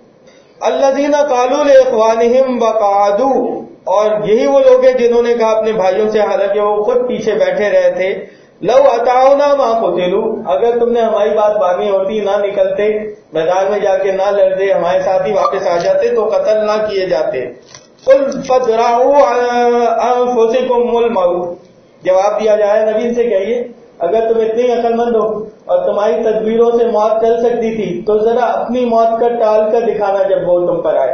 الذین قالوا لاخوانہم وقعدوا, اور یہی وہ لوگ ہیں جنہوں نے کہا اپنے بھائیوں سے, حالانکہ وہ خود پیچھے بیٹھے رہے تھے, لو اطاعنا ما قتلوا, اگر تم نے ہماری بات مانی ہوتی نہ نکلتے میدان میں جا کے نہ لڑتے, ہمارے ساتھ ہی واپس آ جاتے تو قتل نہ کیے جاتے. قل فادرؤوا انفسکم الموت, جواب دیا جائے نبی سے کہیے اگر تم اتنے عقل مند ہو اور تمہاری تدبیروں سے موت چل سکتی تھی تو ذرا اپنی موت کا ٹال کر دکھانا جب وہ تم پر آئے.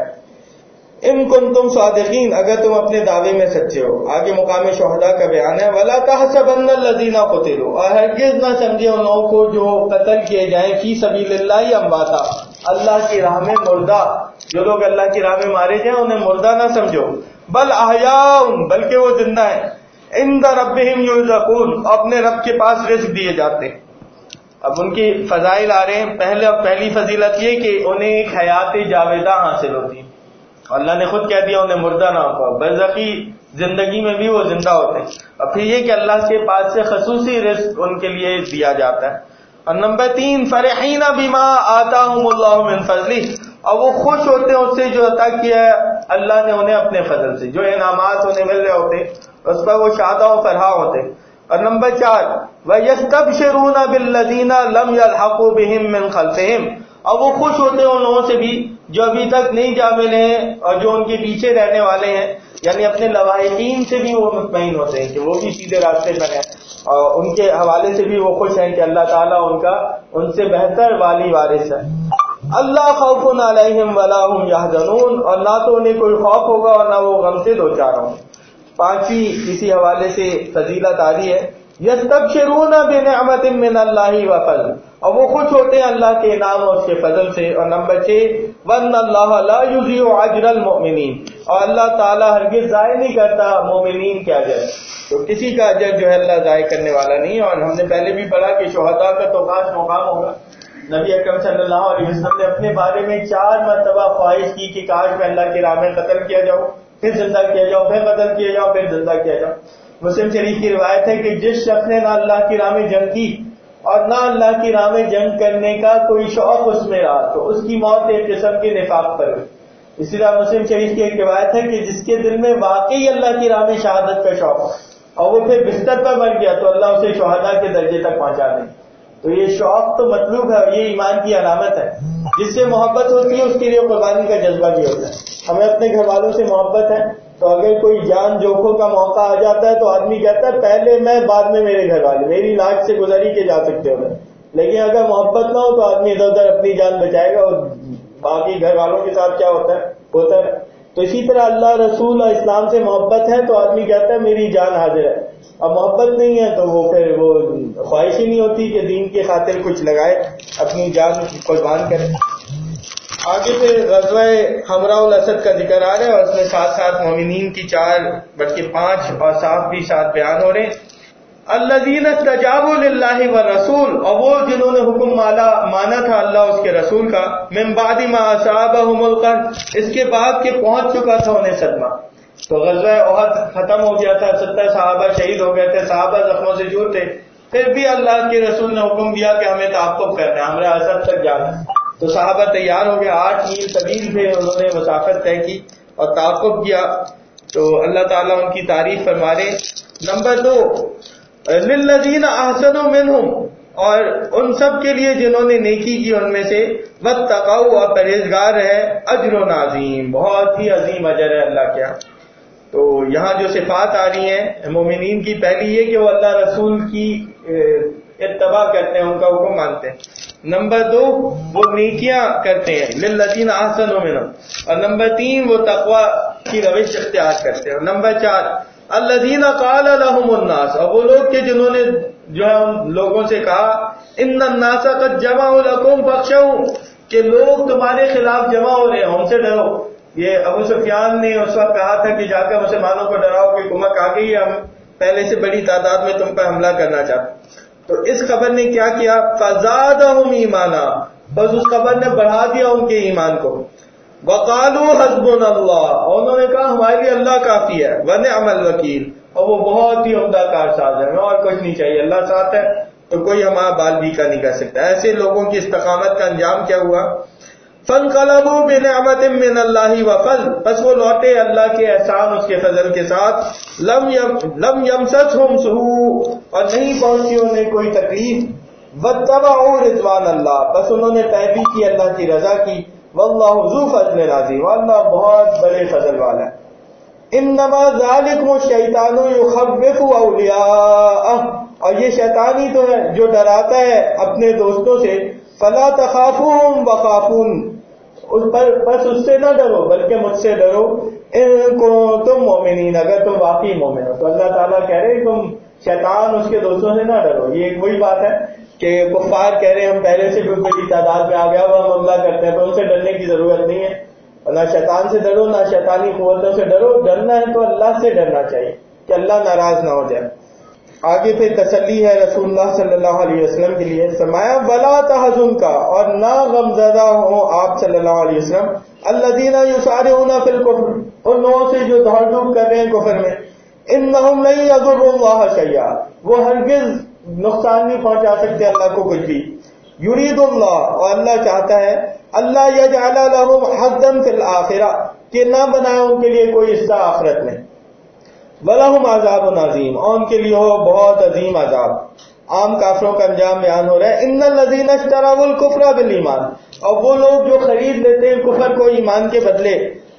ان کنتم صادقین, اگر تم اپنے دعوے میں سچے ہو. آگے مقام شہداء کا بیان ہے. ولا تحسبن الذین قتلوا, اور ہرگز نہ سمجھے ان لوگوں کو جو قتل کیے جائیں, فی سبیل اللہ امواتا, اللہ کی راہ میں مردہ, جو لوگ اللہ کی راہ میں مارے جائیں انہیں مردہ نہ سمجھو. بل احیاء, بلکہ وہ زندہ ہیں. عند ربہم یرزقون، اپنے رب کے پاس رزق دیے جاتے ہیں. اب ان کی فضائل آ رہے ہیں. پہلی فضیلت یہ کہ انہیں ایک حیات جاویدہ حاصل ہوتی ہے. اللہ نے خود کہہ دیا انہیں مردہ نہ ہو، برزخی زندگی میں بھی وہ زندہ ہوتے ہیں. اور پھر یہ کہ اللہ کے پاس سے خصوصی رزق ان کے لیے دیا جاتا ہے. اور نمبر 3 فرحین بما آتاہم اللہ من فضلہ، اور وہ خوش ہوتے ہیں اس سے جو عطا کیا ہے اللہ نے انہیں اپنے فضل سے، جو انعامات انہیں مل رہے ہوتے اس پر وہ شادہ و فرحا ہوتے. اور نمبر 4 وَيَسْتَبْشِرُونَ بِالَّذِينَ لَمْ يَلْحَقُوا بِهِم مِّن خَلْفِهِمْ، اور وہ خوش ہوتے ہیں ان لوگوں سے بھی جو ابھی تک نہیں جا ملے ہیں اور جو ان کے پیچھے رہنے والے ہیں، یعنی اپنے لواحقین سے بھی وہ مطمئن ہوتے ہیں کہ وہ بھی سیدھے راستے پر ہیں، اور ان کے حوالے سے بھی وہ خوش ہیں کہ اللہ تعالیٰ ان سے بہتر والی وارث ہے. اللہ خوف علیہم ولا هم یحزنون، اور نہ تو انہیں کوئی خوف ہوگا اور نہ وہ غم سے دوچار ہوں. 5ویں اسی حوالے سے فضیلت آ رہی ہے یستبشرون بنعمت من اللہ وفضل، اور وہ خوش ہوتے ہیں اللہ کے انعام اور اس کے فضل سے. اور نمبر 6 وَأَنَّ اللَّهَ لَا يُضِيعُ أَجْرَ الْمُؤْمِنِينَ، اور اللہ تعالیٰ ہرگز ضائع نہیں کرتا مومنین کے اجر. تو کسی کا اجر جو ہے اللہ ضائع کرنے والا نہیں. اور ہم نے پہلے بھی پڑھا کہ شہداء کا تو خاص مقام ہوگا. نبی اکرم صلی اللہ علیہ وسلم نے اپنے بارے میں 4 مرتبہ خواہش کی کہ کاش میں اللہ کی راہ میں قتل کیا جاؤں، پھر زندہ کیا جاؤں، پھر قتل کیا جاؤں، پھر زندہ کیا جاؤں. مسلم شریف کی روایت ہے کہ جس شخص نے نہ اللہ کی راہ میں جنگ کی اور نہ اللہ کی راہ میں جنگ کرنے کا کوئی شوق اس میں رہا تو اس کی موت ایک قسم کے نفاق پر ہوئی. اسی طرح مسلم شریف کی ایک روایت ہے کہ جس کے دل میں واقعی اللہ کی راہ میں شہادت کا شوق اور وہ پھر بستر پر مر گیا تو اللہ اسے شہداء کے درجے تک پہنچا دے. تو یہ شوق تو مطلوب ہے، یہ ایمان کی علامت ہے. جس سے محبت ہوتی ہے اس کے لیے قربانی کا جذبہ بھی ہوتا ہے. ہمیں اپنے گھر والوں سے محبت ہے تو اگر کوئی جان جوکھوں کا موقع آ جاتا ہے تو آدمی کہتا ہے پہلے میں بعد میں میرے گھر والے، میری لاج سے گزر ہی کے جا سکتے ہو. لیکن اگر محبت نہ ہو تو آدمی ادھر ادھر اپنی جان بچائے گا اور باقی گھر والوں کے ساتھ کیا ہوتا ہے. تو اسی طرح اللہ رسول اور اسلام سے محبت ہے تو آدمی کہتا ہے میری جان حاضر ہے، اور محبت نہیں ہے تو وہ پھر وہ خواہش ہی نہیں ہوتی کہ دین کی خاطر کچھ لگائے، اپنی جان قربان کرے. آگے پھر غزوہ حمراء الاسد کا ذکر آ رہا ہے اور اس میں ساتھ ساتھ مومنین کی 4 بلکہ 5 اور 7 بھی ساتھ بیان ہو رہے ہیں. الذین استجابوا للہ والرسول، اور وہ جنہوں نے حکم مانا تھا اللہ اس کے رسول کا، من بعد ما اصابہم القرح، اس کے بعد کہ پہنچ چکا تھا انہیں صدمہ. تو غزوہ احد ختم ہو گیا تھا، 70 صحابہ شہید ہو گئے تھے، صحابہ زخموں سے جور تھے، پھر بھی اللہ کے رسول نے حکم دیا کہ ہمیں تعاقب کرنا ہے، ہمارے اسد تک جانا ہے. تو صحابہ تیار ہو گئے، 8 میل طویل تھے، انہوں نے مسافت طے کی اور تعاقب کیا. تو اللہ تعالیٰ ان کی تعریف فرما رہے. نمبر 2 للذین احسنوا منہم، اور ان سب کے لیے جنہوں نے نیکی کی ان میں سے، واتقوا، اور پرہیزگار ہے، اجر عظیم، بہت ہی عظیم اجر ہے اللہ کے ہاں. تو یہاں جو صفات آ رہی ہیں مومنین کی، پہلی یہ کہ وہ اللہ رسول کی اتباع کرتے ہیں، ان کا حکم مانتے ہیں. نمبر 2 وہ نیکیاں کرتے ہیں، للذین احسنوا منہم. اور نمبر 3 وہ تقوی کی روش اختیار کرتے ہیں. اور نمبر 4 الذین قال لهم الناس، اور وہ لوگ کہ جنہوں نے جو ہے ان لوگوں سے کہا، ان الناس قد جمعوا لکم فاخشوہم، کہ لوگ تمہارے خلاف جمع ہو رہے ہیں، ان سے ڈرو. یہ ابو سفیان نے اس وقت کہا تھا کہ جا کر مسلمانوں کو ڈراؤ کہ کمک آ گئی ہے، ہم پہلے سے بڑی تعداد میں تم پر حملہ کرنا چاہتے. تو اس خبر نے کیا کیا، فزادہم ایمانا، بس اس خبر نے بڑھا دیا ان کے ایمان کو. وقالوا حسبنا اللہ، اور انہوں نے کہا ہمارے لیے اللہ کافی ہے، ونعم الوکیل، اور وہ بہت ہی عمدہ کارساز ہے، ہمیں اور کچھ نہیں چاہیے، اللہ ساتھ ہے تو کوئی ہمارا بال بھی کا نہیں کر سکتا. ایسے لوگوں کی استقامت کا انجام کیا ہوا، فانقلبوا بنعمت من اللہ وفضل، بس وہ لوٹے اللہ کے احسان اس کے فضل کے ساتھ. لم یمسسہم سوء، اور نہیں پہنچی انہیں کوئی تکلیف. واتبعوا رضوان اللہ، بس انہوں نے پیروی کی اللہ کی رضا کی. واللہ ذو فضل عظیم، اللہ بہت بڑے فضل والا ہے. انما ذالکم الشیطان یخوف اولیاءہ، اور یہ شیطان ہی تو ہے جو ڈراتا ہے اپنے دوستوں سے. فلا تخافوہم وخافون، بس اس سے نہ ڈرو بلکہ مجھ سے ڈرو. ان کنتم مؤمنین، اگر تم واقعی مومن ہو. تو اللہ تعالیٰ کہہ رہے ہیں تم شیطان اس کے دوستوں سے نہ ڈرو. یہ وہی بات ہے کہ کفار کہہ رہے ہیں ہم پہلے سے بھی بڑی تعداد میں آ گیا وہ ہم حملہ کرتے ہیں، تو ان سے ڈرنے کی ضرورت نہیں ہے. نہ شیطان سے ڈرو، نہ شیطانی قوتوں سے ڈرو. ڈرنا ہے تو اللہ سے ڈرنا چاہیے. کہ اللہ ناراض نہ ہو جائے. آگے پھر تسلی ہے رسول اللہ صلی اللہ علیہ وسلم کے لیے. فرمایا ولا تحزن کا، اور نہ غمزدہ ہوں آپ صلی اللہ علیہ وسلم، الذین یسارعون فی الکفر، ان لوگوں سے جو دوڑ دھوپ کر رہے ہیں کفر میں، انہم لن یضروا اللہ شیئا، وہ ہرگز نقصان نہیں پہنچا سکتے اللہ کو کچھ بھی. یرید اللہ، اور اللہ چاہتا ہے، اللہ یجعل لهم حظا فی الآخرہ، کہ نہ بنائے ان کے لیے کوئی حصہ آخرت میں. وَلَهُمْ عَذَابٌ عَظِيمٌ، اور ان کے لیے ہو بہت عظیم عذاب. عام کافروں کا انجام بیان ہو رہا ہے. ان الذین اشتروا الکفر بالایمان، اور وہ لوگ جو خرید لیتے ہیں کفر کو ایمان کے بدلے،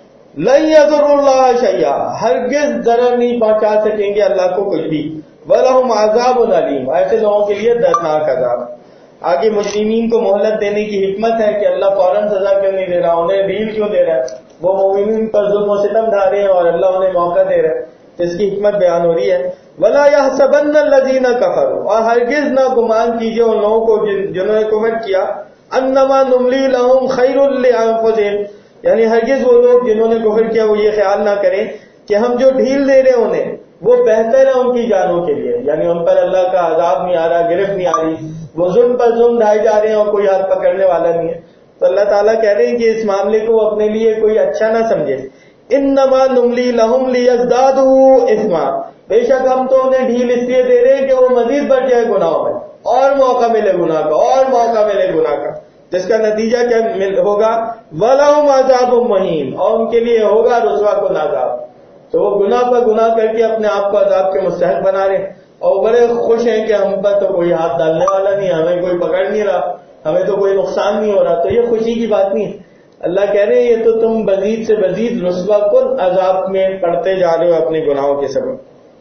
لن یضروا اللہ شیئا، ہرگز ضرر نہیں پہنچا سکیں گے اللہ کو کچھ بھی. وَلَهُمْ عَذَابٌ عَلِيمٌ، ایسے لوگوں کے لیے دردناک عذاب. آگے مجرمین کو مہلت دینے کی حکمت ہے کہ اللہ فوراً سزا کیوں نہیں دے رہا، انہیں ڈھیل کیوں دے رہا ہے؟ وہ مومنین پر ظلم و ستم ڈھا رہے ہیں اور اللہ انہیں موقع دے رہا ہے. تو اس کی حکمت بیان ہو رہی ہے. وَلَا يَحْسَبَنَّ الَّذِينَ كَفَرُوا، اور ہرگز نہ گمان کیجیے ان لوگوں کو جنہوں نے کفر کیا، أَنَّمَا نُمْلِي لَهُمْ خَيْرٌ لِأَنفُسِهِمْ، یعنی ہرگز وہ لوگ جنہوں نے کفر کیا وہ یہ خیال نہ کریں کہ ہم جو ڈھیل دے رہے ہیں انہیں وہ بہتر ہے ان کی جانوں کے لیے، یعنی ان پر اللہ کا عذاب نہیں آ رہا، گرفت نہیں آ رہی، وہ ظلم پر ظلم ڈھائے جا رہے ہیں اور کوئی ہاتھ پکڑنے والا نہیں ہے. تو اللہ تعالیٰ کہہ رہے ہیں کہ اس معاملے کو وہ اپنے لیے کوئی اچھا نہ سمجھے. انما نملی لہم لیزدادوا اثما، بے شک ہم تو انہیں ڈھیل اس لیے دے رہے ہیں کہ وہ مزید بڑھ جائے گناہوں میں، اور موقع ملے گناہ کا، اور موقع ملے گناہ کا. جس کا نتیجہ کیا ہوگا؟ وَلَهُمْ عَذَابٌ مُّهِینٌ، اور ان کے لیے ہوگا رسوا کن عذاب. تو وہ گناہ پر گناہ کر کے اپنے آپ کو عذاب کے مستحق بنا رہے ہیں، اور بڑے خوش ہیں کہ ہم پر تو کوئی ہاتھ ڈالنے والا نہیں، ہمیں کوئی پکڑ نہیں رہا، ہمیں تو کوئی نقصان نہیں ہو رہا. تو یہ خوشی کی بات نہیں ہے. اللہ کہہ رہے ہیں یہ تو تم مزید سے مزید رسوا کن عذاب میں پڑتے جا رہے ہو اپنے گناہوں کے سبب.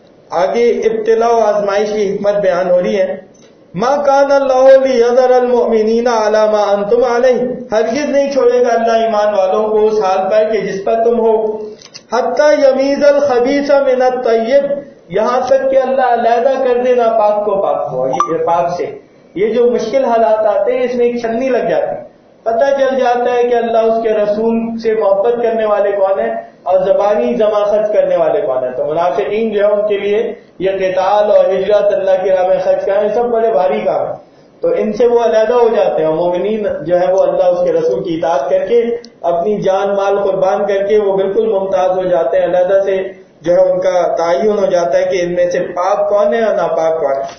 آگے ابتلا و آزمائش کی حکمت بیان ہو رہی ہے. ما کان اللہ لیذر المؤمنین علی ما انتم علیہ، ہرگز نہیں چھوڑے گا اللہ ایمان والوں کو اس حال پر کہ جس پر تم ہو. حتی یمیز الخبیث من الطیب، یہاں تک کہ اللہ علیحدہ کر دے ناپاک کو پاک سے. یہ جو مشکل حالات آتے ہیں اس میں ایک چھنی لگ جاتی ہے، پتہ چل جاتا ہے کہ اللہ اس کے رسول سے محبت کرنے والے کون ہیں اور زبانی جمع خرچ کرنے والے کون ہیں. تو منافقین جو ہے ان کے لیے یہ قتال اور ہجرت اللہ کی راہ میں خرچ کرنا سب بڑے بھاری کام ہیں. تو ان سے وہ علیحدہ ہو جاتے ہیں، اور مومنین جو ہے وہ اللہ اس کے رسول کی اطاعت کر کے اپنی جان مال قربان کر کے وہ بالکل ممتاز ہو جاتے ہیں. علیحدہ سے جو ہے ان کا تعین ہو جاتا ہے کہ ان میں سے پاک کون ہے اور ناپاک کون ہے.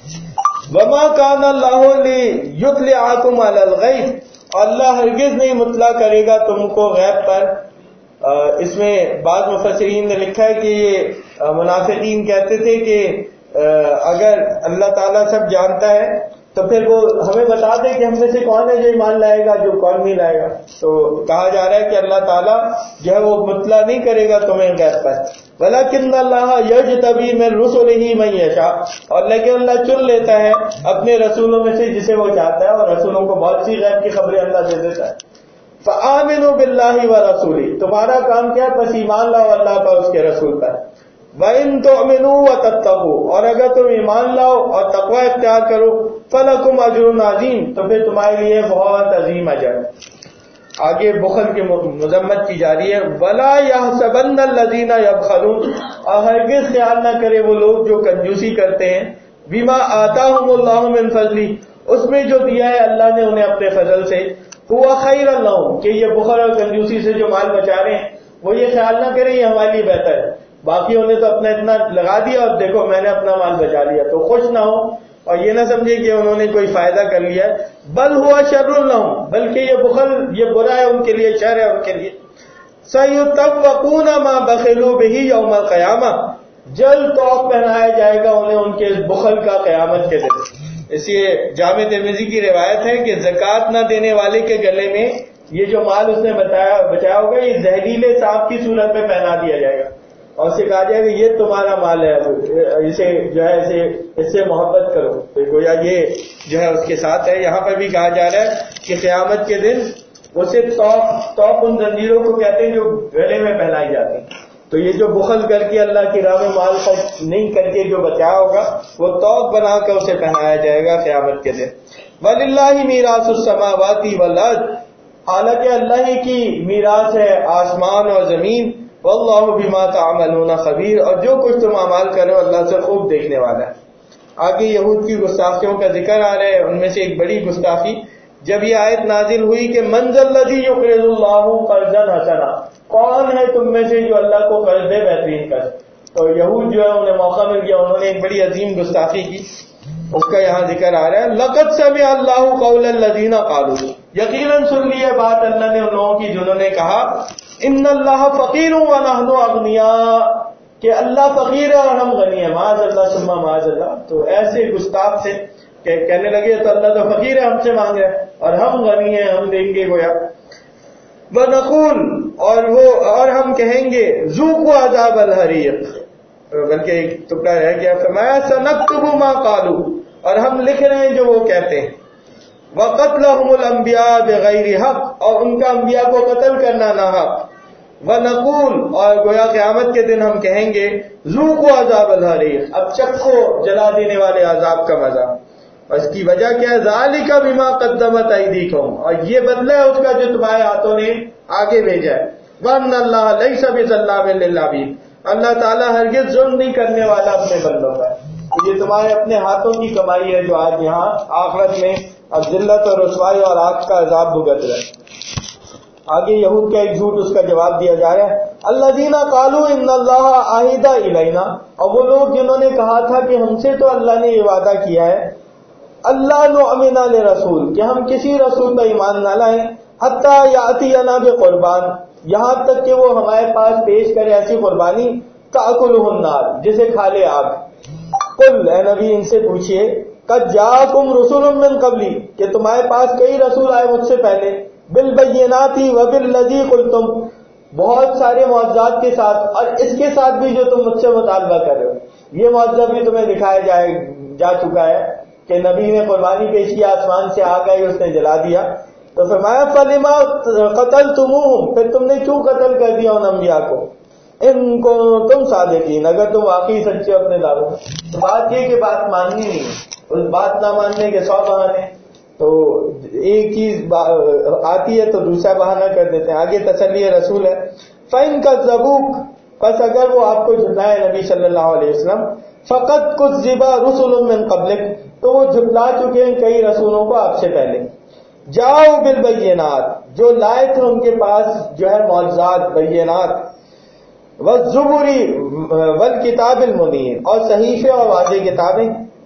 وما کان اللہ لیطلعکم علی الغیب، اللہ ہرگز نہیں مطلع کرے گا تم کو غیب پر. اس میں بعض مفسرین نے لکھا ہے کہ یہ منافقین کہتے تھے کہ اگر اللہ تعالیٰ سب جانتا ہے تو پھر وہ ہمیں بتا دے کہ ہم میں سے کون ہے جو ایمان لائے گا، جو کون نہیں لائے گا. تو کہا جا رہا ہے کہ اللہ تعالیٰ جو ہے وہ مطلع نہیں کرے گا تمہیں غیب پر. وَلَكِنَّ اللَّهَ يَجْتَبِي مِن رُّسُلِهِ مَن يَشَاءُ، اور لیکن اللہ چن لیتا ہے اپنے رسولوں میں سے جسے وہ چاہتا ہے، اور رسولوں کو بہت سی غیب کی خبریں اللہ دے دیتا ہے. فَآمِنُوا بِاللَّهِ وَرَسُولِهِ، تمہارا کام کیا ہے؟ بس ایمان لاؤ اللہ پر، اس کے رسول پر. وَإِن تُؤْمِنُوا وَتَتَّقُوا، اور اگر تم ایمان لاؤ اور تقوی اختیار کرو، فَلَكُمْ أَجْرٌ عَظِيمٌ، تو پھر تمہارے لیے بہت عظیم اجر. آگے بخل کی مذمت کی جا رہی ہے. وَلَا يَحْسَبَنَّ الَّذِينَ يَبْخَلُونَ، اور ہرگز خیال نہ کرے وہ لوگ جو کنجوسی کرتے ہیں، بِمَا آتَاهُمُ اللَّهُ مِنْ فَضْلِهِ، اس میں جو دیا ہے اللہ نے انہیں اپنے فضل سے. هُوَ خَيْرٌ لَهُمْ، کہ یہ بخل اور کنجوسی سے جو مال بچا رہے ہیں وہ یہ خیال نہ کریں یہ ہمارے لیے بہتر ہے، باقیوں نے تو اپنا اتنا لگا دیا اور دیکھو میں نے اپنا مال بچا لیا. تو خوش نہ ہو اور یہ نہ سمجھے کہ انہوں نے کوئی فائدہ کر لیا. بل ہوا شر لہم، بلکہ یہ بخل یہ برا ہے ان کے لیے، شر ہے ان کے لیے. سیطوقون ما بخلوا به یوم القیامہ، جلد توق پہنایا جائے گا انہیں ان کے بخل کا قیامت کے دن. اس لیے جامع ترمذی کی روایت ہے کہ زکوٰۃ نہ دینے والے کے گلے میں یہ جو مال اس نے بچایا ہوگا یہ زہریلے سانپ کی صورت میں پہنا دیا جائے گا، اور اسے کہا جائے گا یہ تمہارا مال ہے، اسے جو ہے اس سے محبت کرو. تو گویا یہ جو ہے اس کے ساتھ ہے. یہاں پر بھی کہا جا رہا ہے کہ قیامت کے دن اسے توق ان زنجیروں کو کہتے ہیں جو گلے میں پہنائی جاتی ہیں. تو یہ جو بخل کر کے اللہ کی راہ میں مال خرچ نہیں کر کے جو بچایا ہوگا وہ توق بنا کر اسے پہنایا جائے گا قیامت کے دن. وَلِلَّهِ مِيرَاثُ السَّمَاوَاتِ وَالْأَرْضِ، حالانکہ اللہ ہی کی میراث ہے آسمان اور زمین. واللہ بما تعملون خبیر، اور جو کچھ تم اعمال کرو اللہ سے خوب دیکھنے والا ہے۔ آگے یہود کی گستاخیوں کا ذکر آ رہا ہے، ان میں سے ایک بڑی گستاخی جب یہ آیت نازل ہوئی کہ من ذا الذی یقرض اللہ قرضا حسنا، کون ہے تم میں سے جو اللہ کو قرض دے بہترین قرض، تو یہود جو ہے انہیں موقع مل گیا، انہوں نے ایک بڑی عظیم گستاخی کی، اس کا یہاں ذکر آ رہا ہے لقد سمع اللہ قول الذین قالوا، یقیناً سن لی ہے بات اللہ نے ان لوگوں کی جنہوں نے کہا ان اللہ فقیر ونحن اغنیاء، کہ اللہ فقیر ہے اور ہم غنی ہیں، معاذ اللہ ثم معاذ اللہ۔ تو ایسے گستاخ تھے کہ کہنے لگے تو اللہ تو فقیر ہے، ہم سے مانگ رہے ہیں، اور ہم غنی ہیں، ہم دیں گے گویا۔ وَنَقُولُ، اور ہم کہیں گے ذُوقُوا عذاب الحریق، بلکہ ایک ٹکڑا رہ گیا، فرمایا سَنَكْتُبُ مَا قَالُوا، اور ہم لکھ رہے ہیں جو وہ کہتے ہیں، وَقَتْلَهُمُ الْأَنْبِيَاءَ بِغَيْرِ حق، اور ان کا انبیاء کو قتل کرنا نہ حق، وَنَقُولُ، اور گویا قیامت کے دن ہم کہیں گے ذُوقُوا عذاب الحریق، اب چکھو جلا دینے والے عذاب کا مزہ، اور اس کی وجہ کیا ہے ذَلِكَ بِمَا قَدَّمَتْ أَيْدِيكُمْ، اور یہ بدلہ ہے اس کا جو تمہارے ہاتھوں نے آگے بھیجا ہے، وَأَنَّ اللَّهَ لَيْسَ بِظَلَّامٍ لِّلْعَبِيدِ، اللہ تعالیٰ ہرگز ظلم نہیں کرنے والا اپنے بندوں پر، یہ تمہارے اپنے ہاتھوں کی کمائی ہے جو آج یہاں آخرت میں اب ذلت اور رسوائی اور آگ کا عذاب بھگت رہا ہے۔ آگے یہود کا ایک جھوٹ، اس کا جواب دیا جا رہا ہے الذین قالوا ان اللہ عہد الینا، اور وہ لوگ جنہوں نے کہا تھا کہ ہم سے تو اللہ نے یہ وعدہ کیا ہے اللہ نؤمن لرسول، کہ ہم کسی رسول پر ایمان نہ لائیں حتی یاتینا بقربان، یہاں تک کہ وہ ہمارے پاس پیش کرے ایسی قربانی تاکلہ النار، جسے کھا لے آگ۔ قل، اے نبی ان سے پوچھئے قد جاءکم رسول من قبلی، کہ تمہارے پاس کئی رسول آئے مجھ سے پہلے، بالبینات وبالذی قلتم، بہت سارے معجزات کے ساتھ، اور اس کے ساتھ بھی جو تم مجھ سے مطالبہ کر رہے ہو، یہ معجزہ بھی تمہیں دکھایا جا چکا ہے کہ نبی نے قربانی پیش کیا، آسمان سے آگ آئی، اس نے جلا دیا، تو فرمایا فلما قتلتموہم، پھر تم نے کیوں قتل کر دیا ان انبیاء کو، ان کو تم صادقین، اگر تم واقعی سچے اپنے دعووں میں۔ تو بات یہ کہ بات ماننی نہیں ہے، اس بات نہ ماننے کے 100 بہانے، تو ایک چیز آتی ہے تو دوسرا بہانہ کر دیتے ہیں۔ آگے تسلی رسول ہے فَإِن كَذَّبُوكَ، پس اگر وہ آپ کو جھٹلائے نبی صلی اللہ علیہ وسلم، فَقَدْ كُذِّبَ رُسُلٌ مِّن قَبْلِكَ، تو وہ جھٹلا چکے ہیں کئی رسولوں کو آپ سے پہلے، جاؤ بالبینات، جو لائے تھے ان کے پاس جو ہے معجزات، بینات، والزبر والکتاب المنیر، اور صحیفے اور واضح کتابیں۔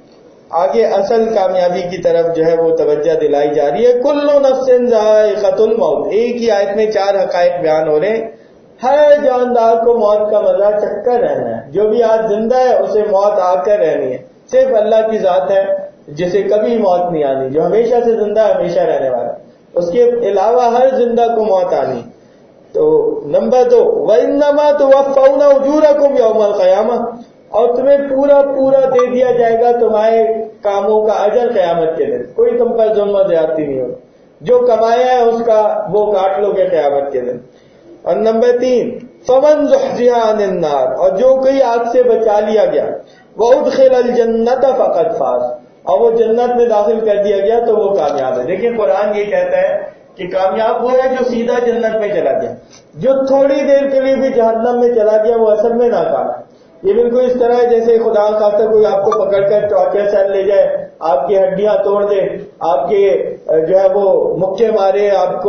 آگے اصل کامیابی کی طرف جو ہے وہ توجہ دلائی جا رہی ہے، کل نفس ذائقۃ الموت، ایک ہی آیت میں 4 حقائق بیان ہو رہے ہیں۔ ہر جاندار کو موت کا مزہ چکھ کر رہنا ہے، جو بھی آج زندہ ہے اسے موت آ کر رہنی ہے، صرف اللہ کی ذات ہے جسے کبھی موت نہیں آنی، جو ہمیشہ سے زندہ ہے، ہمیشہ رہنے والا، اس کے علاوہ ہر زندہ کو موت آنی۔ تو نمبر 2 وَإِنَّمَا تُوَفَّوْنَ أُجُورَكُمْ يَوْمَ الْقِيَامَةِ، اور تمہیں پورا دے دیا جائے گا تمہارے کاموں کا اجر قیامت کے دن، کوئی تم پر ظلم و زیادتی نہیں ہوگی، جو کمایا ہے اس کا وہ کاٹ لو گے قیامت کے دن۔ اور نمبر 3 فَمَنْ زُحْزِحَ عَنِ النَّارِ، اور جو کوئی آگ سے بچا لیا گیا، وَأُدْخِلَ الْجَنَّةَ فَقَدْ فَازَ، اور وہ جنت میں داخل کر دیا گیا تو وہ کامیاب ہے۔ دیکھیں قرآن یہ کہتا ہے کہ کامیاب وہ ہے جو سیدھا جنت میں چلا گیا، جو تھوڑی دیر کے لیے بھی جہنم میں چلا گیا وہ اصل میں ناکام ہے۔ یہ بالکل اس طرح ہے جیسے خدا خاصہ کوئی آپ کو پکڑ کر ٹارچر سیل لے جائے، آپ کی ہڈیاں توڑ دے، آپ کے جو ہے وہ مکے مارے،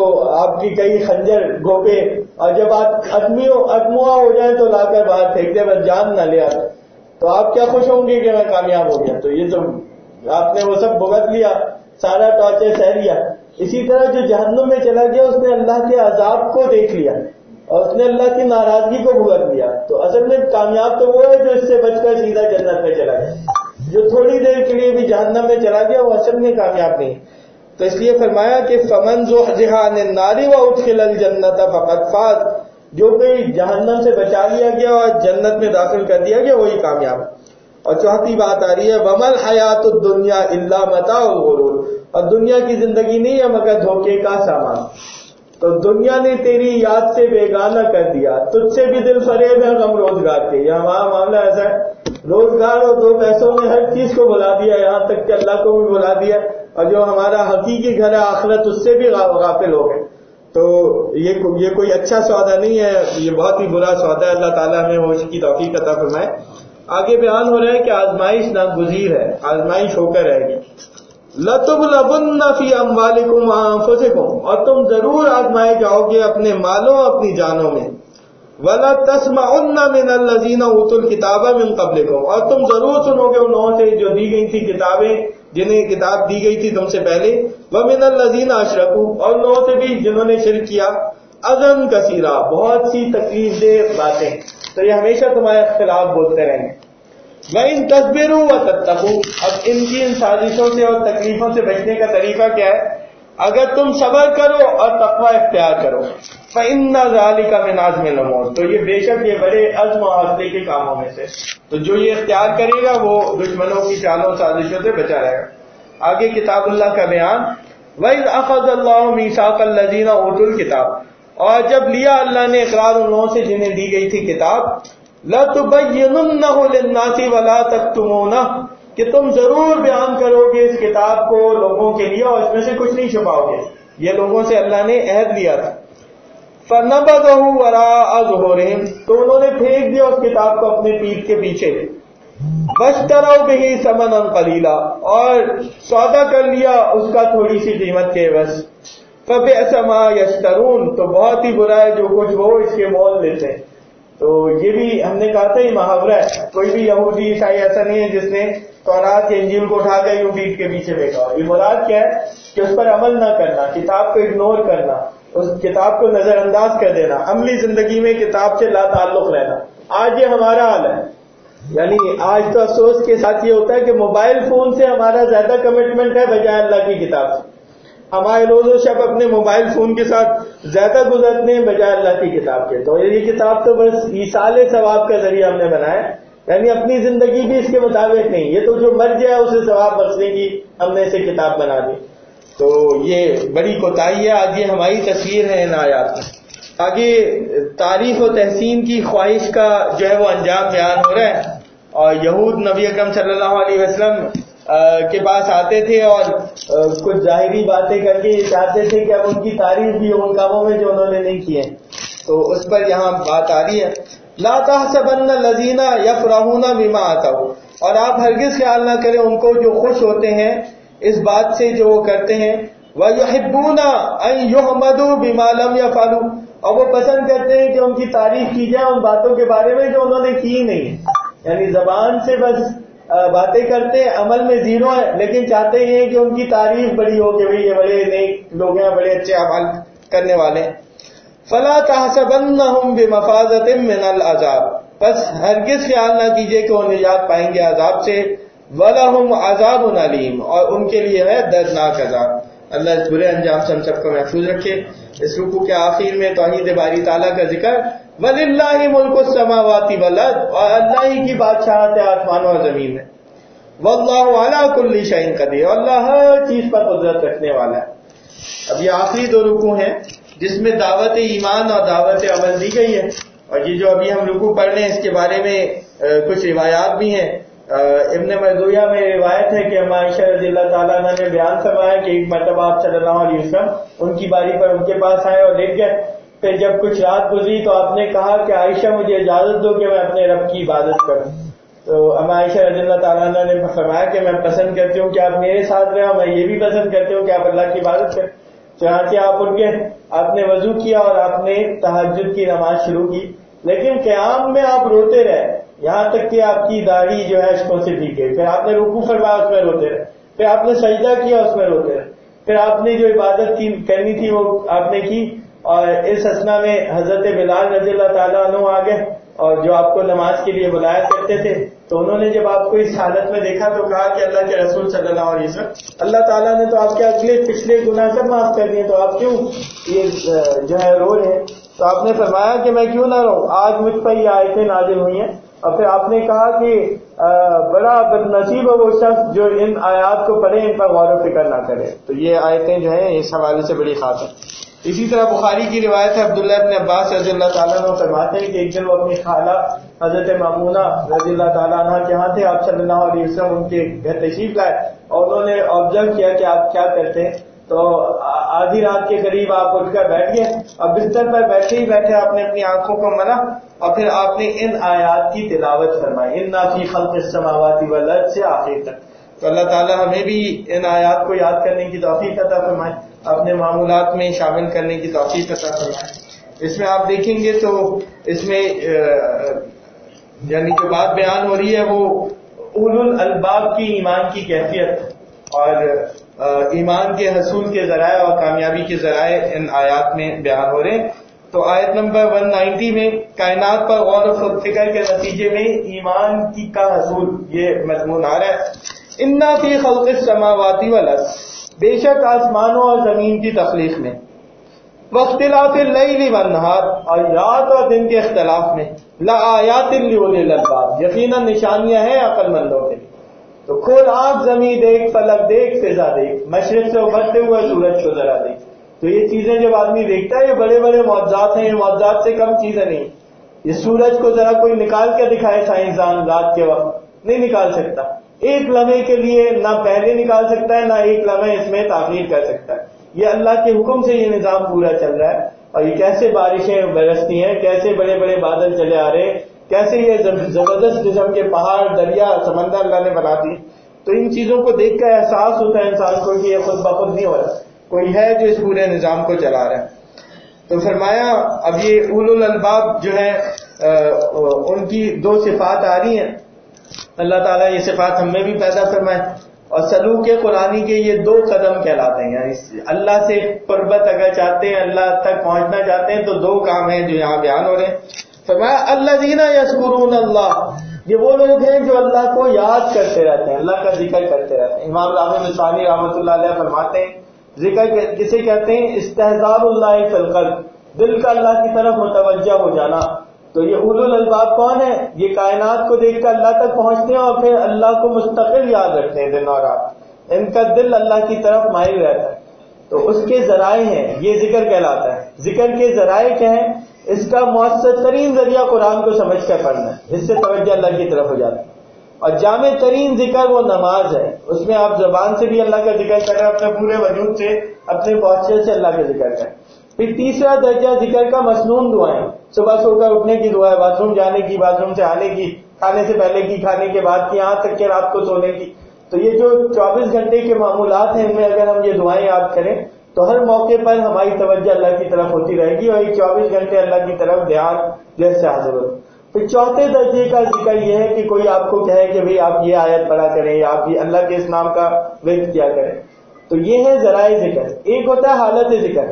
آپ کی کئی خنجر گھوپے، اور جب آپ ادموا ہو جائیں تو لا کر باہر پھینک دے، بس جان نہ لے آتا، تو آپ کیا خوش ہوں گے کہ میں کامیاب ہو گیا؟ تو یہ تو آپ نے وہ سب بھگت لیا، سارا ٹارچر سہ لیا۔ اسی طرح جو جہنم میں چلا گیا اس نے اللہ کے عذاب کو دیکھ لیا اور اس نے اللہ کی ناراضگی کو بھگت لیا، تو اصل میں کامیاب تو وہ ہے جو اس سے بچ کر سیدھا جنت میں چلا گیا، جو تھوڑی دیر کے لیے بھی جہنم میں چلا گیا وہ اصل میں کامیاب نہیں۔ تو اس لیے فرمایا کہ فَمَنْ زُحْزِحَ عَنِ النَّارِ وَأُدْخِلَ الْجَنَّةَ فَقَدْ فَازَ، جو کوئی جہنم سے بچا لیا گیا اور جنت میں داخل کر دیا گیا وہی کامیاب ہے۔ اور چوتھی بات آ رہی ہے وَمَا الْحَيَاةُ الدُّنْيَا إِلَّا مَتَاعُ الْغُرُورِ، اور دنیا کی زندگی نہیں ہے مگر دھوکے کا سامان۔ تو دنیا نے تیری یاد سے بیگانہ کر دیا، تجھ سے بھی دل فریب ہے غم روزگار کے۔ یہ ہمارا معاملہ ایسا ہے، روزگار اور 2 پیسوں نے ہر چیز کو بلا دیا، یہاں تک کہ اللہ کو بھی بلا دیا، اور جو ہمارا حقیقی گھر ہے آخرت اس سے بھی غافل ہو گئے۔ تو یہ کوئی اچھا سودا نہیں ہے، یہ بہت ہی برا سودا ہے. اللہ تعالیٰ ہمیں ہوش کی توفیق عطا فرمائے. آگے بیان ہو رہا ہے کہ آزمائش ناگزیر ہے، آزمائش ہو کر رہے گی. لَتُبْلَوُنَّ فِي أَمْوَالِكُمْ وَأَنفُسِكُمْ، اور تم ضرور آزمائے جاؤ گے اپنے مالوں اپنی جانوں میں. وَلَا تَسْمَعُنَّ مِنَ الَّذِينَ أُوتُوا الْكِتَابَ مِنْ قَبْلِكُمْ، اور تم ضرور سنو گے ان لوگوں سے جو دی گئی تھی کتابیں، جنہیں کتاب دی گئی تھی تم سے پہلے. وَمِنَ الَّذِينَ أَشْرَكُوا، اور ان لوگوں سے بھی جنہوں نے شرک کیا. اذًا کثیرا، بہت سی تکلیف دہ باتیں. تو یہ ہمیشہ تمہارے خلاف بولتے رہیں گے. وَإِن تَصْبِرُوا وَتَتَّقُوا، اب ان کی ان سازشوں سے اور تکلیفوں سے بچنے کا طریقہ کیا ہے؟ اگر تم صبر کرو اور تقوی اختیار کرو. فَإِنَّ ذَلِكَ مِنْ عَزْمِ الْأُمُورِ، تو یہ بے شک یہ بڑے عزم و حوصلے کے کاموں میں سے. تو جو یہ اختیار کرے گا وہ دشمنوں کی چالوں سازشوں سے بچا رہے گا. آگے کتاب اللہ کا بیان. وَإِذْ أَخَذَ اللَّهُ مِيثَاقَ الَّذِينَ أُوتُوا الْكِتَابَ، اور جب لیا اللہ نے اقرار ان لوگوں سے جنہیں دی گئی تھی کتاب. لَتُبَيِّنُنَّهُ لِلنَّاسِ وَلَا تَكْتُمُونَهُ، کہ تم ضرور بیان کرو گے اس کتاب کو لوگوں کے لیے اور اس میں سے کچھ نہیں چھپاؤ گے. یہ لوگوں سے اللہ نے عہد لیا تھا. فَنَبَذَهُ وَرَاءَ ظُهُورِهِمْ، تو انہوں نے پھینک دیا اس کتاب کو اپنے پیٹھ کے پیچھے. وَاشْتَرَوْا بِهِ ثَمَنًا قَلِيلًا، اور سودا کر لیا اس کا تھوڑی سی قیمت کے عوض. فَبِئْسَ مَا يَشْتَرُونَ، تو بہت ہی برا ہے جو کچھ وہ اس کے مول لیتے ہیں. تو یہ بھی ہم نے کہا تھا یہ محاورہ ہے. کوئی بھی یہودی عیسائی ایسا نہیں ہے جس نے تورات یا انجیل کو اٹھا کر یوں پیٹھ کے پیچھے پھینکا. یہ مراد کیا ہے کہ اس پر عمل نہ کرنا، کتاب کو اگنور کرنا، اس کتاب کو نظر انداز کر دینا، عملی زندگی میں کتاب سے لا تعلق رہنا. آج یہ ہمارا حال ہے. یعنی آج تو افسوس کے ساتھ یہ ہوتا ہے کہ موبائل فون سے ہمارا زیادہ کمٹمنٹ ہے بجائے اللہ کی کتاب سے. ہمارے روز و شب اپنے موبائل فون کے ساتھ زیادہ گزرتے ہیں بجائے اللہ کی کتاب کے. تو یہ کتاب تو بس ایصال ثواب کا ذریعہ ہم نے بنایا، یعنی اپنی زندگی بھی اس کے مطابق نہیں. یہ تو جو مر جائے اسے ثواب بخشنے کی ہم نے اسے کتاب بنا دی. تو یہ بڑی کوتاہی ہے. آج یہ ہماری تصویر ہے ان آیات میں. آگے تعریف و تحسین کی خواہش کا جو ہے وہ انجام بیان ہو رہا ہے. اور یہود نبی اکرم صلی اللہ علیہ وسلم کے پاس آتے تھے اور کچھ ظاہری باتیں کر کے یہ چاہتے تھے کہ اب ان کی تعریف بھی ان کاموں میں جو انہوں نے نہیں کیے. تو اس پر یہاں بات آ رہی ہے. لا تحسبن الذین یفرحون بما آتوا، اور آپ ہرگز خیال نہ کریں ان کو جو خوش ہوتے ہیں اس بات سے جو وہ کرتے ہیں. وَيُحِبُّونَ أَن يُحْمَدُوا بِمَا لَمْ يَفْعَلُوا، اور وہ پسند کرتے ہیں کہ ان کی تعریف کی جائے ان باتوں کے بارے میں جو انہوں نے کی نہیں. یعنی زبان سے بس باتیں کرتے ہیں، عمل میں زیرو ہے، لیکن چاہتے ہیں کہ ان کی تعریف بڑی ہو کہ بھئی یہ بڑے نیک لوگ ہیں، بڑے اچھے اعمال کرنے والے ہیں. فَلَا تَحْسَبَنَّهُمْ بِمَفَازَةٍ مِّنَ الْعَذَابِ، بس ہرگز خیال نہ کیجئے کہ وہ نجات پائیں گے عذاب سے. وَلَهُمْ عَذَابٌ عَلِيمٌ، اور ان کے لیے ہے دردناک عذاب. اللہ اس برے انجام سے ہم سب کو محفوظ رکھے. اس رکوع کے آخر میں توحید باری تعالیٰ کا ذکر. وَلِلَّهِ مُلْكُ السَّمَاوَاتِ وَالْأَرْضِ، اور اللہ ہی کی بادشاہت ہے آسمانوں اور زمین میں. وَاللَّهُ عَلَى كُلِّ شَيْءٍ قَدِيرٌ، اللہ ہر چیز پر قدرت رکھنے والا ہے. اب یہ آخری دو رکوع ہیں جس میں دعوت ایمان اور دعوت عمل دی گئی ہے. اور یہ جو ابھی ہم رکوع پڑھ رہے ہیں اس کے بارے میں کچھ روایات بھی ہیں. ابن مردویہ میں روایت ہے کہ عائشہ رضی اللہ تعالیٰ عنہ نے بیان فرمایا کہ ایک مرتبہ آپ صلی اللہ علیہ وسلم ان کی باری پر ان کے پاس آئے اور لیٹ گئے. پھر جب کچھ رات گزری تو آپ نے کہا کہ عائشہ مجھے اجازت دو کہ میں اپنے رب کی عبادت کروں. تو عائشہ رضی اللہ تعالیٰ عنہ نے فرمایا کہ میں پسند کرتی ہوں کہ آپ میرے ساتھ رہیں، اور میں یہ بھی پسند کرتی ہوں کہ آپ اللہ کی عبادت کریں. چنانچہ آپ اٹھ گئے، آپ نے وضو کیا اور آپ نے تہجد کی نماز شروع کی. لیکن قیام میں آپ روتے رہے یہاں تک کہ آپ کی داڑھی جو ہے اشکوں سے بھیگ گئی. پھر آپ نے رکوع فرمایا اس میں روتے رہے. پھر آپ نے سجدہ کیا اس میں روتے رہے. پھر آپ نے جو عبادت کرنی تھی وہ آپ نے کی. اور اس اسنا میں حضرت بلال رضی اللہ تعالیٰ عنہ آ گئے اور جو آپ کو نماز کے لیے بلایا کرتے تھے. تو انہوں نے جب آپ کو اس حالت میں دیکھا تو کہا کہ اللہ کے رسول صلی اللہ علیہ وسلم، اللہ تعالیٰ نے تو آپ کے اگلے پچھلے گناہ سب معاف کر دیے، تو آپ کیوں یہ جو ہے رو رہے ہیں؟ تو آپ نے فرمایا کہ میں کیوں نہ رہوں، آج مجھ پر یہ آیتیں نازل ہوئی ہیں. اور پھر آپ نے کہا کہ بڑا بد نصیب ہے وہ شخص جو ان آیات کو پڑھے، ان پر غور و فکر نہ کرے. تو یہ آیتیں جو ہیں اس حوالے سے بڑی خاص ہیں. اسی طرح بخاری کی روایت ہے، عبداللہ ابن عباس رضی اللہ تعالیٰ عنہ فرماتے ہیں کہ ایک دن وہ اپنی خالہ حضرت مامونہ رضی اللہ تعالیٰ عنہ کے ہاں تھے. آپ صلی اللہ علیہ وسلم ان کے گھر تشریف لائے اور انہوں نے آبزرو کیا کہ آپ کیا کرتے ہیں. تو آدھی رات کے قریب آپ اٹھ کر بیٹھ گئے، اب بستر پر بیٹھے ہی بیٹھے آپ نے اپنی آنکھوں کو ملا اور پھر آپ نے ان آیات کی تلاوت فرمائی، انا فی خلق السماوات والارض سے آخر تک. تو اللہ تعالیٰ ہمیں بھی ان آیات کو یاد کرنے کی توفیق عطا فرمائے، اپنے معمولات میں شامل کرنے کی توفیق عطا فرمائے. اس میں آپ دیکھیں گے تو اس میں یعنی جو بات بیان ہو رہی ہے وہ اولو الالباب کی ایمان کی کیفیت اور ایمان کے حصول کے ذرائع اور کامیابی کے ذرائع ان آیات میں بیان ہو رہے ہیں. تو آیت نمبر 190 میں کائنات پر غور و فکر کے نتیجے میں ایمان کی کا حصول یہ مضمون آ رہا ہے. انا فی خلق السماوات والارض، بے شک آسمانوں اور زمین کی تخلیق میں، واختلاف اللیل والنہار، اور رات اور دن کے اختلاف میں، لآیات لأولی الالباب، یقیناً نشانیاں ہیں عقل مندوں کے لیے. تو کھول آنکھ، زمین دیکھ، فلک دیکھ، فضا دیکھ، مشرق سے ابھرتے ہوئے سورج کو ذرا دیکھ. تو یہ چیزیں جب آدمی دیکھتا ہے یہ بڑے بڑے معجزات ہیں، یہ معجزات سے کم چیزیں نہیں. یہ سورج کو ذرا کوئی نکال کے دکھائے سائنسدان رات کے وقت نہیں نکال سکتا، ایک لمحے کے لیے نہ پہلے نکال سکتا ہے نہ ایک لمحے اس میں تاخیر کر سکتا ہے. یہ اللہ کے حکم سے یہ نظام پورا چل رہا ہے. اور یہ کیسے بارشیں برستی ہیں، کیسے بڑے بڑے بادل چلے آ رہے ہیں، کیسے یہ زبردست قسم کے پہاڑ، دریا، سمندر اللہ نے بنا دی. تو ان چیزوں کو دیکھ کر احساس ہوتا ہے انسان کو کہ یہ خود بخود نہیں ہو رہا، کوئی ہے جو اس پورے نظام کو چلا رہا ہے. تو فرمایا اب یہ اولو الالباب جو ہے ان کی دو صفات آ رہی ہیں. اللہ تعالیٰ یہ صفات ہم میں بھی پیدا فرمائے. اور سلوک قرآنی کے یہ دو قدم کہلاتے ہیں، یعنی اللہ سے قربت اگر چاہتے ہیں، اللہ تک پہنچنا چاہتے ہیں تو دو کام ہیں جو یہاں بیان ہو رہے ہیں. فرمایا الذین یذکرون اللہ، یہ وہ لوگ ہیں جو اللہ کو یاد کرتے رہتے ہیں، اللہ کا ذکر کرتے رہتے ہیں. امام راغب اصفہانی رحمۃ اللہ علیہ فرماتے ہیں ذکر کسے کہتے ہیں؟ استحضار اللہ فی القلب، دل کا اللہ کی طرف متوجہ ہو جانا. تو یہ اولو الالباب کون ہے؟ یہ کائنات کو دیکھ کر اللہ تک پہنچتے ہیں اور پھر اللہ کو مستقل یاد رکھتے ہیں دن اور رات. ان کا دل اللہ کی طرف مائل رہتا ہے. تو اس کے ذرائع ہیں، یہ ذکر کہلاتا ہے. ذکر کے ذرائع کیا ہیں؟ اس کا مؤثر ترین ذریعہ قرآن کو سمجھ کر پڑھنا ہے، اس سے توجہ اللہ کی طرف ہو جاتی ہے. اور جامع ترین ذکر وہ نماز ہے، اس میں آپ زبان سے بھی اللہ کا ذکر کریں، اپنے پورے وجود سے، اپنے پوسچر سے اللہ کا ذکر کریں. پھر تیسرا درجہ ذکر کا مسنون دعائیں، صبح سو کر اٹھنے کی دعا ہے، باتھ روم جانے کی، باتھ روم سے آنے کی، کھانے سے پہلے کی، کھانے کے بعد کی، یہاں تک کہ رات کو سونے کی. تو یہ جو 24 گھنٹے کے معمولات ہیں ان میں اگر ہم یہ دعائیں یاد کریں تو ہر موقع پر ہماری توجہ اللہ کی طرف ہوتی رہے گی اور یہ 24 گھنٹے اللہ کی طرف دھیان جیسے حاضر ہو. پھر چوتھے درجے کا ذکر یہ ہے کہ کوئی آپ کو کہے کہ بھئی آپ یہ آیت پڑھا کریں یا آپ یہ اللہ کے اس نام کا ورد کیا کریں. تو یہ ہے ذرائع ذکر. ایک ہوتا ہے حالت ذکر.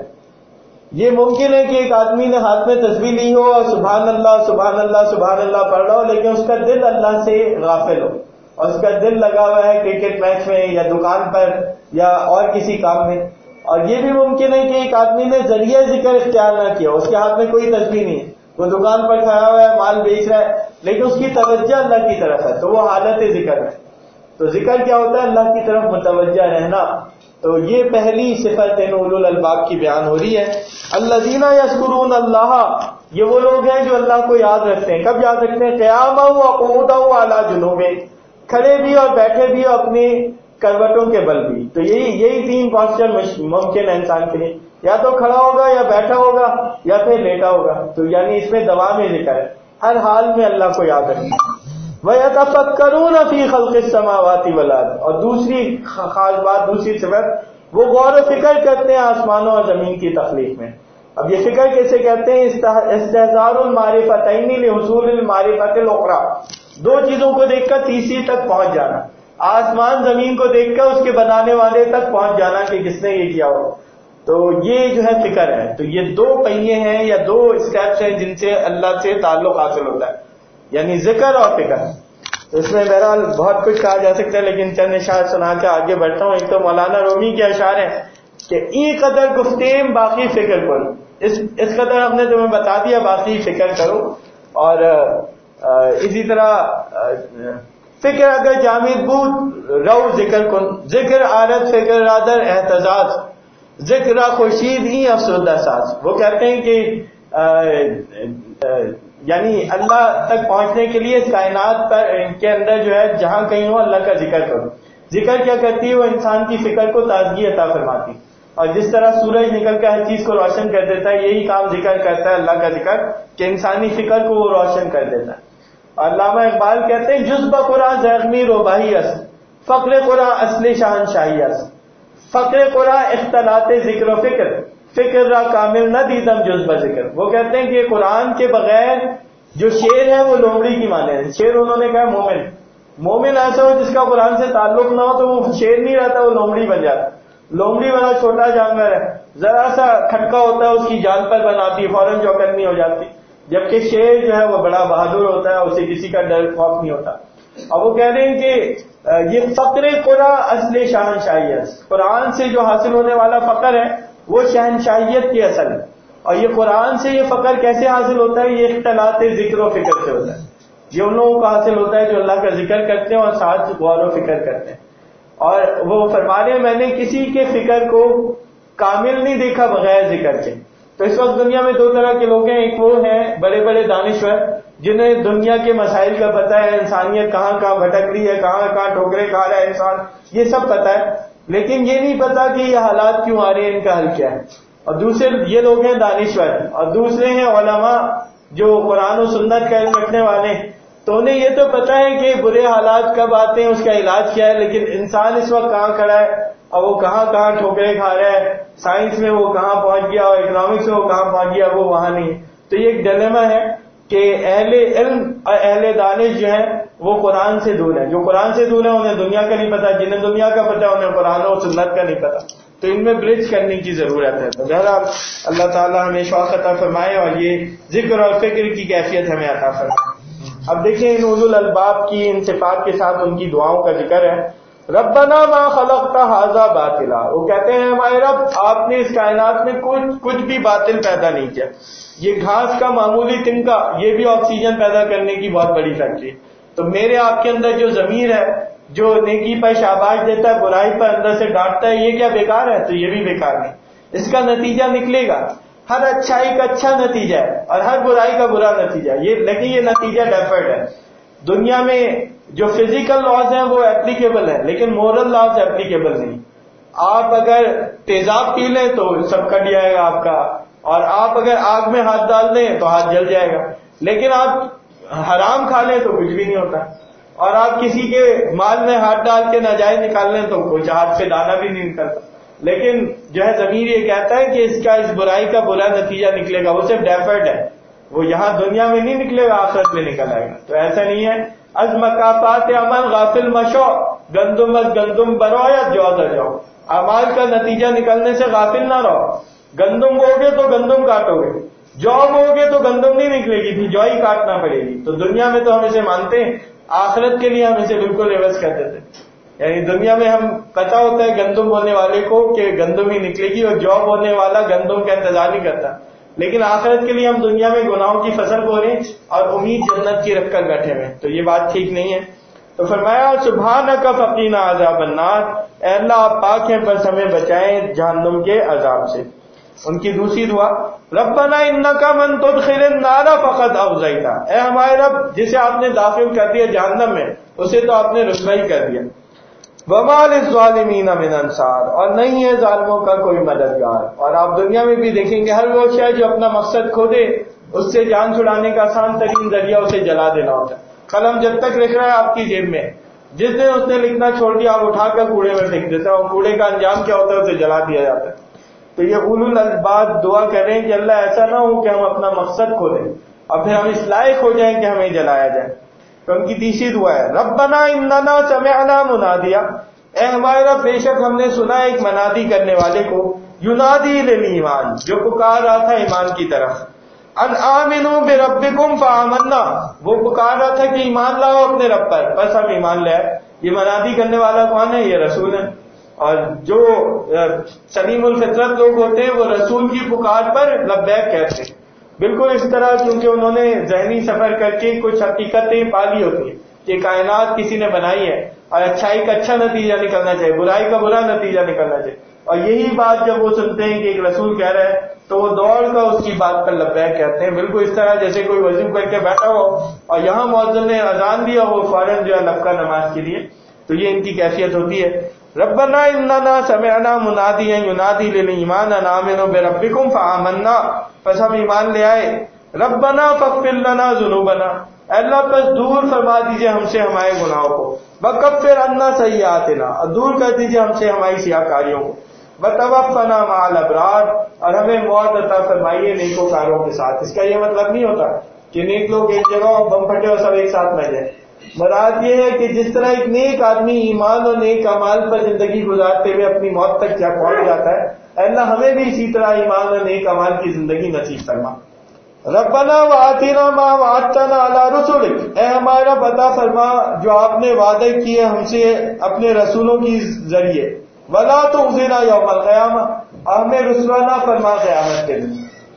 یہ ممکن ہے کہ ایک آدمی نے ہاتھ میں تسبیح لی ہو اور سبحان اللہ سبحان اللہ سبحان اللہ پڑھ رہا ہو، لیکن اس کا دل اللہ سے غافل ہو اور اس کا دل لگا ہوا ہے کرکٹ میچ میں یا دکان پر یا اور کسی کام میں. اور یہ بھی ممکن ہے کہ ایک آدمی نے ذریعہ ذکر اختیار نہ کیا، اس کے ہاتھ میں کوئی تسبیح نہیں ہے، وہ دکان پر کھڑا ہوا ہے، مال بیچ رہا ہے، لیکن اس کی توجہ اللہ کی طرف ہے، تو وہ حالت ذکر ہے. تو ذکر کیا ہوتا ہے؟ اللہ کی طرف متوجہ رہنا. تو یہ پہلی صفت اولو الالباب کی بیان ہو رہی ہے. الذین یذکرون اللہ، یہ وہ لوگ ہیں جو اللہ کو یاد رکھتے ہیں. کب یاد رکھتے ہیں؟ قیاما وقعودا وعلی جنوب، کھڑے بھی اور بیٹھے بھی اور اپنی کروٹوں کے بل بھی. تو یہی تین پوسچر ممکن ہے انسان کے لیے، یا تو کھڑا ہوگا یا بیٹھا ہوگا یا پھر لیٹا ہوگا. تو یعنی اس میں دوام ذکر ہے، ہر حال میں اللہ کو یاد رکھنا. وَيَتَفَكَّرُونَ فِي خَلْقِ السَّمَاوَاتِ وَالْأَرْضِ، اور دوسری خاص بات، دوسری صفت، وہ غور و فکر کرتے ہیں آسمانوں اور زمین کی تخلیق میں. اب یہ فکر کیسے کہتے ہیں؟ استحضار المعرفتین لحصول المعرفت الاخرى، دو چیزوں کو دیکھ کر تیسری تک پہنچ جانا. آسمان زمین کو دیکھ کر اس کے بنانے والے تک پہنچ جانا کہ کس نے یہ کیا ہو. تو یہ جو ہے فکر ہے. تو یہ دو پہیے ہیں یا دو اسٹیپس ہیں جن سے اللہ سے تعلق حاصل ہوتا ہے، یعنی ذکر اور فکر. تو اس میں بہرحال بہت کچھ کہا جا سکتا ہے لیکن چند اشعار سنا کے آگے بڑھتا ہوں. ایک تو مولانا رومی کے اشعار ہیں کہ ای قدر گفتیم باقی فکر کرو، اس قدر ہم نے تمہیں بتا دیا، باقی فکر کرو. اور اسی طرح فکر اگر جامد بود رو ذکر کن، ذکر عارت فکر رادر احتجاج، ذکر خورشید ہی افسردہ ساز. وہ کہتے ہیں کہ یعنی اللہ تک پہنچنے کے لیے اس کائنات پر کے اندر جو ہے جہاں کہیں ہو اللہ کا ذکر کرو. ذکر کیا کرتی ہے؟ وہ انسان کی فکر کو تازگی عطا فرماتی. اور جس طرح سورج نکل کر ہر چیز کو روشن کر دیتا ہے، یہی کام ذکر کرتا ہے اللہ کا ذکر کہ انسانی فکر کو وہ روشن کر دیتا ہے. علامہ اقبال کہتے ہیں جزبہ قرآن زخمی روباہی اس فقر قرآن اصل شہنشاہی اس فقر قرآن اختلاط ذکر و فکر را کامل نہ دیدم جزبہ ذکر. وہ کہتے ہیں کہ قرآن کے بغیر جو شعر ہے وہ لومڑی کی مانے ہیں. شعر انہوں نے کہا مومن ایسا ہو جس کا قرآن سے تعلق نہ ہو تو وہ شعر نہیں رہتا، وہ لومڑی بن جاتا. لومڑی بڑا چھوٹا جانور ہے، ذرا سا کھٹکا ہوتا ہے اس کی جان پر بناتی، فوراً چوکنی ہو جاتی. جبکہ شیر جو ہے وہ بڑا بہادر ہوتا ہے، اسے کسی کا ڈر خوف نہیں ہوتا. اور وہ کہہ رہے ہیں کہ یہ فقر قرآن اصل شہنشاہی ہے. قرآن سے جو حاصل ہونے والا فقر ہے وہ شہنشاہیت کی اصل ہے. اور یہ قرآن سے یہ فقر کیسے حاصل ہوتا ہے؟ یہ اختلاط ذکر و فکر سے ہوتا ہے. یہ ان لوگوں کو حاصل ہوتا ہے جو اللہ کا ذکر کرتے ہیں اور ساتھ غور و فکر کرتے ہیں. اور وہ فرما رہے ہیں میں نے کسی کے فکر کو کامل نہیں دیکھا بغیر ذکر کے. تو اس وقت دنیا میں دو طرح کے لوگ ہیں. ایک وہ ہیں بڑے بڑے دانشور جنہیں دنیا کے مسائل کا پتہ ہے، انسانیت کہاں کہاں بھٹک رہی ہے، کہاں کہاں ٹھوکریں کھا رہا ہے انسان، یہ سب پتہ ہے، لیکن یہ نہیں پتا کہ یہ حالات کیوں آ رہے ہیں، ان کا حل کیا ہے. اور دوسرے یہ لوگ ہیں دانشور، اور دوسرے ہیں علماء جو قرآن و سنت کا علم رکھنے والے. تو انہیں یہ تو پتا ہے کہ برے حالات کب آتے ہیں، اس کا علاج کیا ہے، لیکن انسان اس وقت کہاں کھڑا ہے اور وہ کہاں کہاں ٹھوکریں کھا رہا ہے، سائنس میں وہ کہاں پہنچ گیا اور اکنامکس میں وہ کہاں پہنچ گیا، وہ وہاں نہیں. تو یہ ایک ڈیلیما ہے کہ اہل علم اور اہل دانش جو ہیں وہ قرآن سے دور ہیں. جو قرآن سے دور ہیں انہیں دنیا کا نہیں پتا، جنہیں دنیا کا پتا انہیں قرآن و سنت کا نہیں پتا. تو ان میں برج کرنے کی ضرورت ہے. تو بہرحال اللہ تعالیٰ ہمیں شوق عطا فرمائے اور یہ ذکر اور فکر کی کیفیت ہمیں عطا فرمائے. اب دیکھیں ان اولو الالباب کی ان صفات کے ساتھ ان کی دعاؤں کا ذکر ہے. ربنا ما خلقت ھذا باطلا. وہ کہتے ہیں ہمارے رب آپ نے اس کائنات میں کچھ بھی باطل پیدا نہیں کیا. یہ گھاس کا معمولی تنکا یہ بھی آکسیجن پیدا کرنے کی بہت بڑی فیکٹری ہے. تو میرے آپ کے اندر جو ضمیر ہے جو نیکی پر شاباش دیتا ہے، برائی پر اندر سے ڈانٹتا ہے، یہ کیا بیکار ہے؟ تو یہ بھی بیکار نہیں. اس کا نتیجہ نکلے گا. ہر اچھائی کا اچھا نتیجہ ہے اور ہر برائی کا برا نتیجہ ہے. لیکن یہ نتیجہ ڈیفرڈ ہے. دنیا میں جو فزیکل لاز ہیں وہ اپلیکیبل ہیں، لیکن مورل لاز اپلیکیبل نہیں. آپ اگر تیزاب پی لیں تو سب کٹ جائے گا آپ کا، اور آپ اگر آگ میں ہاتھ ڈال دیں تو ہاتھ جل جائے گا. لیکن آپ حرام کھا لیں تو کچھ بھی نہیں ہوتا، اور آپ کسی کے مال میں ہاتھ ڈال کے ناجائز نکال لیں تو کچھ ہاتھ سے دانا بھی نہیں نکلتا. لیکن جو ہے ضمیر یہ کہتا ہے کہ اس برائی کا برا نتیجہ نکلے گا. وہ صرف ڈیفرڈ ہے، وہ یہاں دنیا میں نہیں نکلے گا، آخرت میں نکل آئے گا. تو ایسا نہیں ہے. از مکافات عمل غافل مشو گندم از گندم برویت جوز جاؤ. اعمال کا نتیجہ نکلنے سے غافل نہ رہو. گندم بوگے تو گندم کاٹو گے، جو بوگے تو گندم نہیں نکلے گی، پھر جو ہی کاٹنا پڑے گی. تو دنیا میں تو ہم اسے مانتے ہیں، آخرت کے لیے ہم اسے بالکل عوض کر دیتے. یعنی دنیا میں ہم پتا ہوتا ہے گندم بونے والے کو کہ گندم ہی نکلے گی، اور جو بونے والا گندم کا انتظار نہیں کرتا. لیکن آخرت کے لیے ہم دنیا میں گناہوں کی فصل بو رہے ہیں اور امید جنت کی رکھ کر بیٹھے ہوئے. تو یہ بات ٹھیک نہیں ہے. تو فرمایا سبحانک فقینا عذاب النار. اے اللہ آپ پاک ہیں، بس ہمیں بچائیں جہنم کے عذاب سے. ان کی دوسری دعا ربنا انک من تدخل النار فقد اغویتہ. اے ہمارے رب جسے آپ نے داخل کر دیا جہنم میں اسے تو آپ نے رسوائی کر دیا. وما للظالمین من انصار. اور نہیں ہے ظالموں کا کوئی مددگار. اور آپ دنیا میں بھی دیکھیں گے ہر وہ شخص جو اپنا مقصد کھو دے اس سے جان چھڑانے کا آسان ترین ذریعہ اسے جلا دینا ہوتا ہے. قلم جب تک لکھ رہا ہے آپ کی جیب میں، جس دن اس نے لکھنا چھوڑ دیا آپ اٹھا کر کوڑے میں پھینک دیتے ہیں، اور کوڑے کا انجام کیا ہوتا ہے؟ اسے جلا دیا جاتا ہے. تو یہ اولو الالباب دعا کریں کہ اللہ ایسا نہ ہو کہ ہم اپنا مقصد کھو دیں اور پھر ہم اس لائق ہو جائیں کہ ہمیں جلایا جائے. تو ان کی تیسری دعا ہے ربنا اننا سمعنا منادیا. اے ہمارے رب بے شک ہم نے سنا ایک منادی کرنے والے کو، ینادی للایمان، جو پکار رہا تھا ایمان کی طرف. ان آمنوا بربکم فآمنا، وہ پکار رہا تھا کہ ایمان لاؤ اپنے رب پر، بس ہم ایمان لے آئے. یہ منادی کرنے والا کون ہے؟ یہ رسول ہے. اور جو سلیم الفطرت لوگ ہوتے ہیں وہ رسول کی پکار پر لبیک کہتے ہیں. بالکل اس طرح کیونکہ انہوں نے ذہنی سفر کر کے کچھ حقیقتیں پالی ہوتی ہیں کہ کائنات کسی نے بنائی ہے اور اچھائی کا اچھا نتیجہ نکلنا چاہیے، برائی کا برا نتیجہ نکلنا چاہیے. اور یہی بات جب وہ سنتے ہیں کہ ایک رسول کہہ رہا ہے تو وہ دوڑ کر اس کی بات پر لبیک کہتے ہیں. بالکل اس طرح جیسے کوئی وضو کر کے بیٹھا ہو اور یہاں مؤذن نے اذان دیا وہ فوراً جو ہے لبکا نماز کے لیے. تو یہ ان کی کیفیت ہوتی ہے. ربنا اننا سمعنا منادیا ینادی للایمان ان آمنوا بربکم فآمنا، پس ہم ایمان لے آئے. ربنا فاغفر لنا ذنوبنا، اللہ پس دور فرما دیجئے ہم سے ہمارے گناہوں کو. وکفر عنا سیئاتنا، اور دور کر دیجئے ہم سے ہماری سیاکاریوں کو. وتوفنا مع الابرار، اور ہمیں موت عطا فرمائیے نیکوکاروں کے ساتھ. اس کا یہ مطلب نہیں ہوتا کہ نیک لوگ ایک جگہ بم پھٹے اور سب ایک ساتھ مر جائیں. مراد یہ ہے کہ جس طرح ایک نیک آدمی ایمان اور نیک اعمال پر زندگی گزارتے ہوئے اپنی موت تک جا پہنچ جاتا ہے، اللہ ہمیں بھی اسی طرح ایمان اور نیک اعمال کی زندگی نصیب فرما. ربنا وآتنا ما وعدتنا علی رسلک، اے ہمارا عطا فرما جو آپ نے وعدے کیے ہم سے اپنے رسولوں کی ذریعے. ولا تخزنا یوم القیامہ، ہمیں رسوا نہ فرما قیامت کے دن.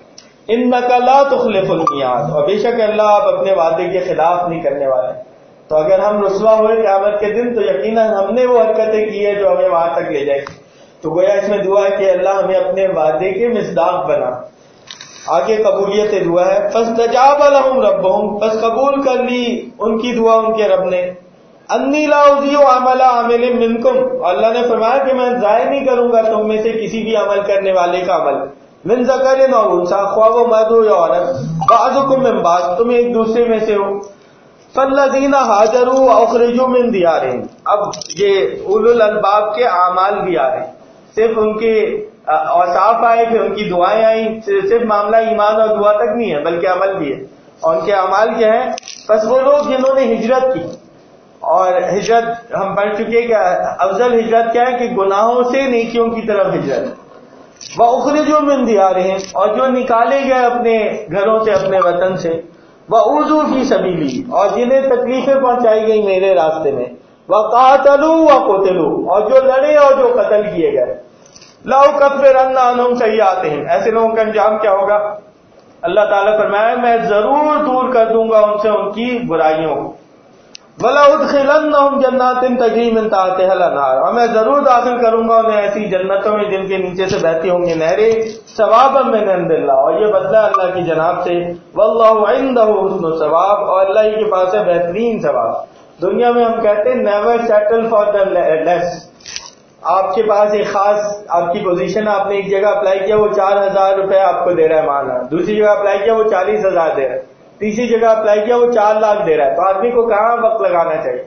انک لا تخلف المیعاد، اور بے شک اللہ آپ اپنے وعدے کے خلاف نہیں کرنے والے. تو اگر ہم رسوا ہوئے قیامت کے دن تو یقیناً ہم نے وہ حرکتیں کی ہے جو ہمیں وہاں تک لے جائے. تو گویا اس میں دعا ہے کہ اللہ ہمیں اپنے وعدے کے مصداق بنا. آگے قبولیت دعا ہے. فاستجاب لهم ربهم، پس قبول کر لی ان کی دعا ان کے رب نے. انی لا اضیع عمل عامل منکم، اللہ نے فرمایا کہ میں ضائع نہیں کروں گا تم میں سے کسی بھی عمل کرنے والے کا عمل. من ذکر او انثی، خواہ وہ مرد ہو یا عورت. بعضکم من بعض، تم ایک دوسرے میں سے ہو. فالذین ہاجروا واخرجوا من دیارہم، اب یہ اولو الالباب کے اعمال بھی آ رہے ہیں. صرف ان کے اوصاف آئے پھر ان کی دعائیں آئیں. صرف معاملہ ایمان اور دعا تک نہیں ہے بلکہ عمل بھی ہے. اور ان کے اعمال کیا ہیں؟ بس وہ لوگ جنہوں نے ہجرت کی، اور ہجرت ہم پڑھ چکے کہ افضل ہجرت کیا ہے کہ گناہوں سے نیکیوں کی طرف ہجرت. وَأُخْرِجُوا مِن دِيَارِهِمْ، اور جو نکالے گئے اپنے گھروں سے اپنے وطن سے. وَأُوذُوا فِي سَبِيلِي، اور جنہیں تکلیفیں پہنچائی گئی میرے راستے میں. وَقَاتَلُوا وَقُتِلُوا، اور جو لڑے اور جو قتل کیے گئے. لَأُكَفِّرَنَّ عَنْهُمْ سَيِّئَاتِهِمْ، ایسے لوگوں کا انجام کیا ہوگا؟ اللہ تعالیٰ فرمایا میں ضرور دور کر دوں گا ان سے ان کی برائیوں کو. وَلَأُدْخِلَنَّهُمْ جَنَّاتٍ تَجْرِي مِن تَحْتِهَا الْأَنْهَارُ، اور میں ضرور داخل کروں گا انہیں ایسی جنتوں میں جن کے نیچے سے بہتی ہوں گی نہریں. ثوابا من عند اللہ، اور یہ بدلہ اللہ کی جناب سے. واللہ عنده حسن الثواب، اور اللہ ہی کے پاس ہے بہترین ثواب. دنیا میں ہم کہتے ہیں never settle for the less. آپ کے پاس ایک خاص آپ کی پوزیشن، آپ نے ایک جگہ اپلائی کیا وہ 4,000 روپے آپ کو دے رہا ہے مانا، دوسری جگہ اپلائی کیا وہ 40,000 دے رہا ہے، تیسری جگہ اپلائی کیا وہ 4 لاکھ دے رہا ہے. تو آدمی کو کہاں وقت لگانا چاہیے؟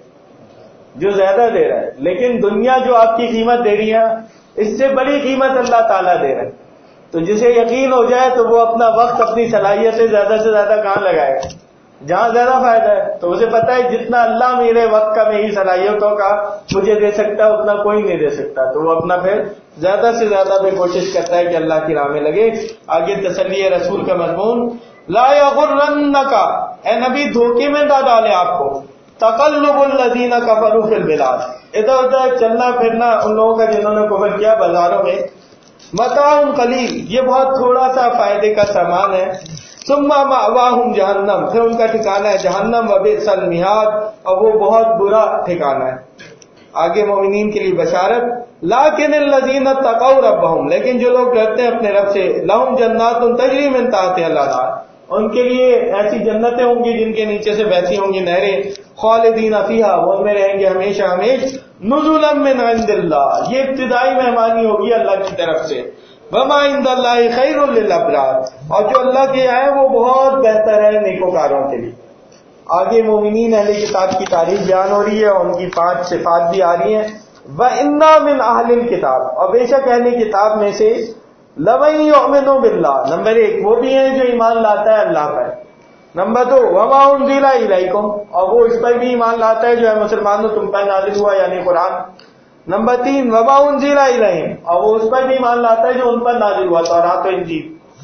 جو زیادہ دے رہا ہے. لیکن دنیا جو آپ کی قیمت دے رہی ہے اس سے بڑی قیمت اللہ تعالیٰ دے رہا ہے. تو جسے یقین ہو جائے تو وہ اپنا وقت اپنی صلاحیت سے زیادہ کہاں لگائے گا جہاں زیادہ فائدہ ہے. تو اسے پتا ہے جتنا اللہ میرے وقت کا میری صلاحیتوں کا مجھے دے سکتا ہے اتنا کوئی نہیں دے سکتا. تو وہ اپنا پھر زیادہ سے زیادہ پہ کوشش کرتا ہے کہ اللہ کی راہ میں لگے. آگے تسلی رسول کا مضمون. لا یغرنک، اے نبی دھوکے میں نہ ڈالے آپ کو. تقلب الذین کفروا فی البلاد، ادھر ادھر چلنا پھرنا ان لوگوں کا جنہوں نے کفر کیا بازاروں میں. متاع قلیل، یہ بہت تھوڑا سا فائدے کا سامان ہے. ثم مأواہم جہنم، پھر ان کا ٹھکانہ ہے جہنم. وبئس المہاد، اور وہ بہت برا ٹھکانہ ہے. آگے مومنین کے لیے بشارت. لیکن الذین اتقوا ربہم، لیکن جو لوگ ڈرتے ہیں اپنے رب سے. لہم جنات تجری من تحتہا الانہار، ان کے لیے ایسی جنتیں ہوں گی جن کے نیچے سے بہتی ہوں گی نہریں. خالدین فیہا، وہ ان میں رہیں گے ہمیشہ ہمیش. نزلا من عند اللہ، یہ ابتدائی مہمانی ہوگی اللہ کی طرف سے. وما عند اللہ خیر للابرار، اور جو اللہ کے ہے وہ بہت بہتر ہے نیکوکاروں کے لیے. آگے مومنین اہل کتاب کی تعریف بیان ہو رہی ہے اور ان کی 5 صفات بھی آ رہی ہیں. وَإِنَّا مِنْ أَهْلِ الْكِتَابِ، اور بے شک اہل کتاب میں سے لَمَن يُؤْمِنُ بِاللَّهِ، نمبر 1 وہ بھی ہیں جو ایمان لاتا ہے اللہ پر. نمبر 2 وَمَا أُنزِلَ إِلَيْكُمْ، اور وہ اس پر بھی ایمان لاتا ہے جو ہے مسلمانوں تم پر نازل ہوا یعنی قرآن. نمبر 3 وَمَا أُنزِلَ إِلَيْهِمْ، اور وہ اس پر بھی ایمان لاتا ہے جو ان پر نازل ہوا تورات و انجیل.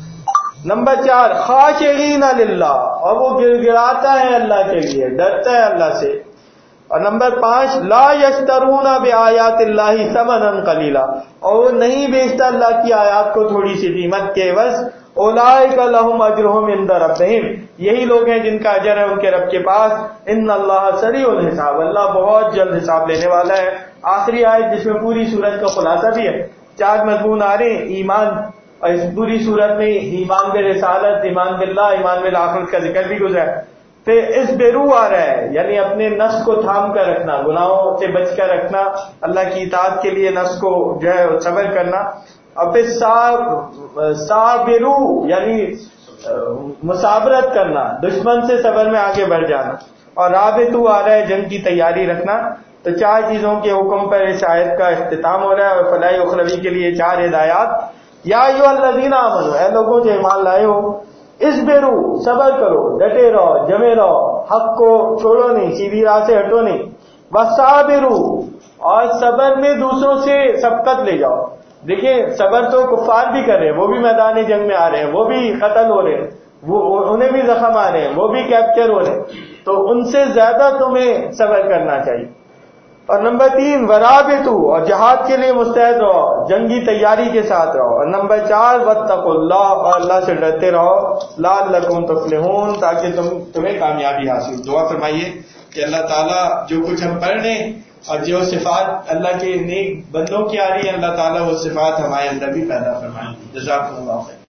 نمبر 4 خاشعین للہ، اور وہ گڑگڑاتا ہے اللہ کے لیے، ڈرتا ہے اللہ سے. اور نمبر 5 لا یشترون بآیات اللہ ثمنا قلیلا، اور وہ نہیں بیچتا اللہ کی آیات کو تھوڑی سی قیمت کے عوض. اولئک لہم اجرہم عند ربہم، یہی لوگ ہیں جن کا اجر ہے ان کے رب کے پاس. ان اللہ سریع الحساب، اللہ بہت جلد حساب لینے والا ہے. آخری آیت جس میں پوری سورت کا خلاصہ بھی ہے. 4 مضمون آ رہے ہیں ایمان، اور اس پوری صورت میں ایمان بالرسالت، ایمان باللہ، ایمان بالآخرت کا ذکر بھی گزرا ہے. پھر اصبرو آ رہا ہے، یعنی اپنے نفس کو تھام کر رکھنا، گناہوں سے بچ کر رکھنا، اللہ کی اطاعت کے لیے نفس کو جو ہے صبر کرنا. اور پھر صابرو یعنی مسابرت کرنا، دشمن سے صبر میں آگے بڑھ جانا. اور رابطو آ رہا ہے جنگ کی تیاری رکھنا. تو 4 چیزوں کے حکم پر اس آیت کا اختتام ہو رہا ہے، اور فلاح اخروی کے لیے 4 ہدایات. یا ایھا الذین آمنو، اے لوگوں جو ایمان لائے ہو، اصبرو صبر کرو، ڈٹے رہو، جمے رہو، حق کو چھوڑو نہیں، سیدھی راہ سے ہٹو نہیں. وصابرو، اور صبر میں دوسروں سے سبقت لے جاؤ. دیکھیں صبر تو کفار بھی کر رہے ہیں، وہ بھی میدان جنگ میں آ رہے ہیں، وہ بھی قتل ہو رہے ہیں، وہ انہیں بھی زخم آ رہے ہیں، وہ بھی کیپچر ہو رہے ہیں. تو ان سے زیادہ تمہیں صبر کرنا چاہیے. اور نمبر 3 ورابطو، اور جہاد کے لیے مستعد رہو، جنگی تیاری کے ساتھ رہو. اور نمبر 4 واتقوا اللہ، اور اللہ سے ڈرتے رہو، لعلکم تفلحون، تاکہ تمہیں کامیابی حاصل. دعا فرمائیے کہ اللہ تعالیٰ جو کچھ ہم پڑھ رہے ہیں اور جو صفات اللہ کے نیک بندوں کی آ رہی ہے، اللہ تعالیٰ وہ صفات ہمارے اندر بھی پیدا فرمائیں. جزاکم اللہ خیر.